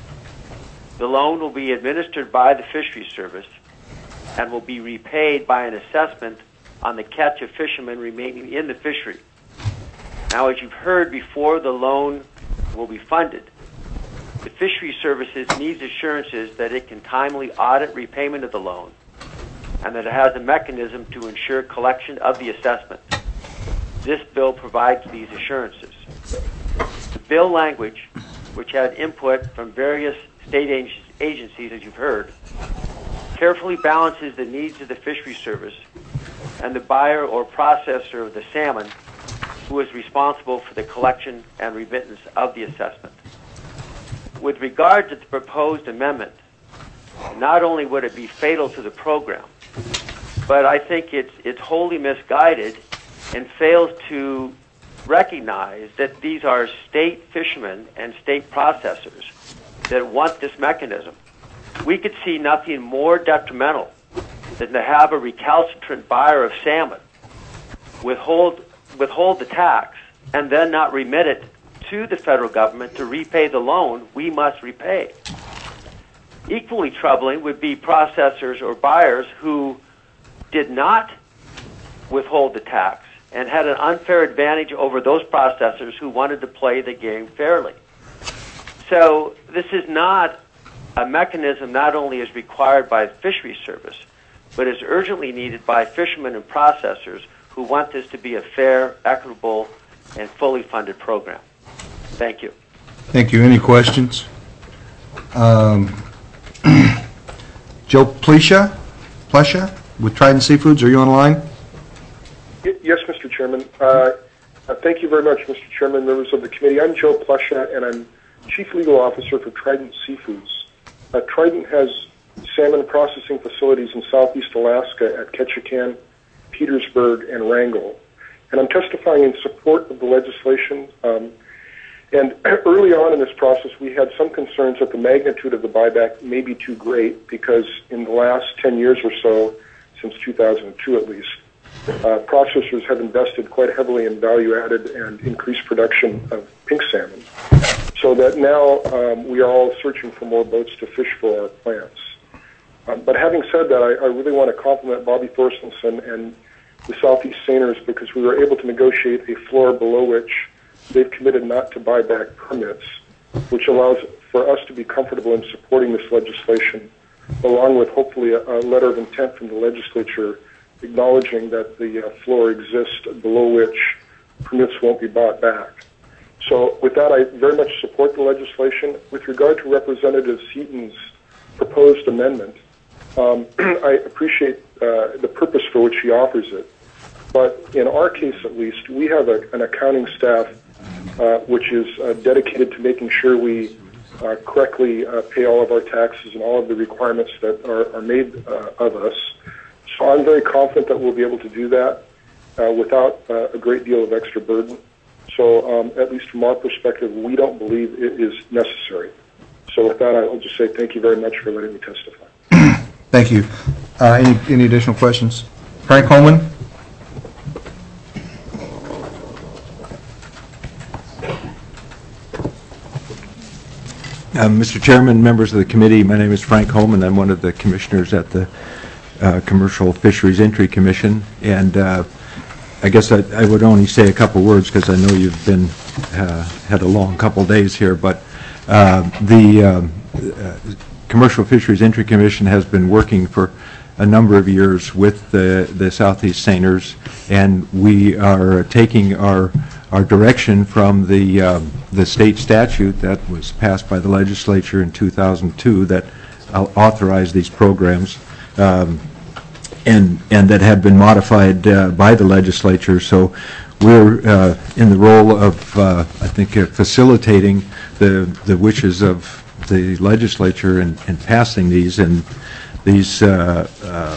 The loan will be administered by the Fisheries Service and will be repaid by an assessment on the catch of fishermen remaining in the fishery. Now, as you've heard before, the loan will be funded. The Fisheries Services needs assurances that it can timely audit repayment of the loan and that it has a mechanism to ensure collection of the assessment. This bill provides these assurances. The bill language, which had input from various state ag- agencies, as you've heard, carefully balances the needs of the Fisheries Service and the buyer or processor of the salmon who is responsible for the collection and remittance of the assessment. With regard to the proposed amendment, not only would it be fatal to the program, but I think it's, it's wholly misguided and fails to recognize that these are state fishermen and state processors that want this mechanism. We could see nothing more detrimental than to have a recalcitrant buyer of salmon withhold, withhold the tax and then not remit it to the federal government to repay the loan we must repay. Equally troubling would be processors or buyers who did not withhold the tax and had an unfair advantage over those processors who wanted to play the game fairly. So this is not a mechanism not only is required by the Fisheries Service, but is urgently needed by fishermen and processors who want this to be a fair, equitable, and fully funded program. Thank you. Thank you. Any questions? Um, Joe Plesha, Plesha with Trident Seafoods, are you on the line? Yes, Mister Chairman. Uh, uh, thank you very much, Mister Chairman, members of the committee. I'm Joe Plesha, and I'm Chief Legal Officer for Trident Seafoods. Uh, Trident has salmon processing facilities in southeast Alaska at Ketchikan, Petersburg, and Wrangell. And I'm testifying in support of the legislation. Um, and early on in this process, we had some concerns that the magnitude of the buyback may be too great because in the last ten years or so, since two thousand two at least, uh, processors have invested quite heavily in value-added and increased production of pink salmon, so that now um, we are all searching for more boats to fish for our plants. Um, but having said that, I, I really want to compliment Bobby Thorstensen and the Southeast Seiners because we were able to negotiate a floor below which they've committed not to buy back permits, which allows for us to be comfortable in supporting this legislation, along with hopefully a, a letter of intent from the legislature acknowledging that the uh, floor exists below which permits won't be bought back. So with that, I very much support the legislation. With regard to Representative Seaton's proposed amendment, um, I appreciate uh, the purpose for which he offers it. But in our case, at least, we have a, an accounting staff uh, which is uh, dedicated to making sure we uh, correctly uh, pay all of our taxes and all of the requirements that are, are made uh, of us. So I'm very confident that we'll be able to do that uh, without uh, a great deal of extra burden. So um, at least from our perspective, we don't believe it is necessary. So with that, I'll just say thank you very much for letting me testify. Thank you. Uh, any, any additional questions? Frank Holman? Uh, Mister Chairman, members of the committee, my name is Frank Holman. I'm one of the commissioners at the uh, Commercial Fisheries Entry Commission, and uh, I guess I, I would only say a couple words because I know you've been uh, had a long couple days here. But uh, the um, uh, Commercial Fisheries Entry Commission has been working for a number of years with the the Southeast Seiners, and we are taking our our direction from the um, the state statute that was passed by the legislature in two thousand two that authorized these programs, um, and and that had been modified uh, by the legislature. So we're uh, in the role of uh, I think uh, facilitating the the wishes of the legislature in, in passing these, and these uh,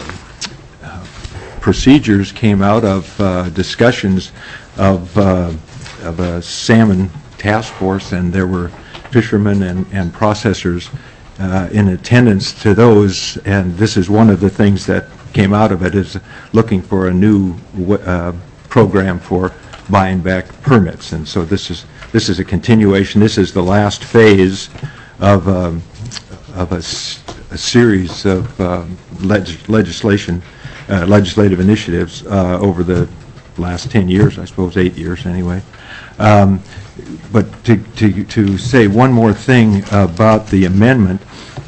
uh, procedures came out of uh, discussions of uh, of a salmon task force, and there were fishermen and, and processors uh, in attendance to those, and this is one of the things that came out of it, is looking for a new uh, program for buying back permits. And so this is this is a continuation. This is the last phase of um, of a, a series of uh, leg legislation uh, legislative initiatives uh, over the last ten years, I suppose, eight years anyway. Um, but to, to, to say one more thing about the amendment,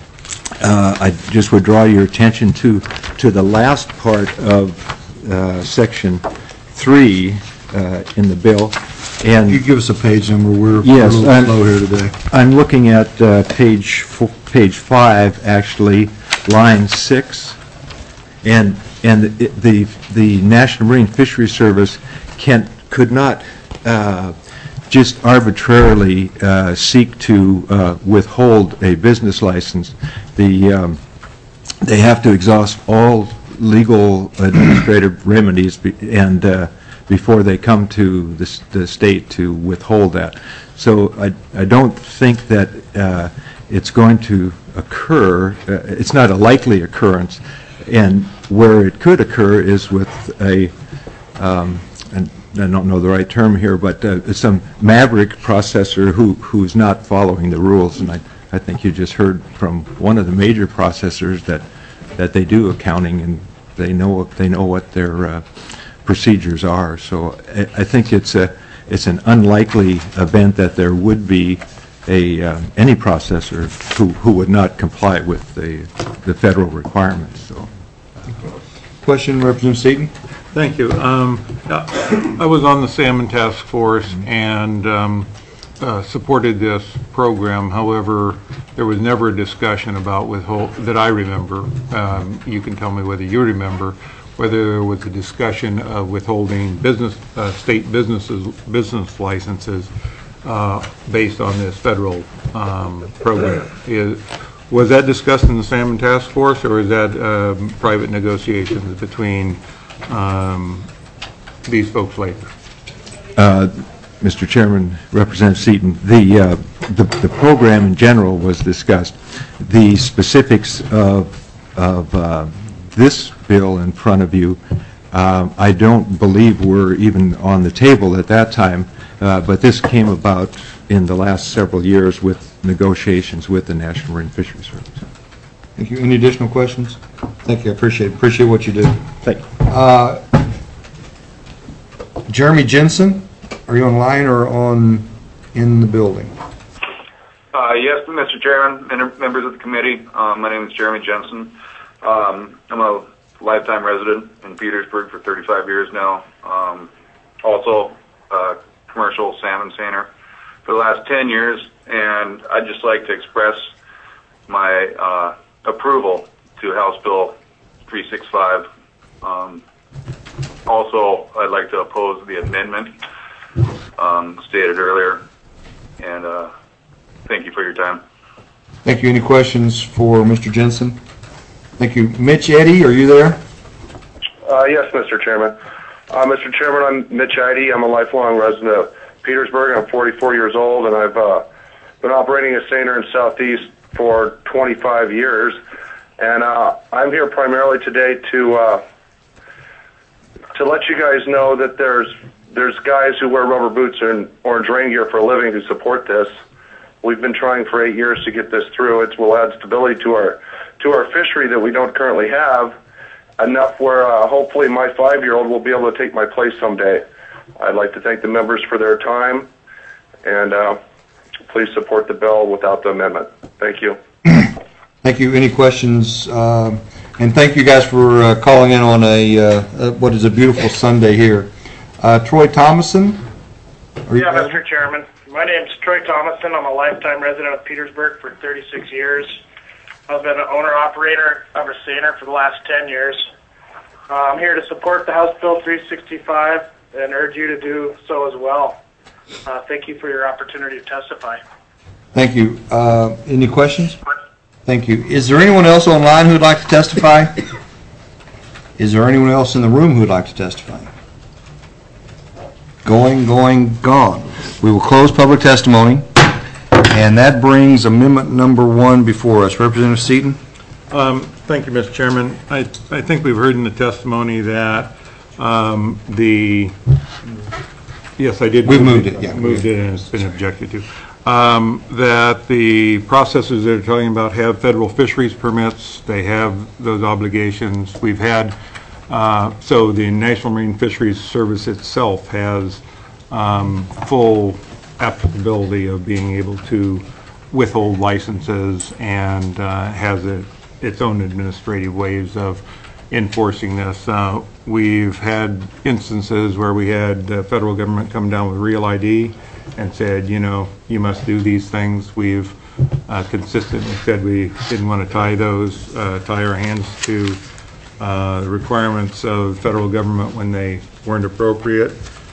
uh, I just would draw your attention to, to the last part of uh, section three uh, in the bill. And you give us a page number. We're, yes, we're a little slow here today. I'm looking at uh, page f page five, actually, line six, and and the the, the National Marine Fisheries Service can could not uh, just arbitrarily uh, seek to uh, withhold a business license. The um, they have to exhaust all legal administrative remedies be, and uh, before they come to the, the state to withhold that. So I, I don't think that uh, it's going to occur. Uh, it's not a likely occurrence. And where it could occur is with a, um, and I don't know the right term here, but uh, some maverick processor who, who's not following the rules. And I, I think you just heard from one of the major processors that, that they do accounting and they know, they know what their uh, procedures are. So I, I think it's, a, it's an unlikely event that there would be a, uh, any processor who, who would not comply with the, the federal requirements. So. Question, Representative Seaton. Thank you. Um, I was on the Salmon Task Force and um, uh, supported this program. However, there was never a discussion about withhold that I remember. Um, you can tell me whether you remember whether there was a discussion of withholding business, uh, state businesses, business licenses uh, based on this federal um, program. Is, was that discussed in the Salmon Task Force, or is that um, private negotiations between um, these folks later? Uh, Mister Chairman, Representative Seaton, the, uh, the the program in general was discussed. The specifics of of uh, this bill in front of you, uh, I don't believe were even on the table at that time, uh, but this came about in the last several years with negotiations with the National Marine Fisheries Service. Thank you. Any additional questions? Thank you. I appreciate it. Appreciate what you do. Thank you. Uh, Jeremy Jensen, are you online or on in the building? Uh, yes, Mister Chairman, members of the committee. Uh, my name is Jeremy Jensen. Um, I'm a lifetime resident in Petersburg for thirty-five years now. Um, also, a commercial salmon seiner for the last ten years, and I'd just like to express my uh, approval to House Bill three sixty-five. Um, also, I'd like to oppose the amendment um, stated earlier, and uh, thank you for your time. Thank you. Any questions for Mister Jensen? Thank you. Mitch Eddy, are you there? Uh, yes, Mister Chairman. Uh, Mister Chairman, I'm Mitch Eddy. I'm a lifelong resident of Petersburg. I'm forty-four years old, and I've uh, been operating a seiner in Southeast for twenty-five years. And uh, I'm here primarily today to uh, to let you guys know that there's there's guys who wear rubber boots and orange rain gear for a living who support this. We've been trying for eight years to get this through. It will add stability to our to our fishery that we don't currently have, enough where uh, hopefully my five-year-old will be able to take my place someday. I'd like to thank the members for their time, and uh, please support the bill without the amendment. Thank you. Thank you. Any questions? Uh, and thank you guys for uh, calling in on a uh, uh, what is a beautiful Sunday here. Uh, Troy Thomason? Are you yeah, Mister Chairman. My name's Troy Thomason. I'm a lifetime resident of Petersburg for thirty-six years. I've been an owner-operator of a seiner for the last ten years. Uh, I'm here to support the House Bill three sixty-five and urge you to do so as well. Uh, thank you for your opportunity to testify. Thank you. Uh, any questions? Thank you. Is there anyone else online who would like to testify? Is there anyone else in the room who would like to testify? Going, going, gone. We will close public testimony, and that brings amendment number one before us. Representative Seaton? Um, thank you, Mister Chairman. I, I think we've heard in the testimony that um, the, yes, I did. We've moved it, yeah. Moved it and it's been objected to. Um, that the processors they're talking about have federal fisheries permits. They have those obligations. We've had, uh, so the National Marine Fisheries Service itself has um, full applicability of being able to withhold licenses and uh, has a, its own administrative ways of enforcing this. Uh, we've had instances where we had the federal government come down with Real I D and said, you know, you must do these things. We've uh, consistently said we didn't want to tie those, uh, tie our hands to uh, the requirements of the federal government when they weren't appropriate.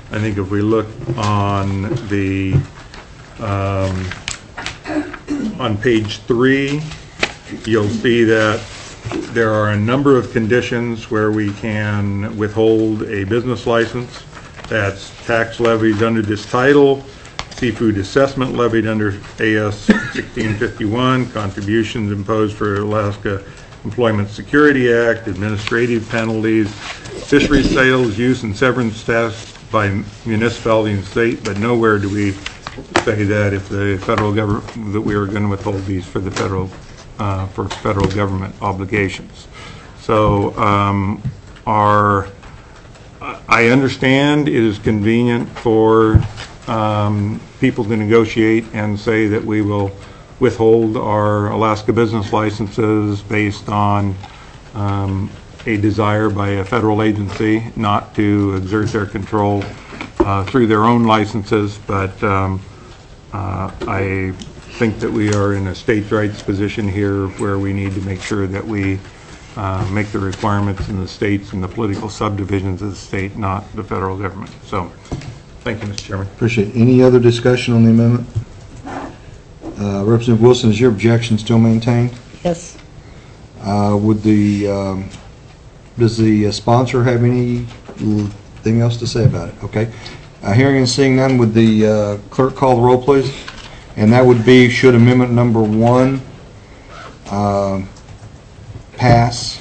I think if we look on the, um, on page three, you'll see that there are a number of conditions where we can withhold a business license. That's tax levied under this title, seafood assessment levied under A S sixteen fifty-one, contributions imposed for Alaska Employment Security Act, administrative penalties, fishery sales, use, and severance tax by municipality and state, but nowhere do we say that if the federal government, that we are going to withhold these for the federal, uh, for federal government obligations. So um, our, I understand it is convenient for um, people to negotiate and say that we will withhold our Alaska business licenses based on um, a desire by a federal agency not to exert their control uh, through their own licenses, but um, uh, I think that we are in a states' rights position here where we need to make sure that we uh, make the requirements in the states and the political subdivisions of the state, not the federal government. So, thank you, Mister Chairman. Appreciate it. Any other discussion on the amendment? Uh, Representative Wilson, is your objection still maintained? Yes. Uh, would the, um, does the uh, sponsor have anything else to say about it? Okay. Uh, hearing and seeing none, would the uh, clerk call the roll, please? And that would be, should amendment number one uh, pass?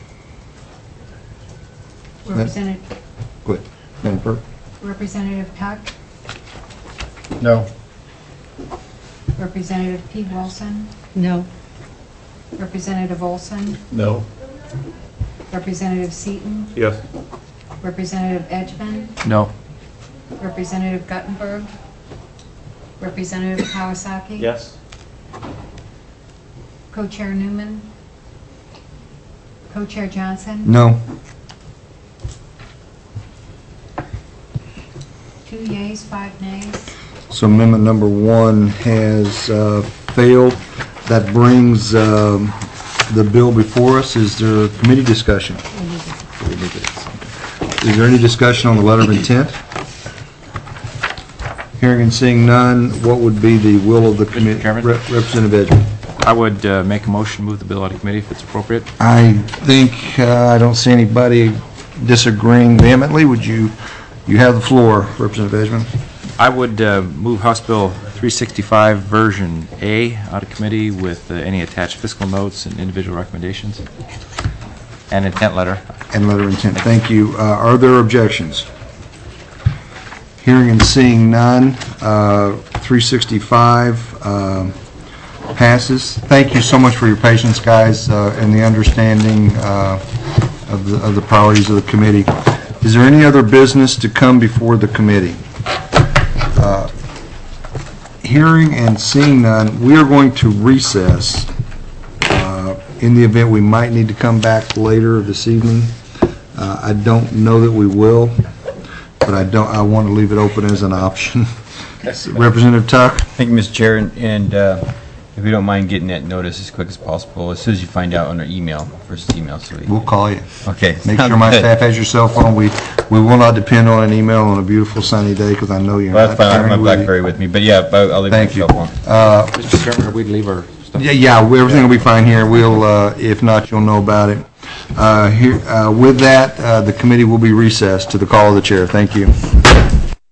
Representative, Go ahead. Madam Clerk? Representative Tuck, No. Representative P. Wilson, No. Representative Olson, No. Representative Seaton, Yes. Representative Edgman, No. Representative Guttenberg, Representative Kawasaki. Yes. Co-Chair Newman, Co-Chair Johnson. No. Two yeas, five nays. So amendment number one has uh, failed. That brings um, the bill before us. Is there committee discussion? Is there any discussion on the letter of intent? Hearing and seeing none, what would be the will of the committee? Rep- Representative Edgman. I would uh, make a motion to move the bill out of committee if it's appropriate. I think, uh, I don't see anybody disagreeing vehemently. Would you, you have the floor, Representative Edgman. I would uh, move House Bill three sixty-five version A out of committee with uh, any attached fiscal notes and individual recommendations and intent letter. And letter of intent. Thank you. Uh, Are there objections? Hearing and seeing none, uh, three sixty-five um, passes. Thank you so much for your patience, guys, uh, and the understanding uh, of the of the priorities of the committee. Is there any other business to come before the committee? Uh, hearing and seeing none, we are going to recess uh, in the event we might need to come back later this evening. Uh, I don't know that we will, but I don't. I want to leave it open as an option. Representative Tuck. Thank you, Mister Chair, and, and uh, if you don't mind getting that notice as quick as possible, as soon as you find out on our email, first email. So we, We'll call you. Okay. Make sounds sure my good. staff has your cell phone. We we will not depend on an email on a beautiful sunny day because I know you're Well, not. that's fine. I have my carrying with you. BlackBerry with me, but yeah, I'll I'll leave my Thank you. cell phone. Uh, Mister Chairman, are we to leave our stuff? Yeah, yeah, everything will be fine here. We'll, uh, if not, you'll know about it. Uh, Here, uh, with that, uh, the committee will be recessed to the call of the chair. Thank you.